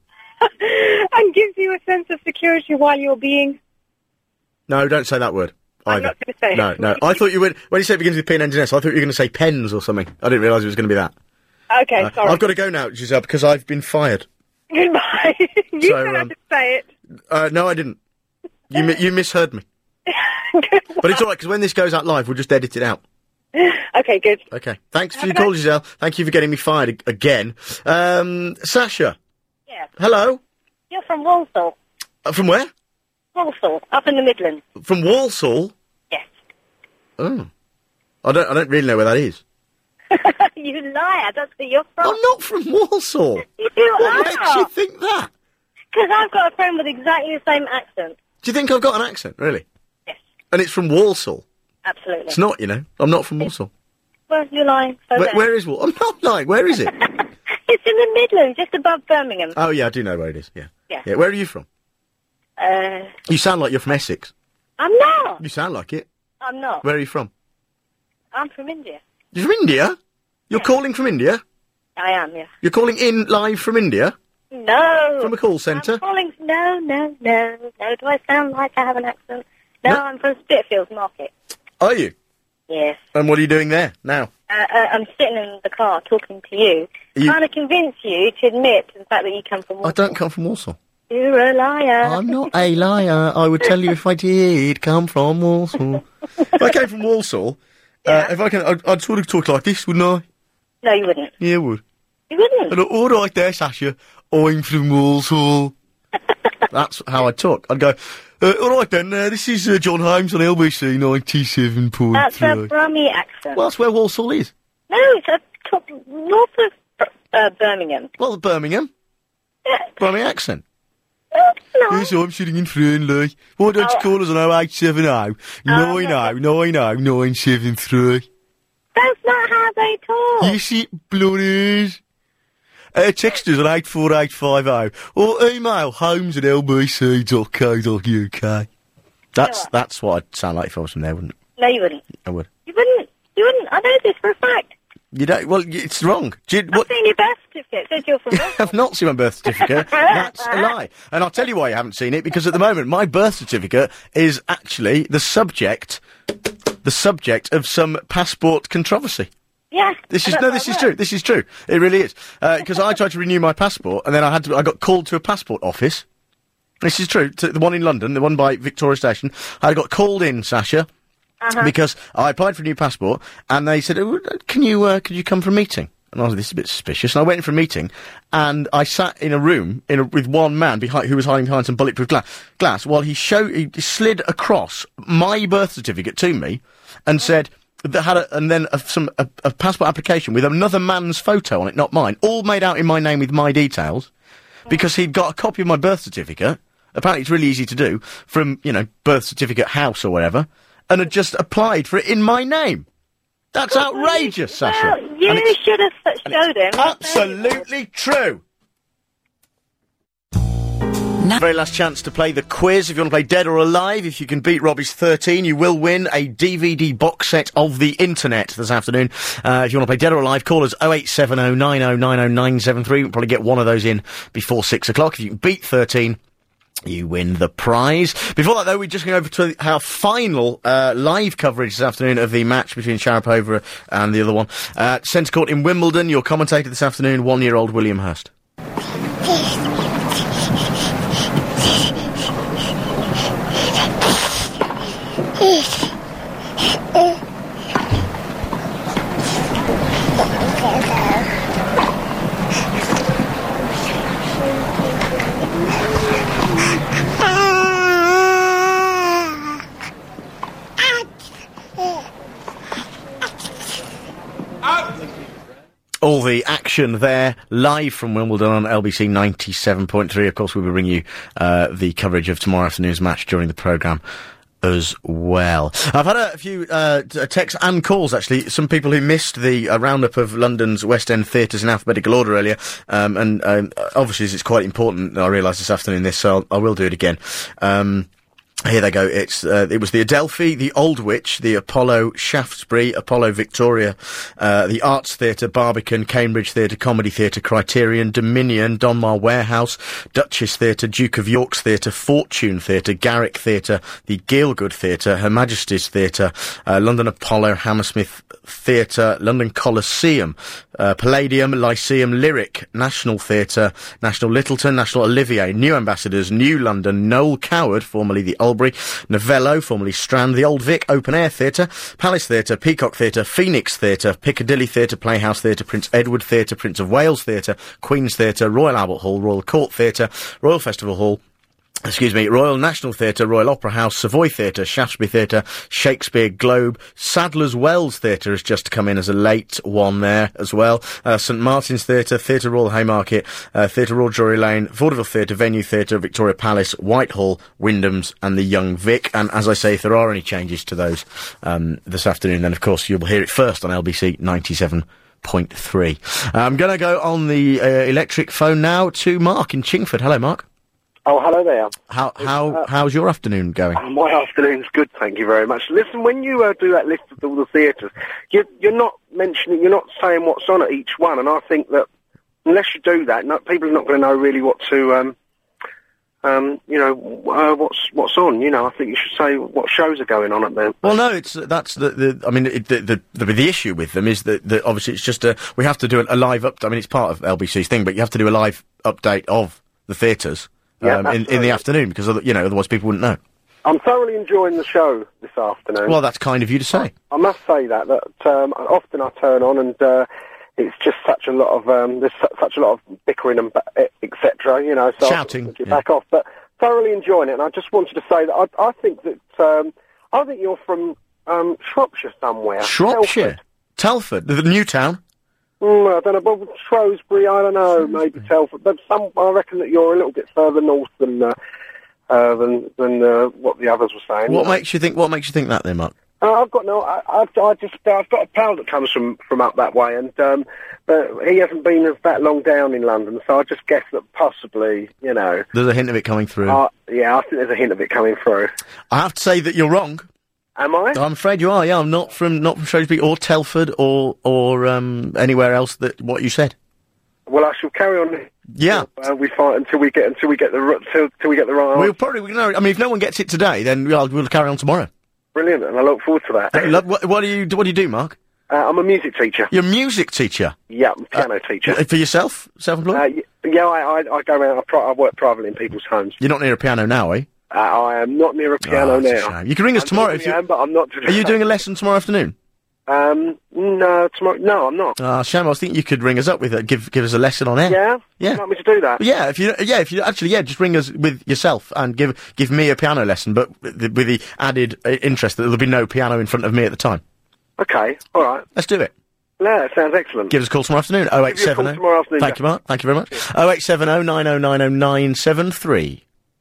and gives you a sense of security while you're being... No, don't say that word. I'm either. not going to say No, it. no. I thought you would... When you said it begins with P and ends in S, I thought you were going to say pens or something. I didn't realise it was going to be that. Okay, Uh, sorry. I've got to go now, Giselle, because I've been fired. Goodbye. you So, said I um, should say it. Uh, no, I didn't. You mi- you misheard me. But it's all right, because when this goes out live, we'll just edit it out. Okay, good. Okay. Thanks for your call, Giselle. Thank you for getting me fired ag- again. Um, Sasha. Yeah. Hello. You're from Walsall. Uh, from where? Walsall, up in the Midlands. From Walsall? Yes. Oh. I don't, I don't really know where that is. You lie, that's where you're from. I'm not from Walsall. You do What makes you think that? Because I've got a friend with exactly the same accent. Do you think I've got an accent, really? Yes. And it's from Walsall? Absolutely. It's not, you know. I'm not from Walsall. Well, you're lying. So Where, there. where is Wal? I'm not lying. Where is it? It's in the Midlands, just above Birmingham. Oh, yeah, I do know where it is, yeah. Yeah. Yeah, where are you from? Uh, You sound like you're from Essex. I'm not. You sound like it. I'm not. Where are you from? I'm from India. You're from India? You're calling from India? I am, yeah. You're calling in live from India? No. From a call centre? I'm calling... No, no, no, no. Do I sound like I have an accent? No, No. I'm from Spitalfields Market. Are you? Yes. And what are you doing there now? Uh, uh, I'm sitting in the car talking to you, You- trying to convince you to admit to the fact that you come from I Walsall. don't come from Walsall. You're a liar. I'm not a liar. I would tell you if I did come from Walsall. If I came from Walsall, uh, if I can, I'd, I'd sort of talk like this, wouldn't I? No, you wouldn't. Yeah, I would. You wouldn't? I'd go, all right there, Sasha. I'm from Walsall. That's how I'd talk. I'd go, uh, all right then, uh, this is uh, John Holmes on L B C ninety-seven point That's three. a Brummie accent. Well, that's where Walsall is. No, it's a top, north of uh, Birmingham. Well, Birmingham. Yeah. Brummie accent. Uh, no. Yes, I'm sitting in Friendly. Why don't you Oh. call us on oh eight seven oh, nine oh nine oh, nine seven three? That's not how they talk. Yes, it bloody is. Uh, text us on eight four eight five oh or email homes at l b c dot co dot u k. That's what? that's what I'd sound like if I was from there, wouldn't it? No, you wouldn't. I would. You wouldn't. You wouldn't. I know this for a fact. You don't. Well, y- it's wrong. Do you, I've what? seen your birth certificate. It says you're from Walsall. I've not seen my birth certificate. That's a lie. And I'll tell you why you haven't seen it, because at the moment my birth certificate is actually the subject, the subject of some passport controversy. Yeah. This is that's no, how this it is works. true. This is true. It really is. Because I tried to renew my passport, and then I had to. I got called to a passport office. This is true. To the one in London, the one by Victoria Station. I got called in, Sasha, Uh-huh. because I applied for a new passport, and they said, oh, "Can you? Uh, could you come for a meeting?" And I was, "This is a bit suspicious." And I went in for a meeting, and I sat in a room in a, with one man behind who was hiding behind some bulletproof gla- glass while he showed he slid across my birth certificate to me, and said. That had a, and then a, some a, a passport application with another man's photo on it, not mine, all made out in my name with my details, because he'd got a copy of my birth certificate. Apparently, it's really easy to do from you know birth certificate house or whatever, and had just applied for it in my name. That's outrageous, Sasha. Well, you And it's should have s- showed him. absolutely true. Very last chance to play the quiz. If you want to play Dead or Alive, if you can beat Robbie's thirteen, you will win a D V D box set of the internet this afternoon. Uh, if you want to play Dead or Alive, call us oh eight seven oh, nine oh nine oh, nine seven three. We'll probably get one of those in before six o'clock. If you can beat thirteen, you win the prize. Before that, though, we're just going over to our final uh, live coverage this afternoon of the match between Sharapova and the other one. Uh, Centre Court in Wimbledon, your commentator this afternoon, one-year-old William Hurst. All the action there, live from Wimbledon on L B C ninety-seven point three. Of course, we will bring you uh, the coverage of tomorrow afternoon's match during the programme as well. I've had a few uh, t- texts and calls, actually. Some people who missed the uh, roundup of London's West End theatres in alphabetical order earlier. Um, and um, obviously, it's quite important, I realise this afternoon, this, so I'll, I will do it again. Um, Here they go. It's uh, it was the Adelphi, the Aldwych, the Apollo Shaftesbury, Apollo Victoria, uh, the Arts Theatre, Barbican, Cambridge Theatre, Comedy Theatre, Criterion, Dominion, Donmar Warehouse, Duchess Theatre, Duke of York's Theatre, Fortune Theatre, Garrick Theatre, the Gielgud Theatre, Her Majesty's Theatre, uh, London Apollo, Hammersmith Theatre, London Coliseum, uh, Palladium, Lyceum, Lyric, National Theatre, National Littleton, National Olivier, New Ambassadors, New London, Noel Coward, formerly the Albury, Novello, formerly Strand, the Old Vic, Open Air Theatre, Palace Theatre, Peacock Theatre, Phoenix Theatre, Piccadilly Theatre, Playhouse Theatre, Prince Edward Theatre, Prince of Wales Theatre, Queen's Theatre, Royal Albert Hall, Royal Court Theatre, Royal Festival Hall, Excuse me, Royal National Theatre, Royal Opera House, Savoy Theatre, Shaftesbury Theatre, Shakespeare Globe, Sadler's Wells Theatre has just come in as a late one there as well. Uh, St Martin's Theatre, Theatre Royal Haymarket, uh, Theatre Royal Drury Lane, Vaudeville Theatre, Venue Theatre, Victoria Palace, Whitehall, Wyndham's and the Young Vic. And as I say, if there are any changes to those um, this afternoon, then of course you'll hear it first on L B C ninety-seven point three. Uh, I'm going to go on the uh, electric phone now to Mark in Chingford. Hello, Mark. Oh, hello there. How how uh, how's your afternoon going? Uh, my afternoon's good, thank you very much. Listen, when you uh, do that list of all the theatres, you're, you're not mentioning, you're not saying what's on at each one, and I think that unless you do that, no, people are not going to know really what to, um, um, you know, uh, what's what's on. You know, I think you should say what shows are going on at them. Well, no, it's that's the, the I mean, it, the, the the the issue with them is that, that obviously it's just a we have to do a, a live up. I mean, it's part of L B C's thing, but you have to do a live update of the theatres. Yeah, um, in, in the afternoon, because, you know, otherwise people wouldn't know. I'm thoroughly enjoying the show this afternoon. Well, that's kind of you to say. I must say that, that um, often I turn on and uh, it's just such a lot of, um, there's su- such a lot of bickering and et cetera, you know, so shouting. I'll get back off, but thoroughly enjoying it, and I just wanted to say that I, I think that, um, I think you're from um, Shropshire somewhere. Shropshire? Telford, the, the new town? Mm, I don't know, but Shrewsbury, I don't know, maybe Telford, but some, I reckon that you're a little bit further north than uh, uh, than than uh, what the others were saying. What makes you think? What makes you think that, then, Mark? Uh, I've got no, I, I've, I just, uh, I've got a pal that comes from from up that way, and um, but he hasn't been as that long down in London, so I just guess that possibly, you know, there's a hint of it coming through. Uh, yeah, I think there's a hint of it coming through. I have to say that you're wrong. Am I? I'm afraid you are. Yeah, I'm not from not from Shrewsbury or Telford or or um, anywhere else that what you said. Well, I shall carry on. Yeah, uh, we fight until we get until we get the until, until we get the right. We'll probably we know. I mean, if no one gets it today, then we'll, we'll carry on tomorrow. Brilliant, and I look forward to that. Uh, what, what do you what do you do, Mark? Uh, I'm a music teacher. You're a music teacher? Yeah, I'm a piano uh, teacher. For yourself, self-employed? Uh, y- yeah, I, I I go around. I, pri- I work privately in people's homes. You're not near a piano now, are you? Uh, I am not near a piano oh, now. You can ring us I'm tomorrow if you. I am, but I'm not. Are you doing a lesson tomorrow afternoon? Um, no, tomorrow. No, I'm not. Ah, uh, shame. I was thinking you could ring us up with it. Give give us a lesson on air. Yeah, yeah. You want me to do that? Yeah, if you yeah if you actually yeah just ring us with yourself and give give me a piano lesson, but with the, with the added uh, interest that there'll be no piano in front of me at the time. Okay, all right. Let's do it. No, that sounds excellent. Give us a call tomorrow afternoon. Oh eight seven oh. Tomorrow afternoon. Thank you, Mark. Thank you very much. Oh eight seven oh nine oh nine oh nine seven three.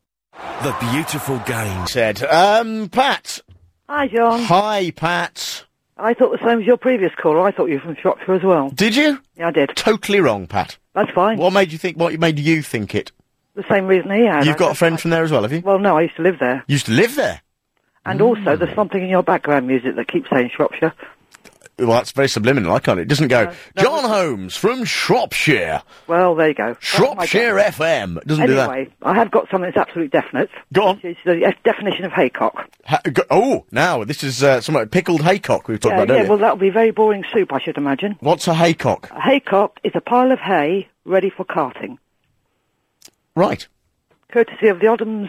The beautiful game. Said, um, Pat. Hi, John. Hi, Pat. I thought the same as your previous caller. I thought you were from Shropshire as well. Did you? Yeah, I did. Totally wrong, Pat. That's fine. What made you think? What made you think it? The same reason he had. You've got a friend from there as well, have you? Well, no, I used to live there. You used to live there? And mm. also, there's something in your background music that keeps saying Shropshire. Well, that's very subliminal, I can't. It doesn't go, no, no, John Holmes from Shropshire. Well, there you go. Shropshire F M. It doesn't anyway, do that. Anyway, I have got something that's absolutely definite. Go on. It's the f- definition of haycock. Ha- go- oh, now, this is uh, some pickled haycock we've talked yeah, about earlier. Yeah, well, that'll be very boring soup, I should imagine. What's a haycock? A haycock is a pile of hay ready for carting. Right. Courtesy of the Oddham's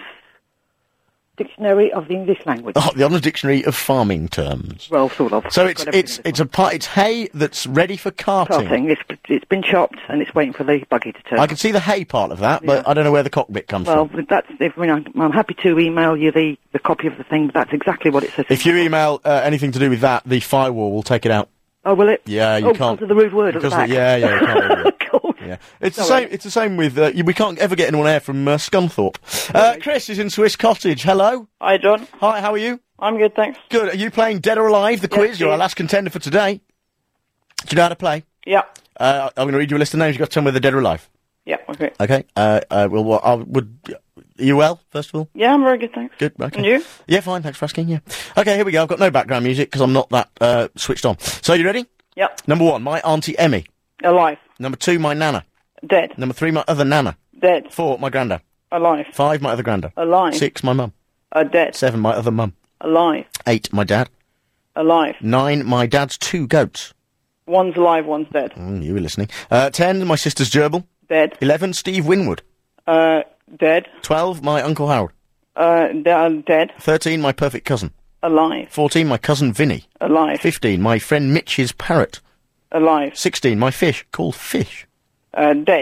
Dictionary of the English Language. Oh, the Oddham's Dictionary of Farming Terms. Well, sort of. So it's it's it's a part, it's hay that's ready for carting. Carting. It's it's been chopped and it's waiting for the buggy to turn. I can see the hay part of that, but yeah. I don't know where the cockpit comes well, from. Well, that's if I mean, I'm, I'm happy to email you the, the copy of the thing. But that's exactly what it says. If you email uh, anything to do with that, the firewall will take it out. Oh, will it? Yeah, you oh, can't. Because of the rude word at the back. Yeah, yeah, you can't. Yeah. It's Sorry. the same. It's the same with. Uh, we can't ever get anyone air from uh, Scunthorpe. Uh, Chris is in Swiss Cottage. Hello. Hi, John. Hi. How are you? I'm good, thanks. Good. Are you playing Dead or Alive? The yes, quiz. You're please. our last contender for today. Do you know how to play? Yeah. Uh, I'm going to read you a list of names. You've got to tell me whether they're dead or alive. Yeah. Okay. Okay. Uh, uh, well, what, I would. Are you well? First of all. Yeah, I'm very good, thanks. Good. Okay. And you? Yeah, fine. Thanks for asking. Yeah. Okay. Here we go. I've got no background music because I'm not that uh, switched on. So, you ready? Yep. Number one, my Auntie Emmy. Alive. Number two, my Nana. Dead. Number three, my other Nana. Dead. Four, my Granda. Alive. Five, my other Granda. Alive. Six, my mum. Uh, dead. Seven, my other mum. Alive. Eight, my dad. Alive. Nine, my dad's two goats. One's alive, one's dead. Mm, you were listening. Uh, ten, my sister's gerbil. Dead. Eleven, Steve Winwood. Uh, dead. Twelve, my Uncle Howard. Uh, de- uh, dead. Thirteen, my perfect cousin. Alive. Fourteen, my cousin Vinny. Alive. Fifteen, my friend Mitch's parrot. Alive. Sixteen, my fish, called Fish. Uh, dead.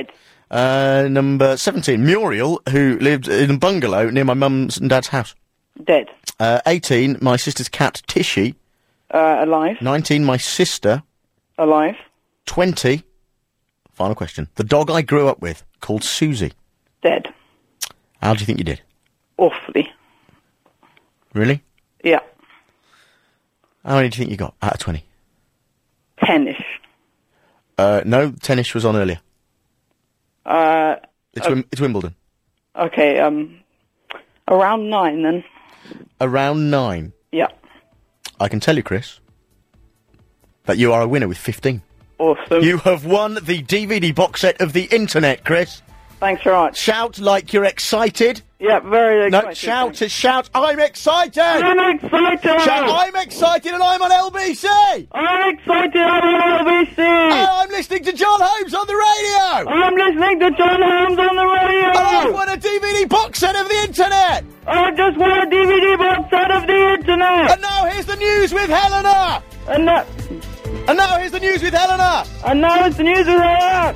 Uh, number seventeen, Muriel, who lived in a bungalow near my mum's and dad's house. Dead. Uh, eighteen, my sister's cat, Tishy. Uh, alive. nineteen, my sister. Alive. twenty, final question, the dog I grew up with, called Susie. Dead. How do you think you did? Awfully. Really? Yeah. How many do you think you got out of twenty? Ten-ish. Uh, no, tennis was on earlier. Uh, It's, uh, Wim- it's Wimbledon. okay, um, around nine then. Around nine. Yeah. I can tell you, Chris, that you are a winner with fifteen. Awesome. You have won the D V D box set of the internet, Chris. Thanks very much. Shout like you're excited. Yeah, very excited. No, shout, shout, I'm excited! I'm excited! Shout, I'm excited and I'm on L B C! I'm excited, I'm on L B C! And I'm listening to John Holmes on the radio! I'm listening to John Holmes on the radio! And I've won a D V D box set of the internet! I just won a D V D box set of the internet! And now here's the news with Helena! And now... And now here's the news with Helena! And now it's the news with Helena!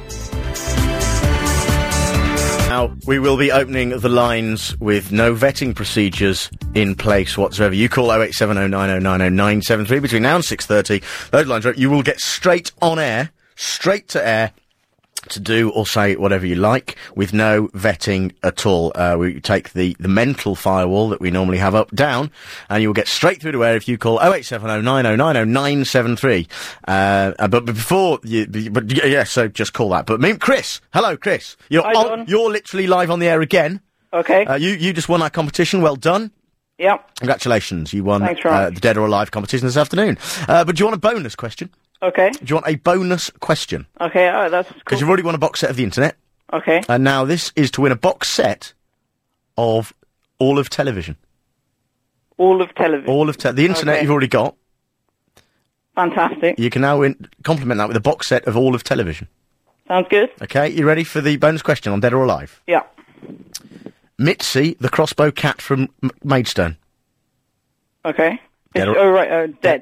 Now, we will be opening the lines with no vetting procedures in place whatsoever. You call oh eight seven oh nine oh nine oh nine seven three between now and six thirty. Those lines are up. You will get straight on air, straight to air, to do or say whatever you like, with no vetting at all. Uh, we take the, the mental firewall that we normally have up, down, and you'll get straight through to air if you call oh eight seven oh nine oh nine oh nine seven three. Uh, uh, but before you, but yeah, so just call that. But me, Chris, hello, Chris. You're Hi, on, John. you're literally live on the air again. Okay. Uh, you, you just won our competition. Well done. Yeah. Congratulations. You won Thanks very uh, much. the Dead or Alive competition this afternoon. Uh, but do you want a bonus question? Okay. Do you want a bonus question? Okay, oh, that's Because cool. you've already won a box set of the internet. Okay. And now this is to win a box set of all of television. All of television. All of te- the internet Okay. you've already got. Fantastic. You can now win, complement that with a box set of all of television. Sounds good. Okay, you ready for the bonus question on Dead or Alive? Yeah. Mitzi, the crossbow cat from M- Maidstone. Okay. Dead It's, or- oh, right, uh, dead.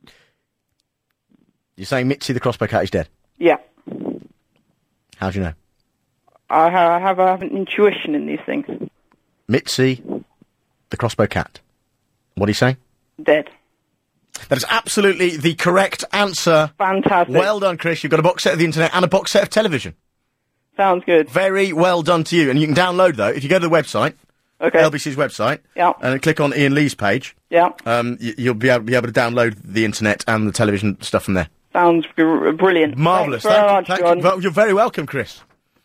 You're saying Mitzi, the crossbow cat, is dead? Yeah. How do you know? I, ha- I have I have an intuition in these things. Mitzi, the crossbow cat. What are you saying? Dead. That is absolutely the correct answer. Fantastic. Well done, Chris. You've got a box set of the internet and a box set of television. Sounds good. Very well done to you. And you can download, though, if you go to the website, okay. L B C's website, Yeah. and click on Ian Lee's page, Yeah. um, y- you'll be able, be able to download the internet and the television stuff from there. Sounds br- brilliant. Marvellous. Thanks very Thank, much, you, thank John. you. Well, you're very welcome, Chris.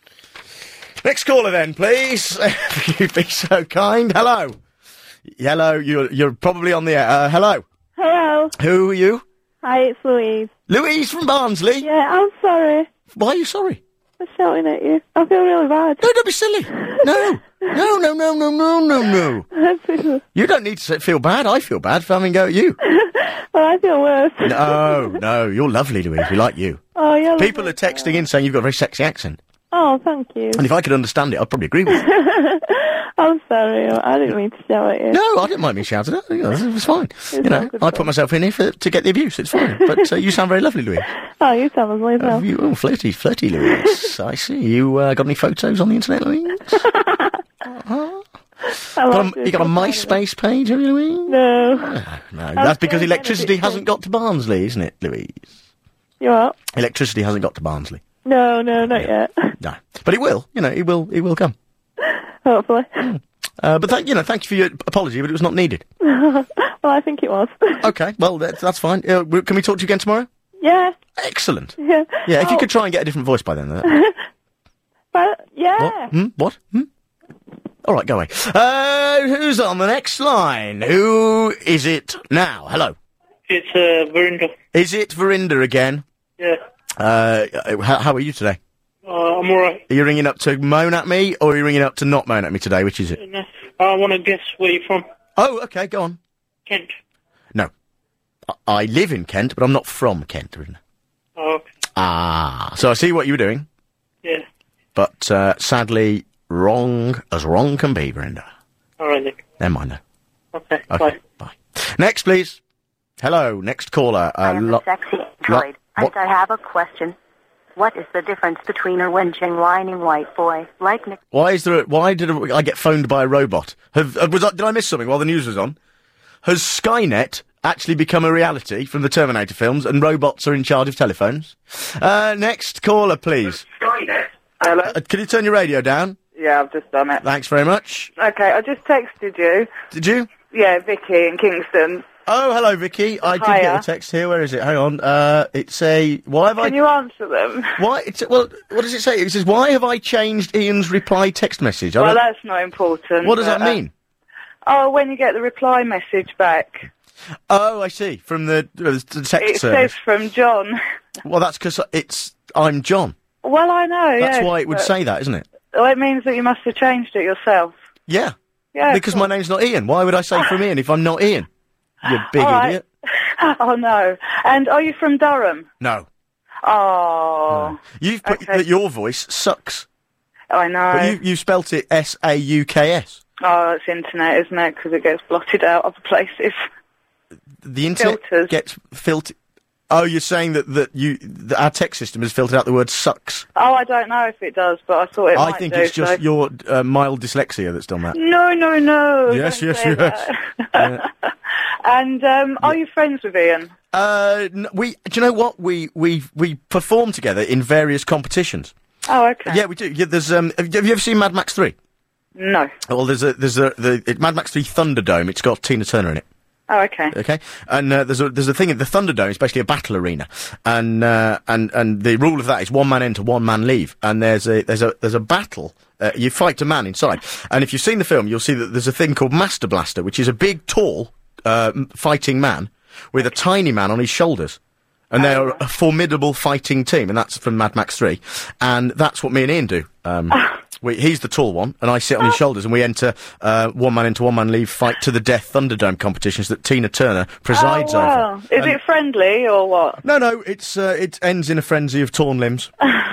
Next caller, then, please. If you'd be so kind. Hello. Hello. You're you're probably on the air. Uh, hello. Hello. Who are you? Hi, it's Louise. Louise from Barnsley. Yeah, I'm sorry. Why are you sorry? I'm shouting at you. I feel really bad. No, don't be silly. No. No, no, no, no, no, no, no. You don't need to say- feel bad. I feel bad for having a go at you. Well, I feel worse. No, no, you're lovely, Louise. We like you. Oh, yeah. People are texting in saying you've got a very sexy accent. Oh, thank you. And if I could understand it, I'd probably agree with you. I'm sorry. I didn't mean to shout at you. No, I didn't mind being shouted at. You know, It's fine. You know, not good I put myself in here for, to get the abuse. It's fine. But uh, you sound very lovely, Louise. Oh, you sound lovely as Uh, well. you, oh, flirty, flirty, Louise. I see. You uh, got any photos on the internet, Louise? uh-huh. I Got like a, you got a MySpace page, have you, Louise? No. Oh, no, that's because very electricity benefit hasn't got to Barnsley, isn't it, Louise? You what? Electricity hasn't got to Barnsley. No, no, not yet. No, but it will. You know, it will. It will come. Hopefully. Uh, but th- you know, thank you for your apology, but it was not needed. Well, I think it was. Okay, well that's, that's fine. Uh, w- can we talk to you again tomorrow? Yeah. Excellent. Yeah. Yeah, if you Oh, could try and get a different voice by then. Uh, But, yeah. what? Hmm? What? Hmm? All right, go away. Uh, who's on the next line? Who is it now? Hello. It's uh, Verinder. Is it Verinder again? Yeah. Uh, how, how are you today? Uh, I'm alright. Are you ringing up to moan at me, or are you ringing up to not moan at me today? Which is it? I want to guess where you're from. Oh, okay, go on. Kent. No. I, I live in Kent, but I'm not from Kent, Verinder. Oh, okay. Ah, so I see what you were doing, Yeah. but uh, sadly, wrong as wrong can be, Verinder. Alright then. Never mind, though. Okay, Okay, bye. Next, please. Hello, next caller. Uh, I am lo- a sexy lo- android, and what? I have a question. What is the difference between a wenching, whining white boy like Nick? Why is there? A, why did a, I get phoned by a robot? Have, uh, was I, did I miss something while the news was on? Has Skynet actually become a reality from the Terminator films, and robots are in charge of telephones? Uh, next caller, please. Skynet. Hello. Uh, can you turn your radio down? Yeah, I've just done it. Thanks very much. Okay, I just texted you. Did you? Yeah, Vicky in Kingston. Oh, hello, Vicky. I did Hiya. get a text here. Where is it? Hang on. Uh, it's a... Why have Can I... you answer them? Why? It's, well, what does it say? It says, why have I changed Ian's reply text message? I Well, don't- that's not important. What does but, that mean? Uh, oh, when you get the reply message back. Oh, I see. From the, uh, the text It service. says from John. Well, that's because it's... I'm John. Well, I know, That's yes, why it would but- say that, isn't it? Well, it means that you must have changed it yourself. Yeah. Yeah, Because cool. my name's not Ian. Why would I say from Ian if I'm not Ian? You big All right. idiot. Oh, no. And are you from Durham? No. Oh. You've put Okay. that your voice sucks. I know. But you, you spelt it S A U K S. Oh, it's internet, isn't it? Because it gets blotted out other places. The internet Filters. gets filtered. Oh, you're saying that, that you that our text system has filtered out the word sucks. Oh, I don't know if it does, but I thought it I might think do, it's just so- your uh, mild dyslexia that's done that. No, no, no. Yes, don't yes, say yes. that. And um, are you friends with Ian? Uh, n- we, do you know what? We, we, we perform together in various competitions. Oh, okay. Yeah, we do. Yeah, there's, um, have you have you ever seen Mad Max three? No. Well, there's a, there's a, the, it, Mad Max three Thunderdome, it's got Tina Turner in it. Oh, okay. Okay, and uh, there's a there's a thing in the Thunderdome. It's basically a battle arena, and uh, and and the rule of that is one man enter, one man leave. And there's a there's a there's a battle. Uh, you fight a man inside, and if you've seen the film, you'll see that there's a thing called Master Blaster, which is a big, tall uh, m- fighting man with a tiny man on his shoulders. And they are a formidable fighting team, and that's from Mad Max three. And that's what me and Ian do. Um, we, he's the tall one, and I sit on his shoulders, and we enter uh, one man into one man leave fight to the death Thunderdome competitions that Tina Turner presides oh, wow. over. Is And- it friendly or what? No, no, it's uh, it ends in a frenzy of torn limbs.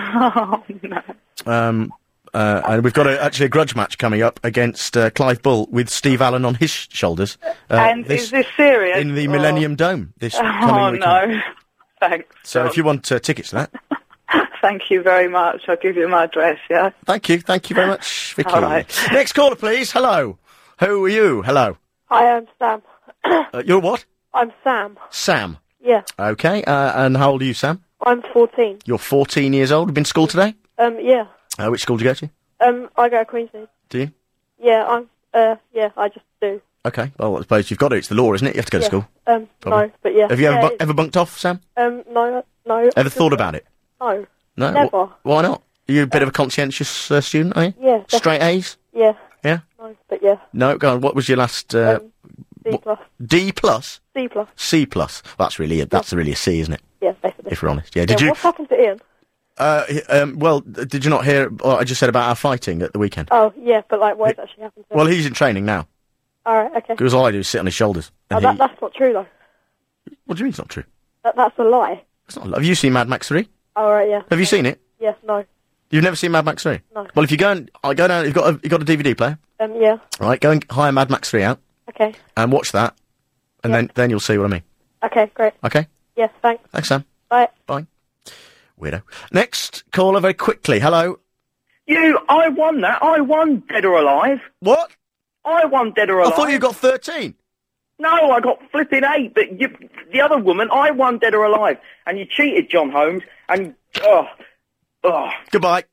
Oh, no. Um, uh, and we've got a, actually a grudge match coming up against uh, Clive Bull with Steve Allen on his sh- shoulders. Uh, and is this serious? in the or- Millennium Dome this Oh, coming weekend. no. Thanks. So if you want uh, tickets to that, Thank you very much. I'll give you my address, yeah? thank you, thank you very much, Vicky. All right. Next caller, please. Hello. Who are you? Hello. Hi, I'm Sam. Uh, you're what? I'm Sam. Sam. Yeah, Okay. Uh, and how old are you, Sam? I'm fourteen. You're fourteen years old. Been to school today? Um, yeah. Uh, which school do you go to? Um, I go to Queensmead. Do you? Yeah, I'm, uh, yeah, I just do. Okay. Well, I suppose you've got to. It's the law, isn't it? You have to go to Yeah. school. Um, Probably. no, but yeah. Have you ever yeah, bu- it's- ever bunked off, Sam? Um, no, no. Ever thought about it? No. No. Never. Wh- why not? Are you a bit of a conscientious uh, student, are you? Yeah. Straight A's? Yeah. Yeah. No, but yeah. No. Go on. What was your last? Uh, C plus. D plus. C plus. C plus. That's really a, that's really a C, isn't it? Yeah, basically. If we're honest. Yeah. Did yeah, you? What's happened to Ian? Uh, h- um, well, d- did you not hear what I just said about our fighting at the weekend? Oh, yeah, but like, what's actually happened to him? Well, he's in training now. Alright, okay. Because all I do is sit on his shoulders. Oh, And that, he, that's not true, though. what do you mean it's not true? That, that's a lie. It's not. Have you seen Mad Max three? Alright, yeah. Have you seen it? Yeah, no. You've never seen Mad Max three? No. Well, if you go and I go down, you've got a, you've got a D V D player, Um, yeah. right? Go and hire Mad Max three out Okay. and watch that, and then then you'll see what I mean. Okay, great. Okay. Yes, thanks. Thanks, Sam. Bye. Bye. Weirdo. Next caller, very quickly. Hello. You, I won that. I won Dead or Alive. What? I won Dead or I Alive. thought you got thirteen. No, I got flipping eight, but you, the other woman, I won Dead or Alive. And you cheated, John Holmes, and, oh, oh. Goodbye.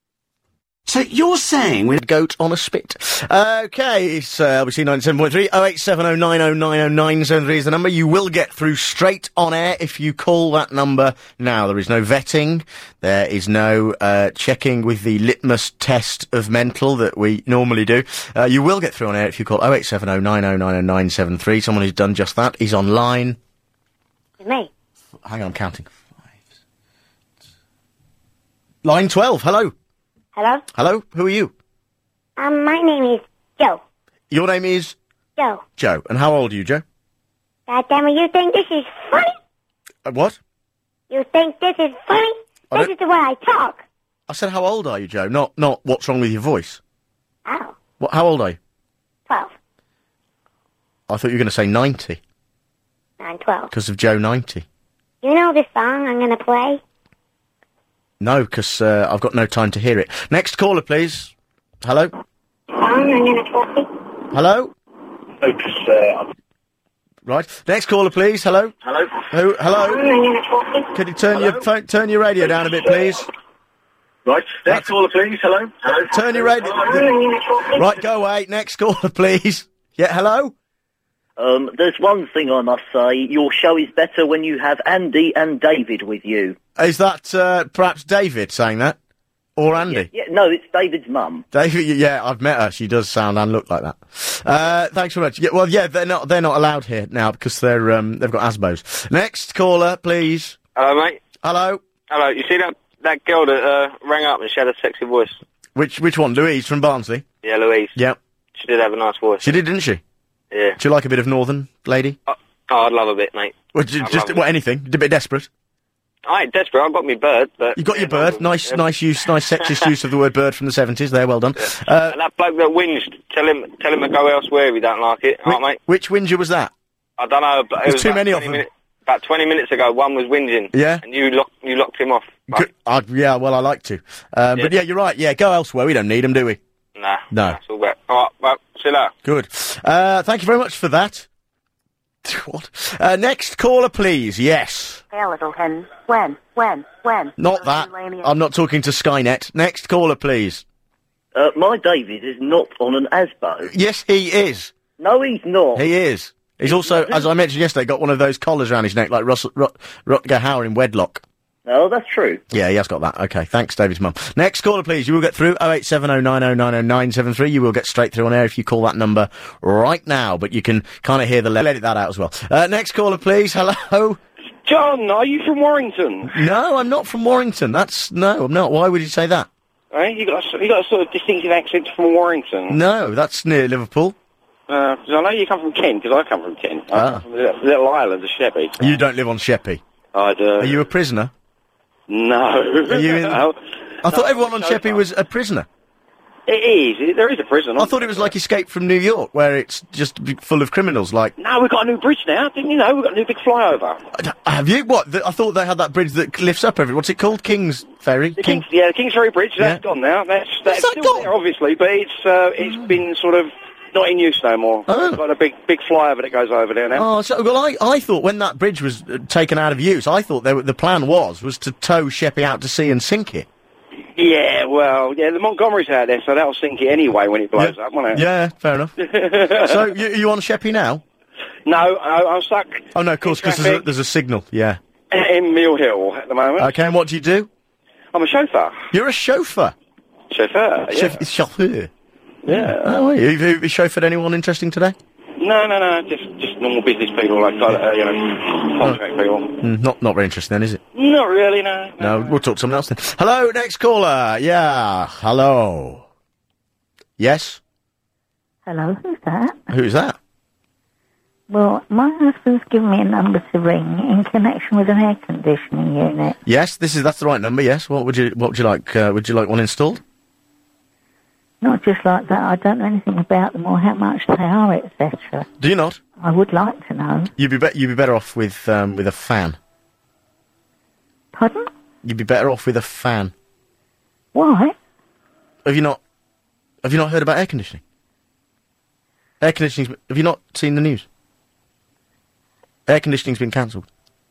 So you're saying with a goat on a spit. Okay, it's uh, L B C ninety-seven point three, oh eight seven oh nine oh nine oh nine seven three is the number. You will get through straight on air if you call that number now. There is no vetting. There is no uh, checking with the litmus test of mental that we normally do. Uh, you will get through on air if you call oh eight seven oh nine oh nine oh nine seven three. Someone who's done just that is online. Me. Hang on, I'm counting. Line twelve, hello. Hello? Hello, who are you? Um, my name is Joe. Your name is? Joe. Joe. And how old are you, Joe? God damn it, you think this is funny? Uh, what? You think this is funny? I This don't- is the way I talk. I said, how old are you, Joe? Not, not what's wrong with your voice. Oh, What? How old are you? twelve. I thought you were going to say ninety I'm twelve. because of Joe ninety. You know this song I'm gonna play? No, because uh, I've got no time to hear it. Next caller, please. Hello? Hello? uh, Right. Next caller, please. Hello? Hello? Who? Hello? Could you turn Hello? your phone, turn your radio down a bit, please? Right. Next caller, please. Hello? Hello? Turn your radio... Right, go away. Next caller, please. Yeah, hello? Um, there's one thing I must say. Your show is better when you have Andy and David with you. Is that, uh, perhaps David saying that? Or Andy? Yeah, no, it's David's mum. David, yeah, I've met her. She does sound and look like that. Uh, thanks very much. Yeah, well, yeah, they're not, they're not allowed here now because they're, um, they've got asbos. Next caller, please. Hello, mate. Hello? Hello. You see that that girl that uh, rang up and she had a sexy voice? Which, which one? Louise from Barnsley? Yeah, Louise. Yep. She did have a nice voice. She did, didn't she? Yeah. Do you like a bit of Northern lady? Oh, oh I'd love a bit, mate. Well, j- I'd just, love what, it. anything? A bit desperate? I ain't desperate. I've got me bird, but... You got yeah, your bird. no, Nice, yeah. nice use, nice sexist use of the word bird from the seventies. There, well done. Uh, And that bloke that whinged, tell him tell him to go elsewhere if he don't like it, alright, mate? which whinger was that? I don't know, but it There's was too about many of twenty them. minutes- about twenty minutes ago, one was whinging. Yeah? And you locked, you locked him off. Good. Uh, yeah, well, I like to. Um, But yeah, you're right. Yeah, go elsewhere. We don't need them, do we? Nah. No. That's all right. Alright, well, see you later. Good. Uh, thank you very much for that. What? Uh, next caller, please. Yes. Hey, little hen. When? When? When? Not that. I'm not talking to Skynet. Next caller, please. Uh, my David is not on an ASBO. Yes, he is. No, he's not. He is. He's also, as I mentioned yesterday, got one of those collars around his neck like Russell, Rut, Rutger Hauer in Wedlock. Oh, that's true. Yeah, he has got that. Okay, thanks, David's mum. Next caller, please. You will get through oh eight seven oh nine oh nine oh nine seven three. You will get straight through on air if you call that number right now, but you can kind of hear the... Le- edit that out as well. Uh, next caller, please. Hello? John, are you from Warrington? No, I'm not from Warrington. That's... No, I'm not. Why would you say that? Eh? You got a, you got a sort of distinctive accent from Warrington. No, that's near Liverpool. Uh, 'cause I know you come from Kent, because I come from Kent. I Ah. come from the little, little island of Sheppey. You don't live on Sheppey. I do. Are you a prisoner? No. Are you in... No. I thought No, everyone on so Sheppey far. was a prisoner. It is. It, there is a prison. I thought it was like Escape from New York, where it's just b- full of criminals, like... No, we've got a new bridge now, didn't you know? We've got a new big flyover. Have you? What? The, I thought they had that bridge that lifts up every... What's it called? King's Ferry? The Kings, yeah, the Kingsbury Bridge, that's Yeah. gone now. That's, that's that still there, obviously, but it's uh, it's been sort of not in use no more. Oh. We've got a big big flyover that goes over there now. Oh, so, well, I, I thought when that bridge was uh, taken out of use, I thought they were, the plan was, was to tow Sheppey out to sea and sink it. Yeah, well, yeah, the Montgomery's out there, so that'll sink it anyway when it blows up, won't it? Yeah, fair enough. So, you, you on Sheppey now? No, I, I'm stuck Oh, no, of course, because there's a, there's a signal, yeah. in Mill Hill at the moment. Okay, and what do you do? I'm a chauffeur. You're a chauffeur? Chauffeur, yeah. Chauff- chauffeur? Yeah. Oh, are you, have you chauffeured anyone interesting today? No, no, no, just just normal business people, like, uh, you know, contract people. Mm, not, not very interesting then, is it? Not really, no. No, we'll talk to someone else then. Hello, next caller. Yeah, hello. Yes? Hello, who's that? Who's that? Well, my husband's given me a number to ring in connection with an air conditioning unit. Yes, this is, that's the right number, yes. What would you, what would you like, uh, would you like one installed? Not just like that, I don't know anything about them or how much they are, et cetera. Do you not? I would like to know. You'd be, be- you'd be better off with, um, with a fan. Pardon? You'd be better off with a fan. Why? Have you not, have you not heard about air conditioning? Air conditioning's, have you not seen the news? Air conditioning's been cancelled.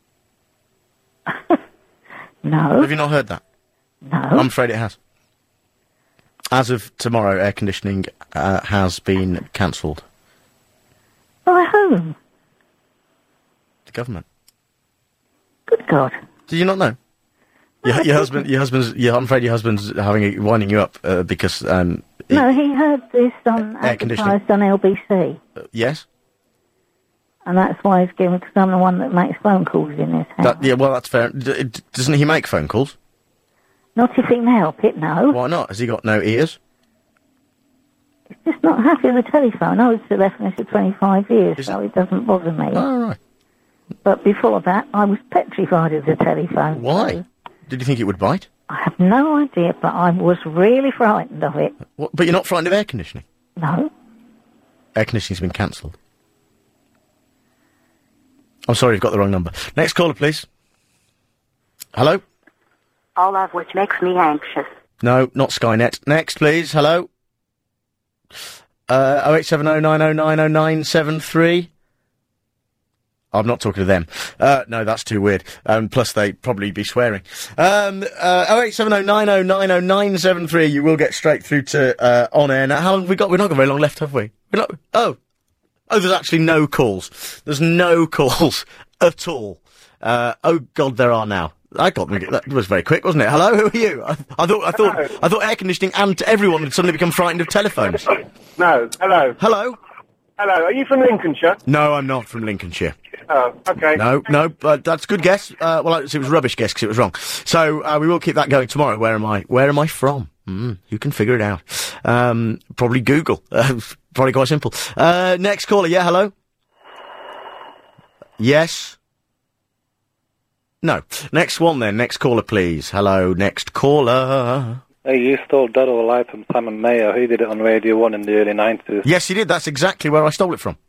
No. Have you not heard that? No. I'm afraid it has. As of tomorrow, air conditioning uh, has been cancelled. By whom? The government. Good God. Did you not know? Your, your husband, your husband's. Your, I'm afraid your husband's having a, winding you up uh, because. Um, he- No, he heard this on Air conditioning. advertised on L B C, uh, yes. and that's why he's given, because I'm the one that makes phone calls in this house. That, yeah. Well, that's fair. D- d- doesn't he make phone calls? Not if he can help it, no. Why not? Has he got no ears? He's just not happy with the telephone. I was telephonist for twenty-five years, so it doesn't bother me. Oh, right. But before that, I was petrified of the telephone. Why? so Did you think it would bite? I have no idea, but I was really frightened of it. What, but you're not frightened of air conditioning? No. Air conditioning's been cancelled. I'm sorry, you've got the wrong number. Next caller, please. Hello? all of which makes me anxious. No, not Skynet. Next, please. Hello? Uh, oh eight seven oh nine oh nine oh nine seven three. I'm not talking to them. Uh, no, that's too weird. Um, plus they'd probably be swearing. Um, uh, oh eight seven oh nine oh nine oh nine seven three. You will get straight through to, uh, on air. Now, how long have we got? We've not got very long left, have we? We're not, oh. Oh, there's actually no calls. There's no calls at all. Uh, oh God, there are now. I got them. That was very quick, wasn't it? Hello, who are you? I, I thought, I thought, Hello. I thought air conditioning and everyone had suddenly become frightened of telephones. No, hello. Hello? Hello, are you from Lincolnshire? No, I'm not from Lincolnshire. Oh, okay. No, no, but that's a good guess. Uh, well, it was a rubbish guess because it was wrong. So, uh, we will keep that going tomorrow. Where am I? Where am I from? Mm, you can figure it out. Um, probably Google. Uh, probably quite simple. Uh, next caller. Yeah, hello? Yes? No. Next one then. Next caller, please. Hello, next caller. Hey, you stole Dead or Alive from Simon Mayer. He did it on Radio one in the early nineties. Yes, he did. That's exactly where I stole it from.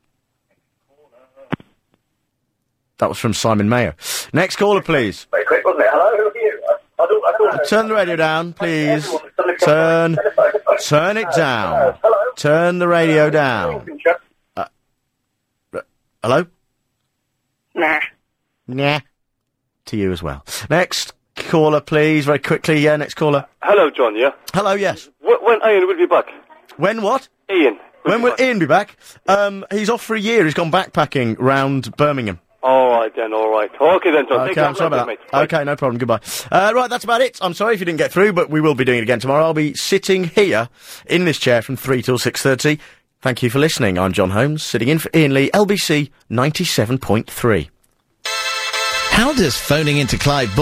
That was from Simon Mayer. Next caller, please. Very quick, wasn't it? Hello, who are you? I, I thought, I thought Uh, turn the radio down, please. Turn, turn it down. Turn the radio down. Uh, r- hello? Nah. Nah. To you as well. Next caller, please, very quickly. Yeah, next caller. Hello, John, yeah? Hello, yes. Wh- when Ian will be back? When what? Ian. When will Ian be back? Um, he's off for a year. He's gone backpacking round Birmingham. All right, then, all right. Okay, then, John. Take Okay, care. I'm sorry about Mate. that. Okay, no problem. Goodbye. Uh, right, that's about it. I'm sorry if you didn't get through, but we will be doing it again tomorrow. I'll be sitting here in this chair from three till six thirty. Thank you for listening. I'm John Holmes, sitting in for Ian Lee, L B C ninety-seven point three. How does phoning into Clyde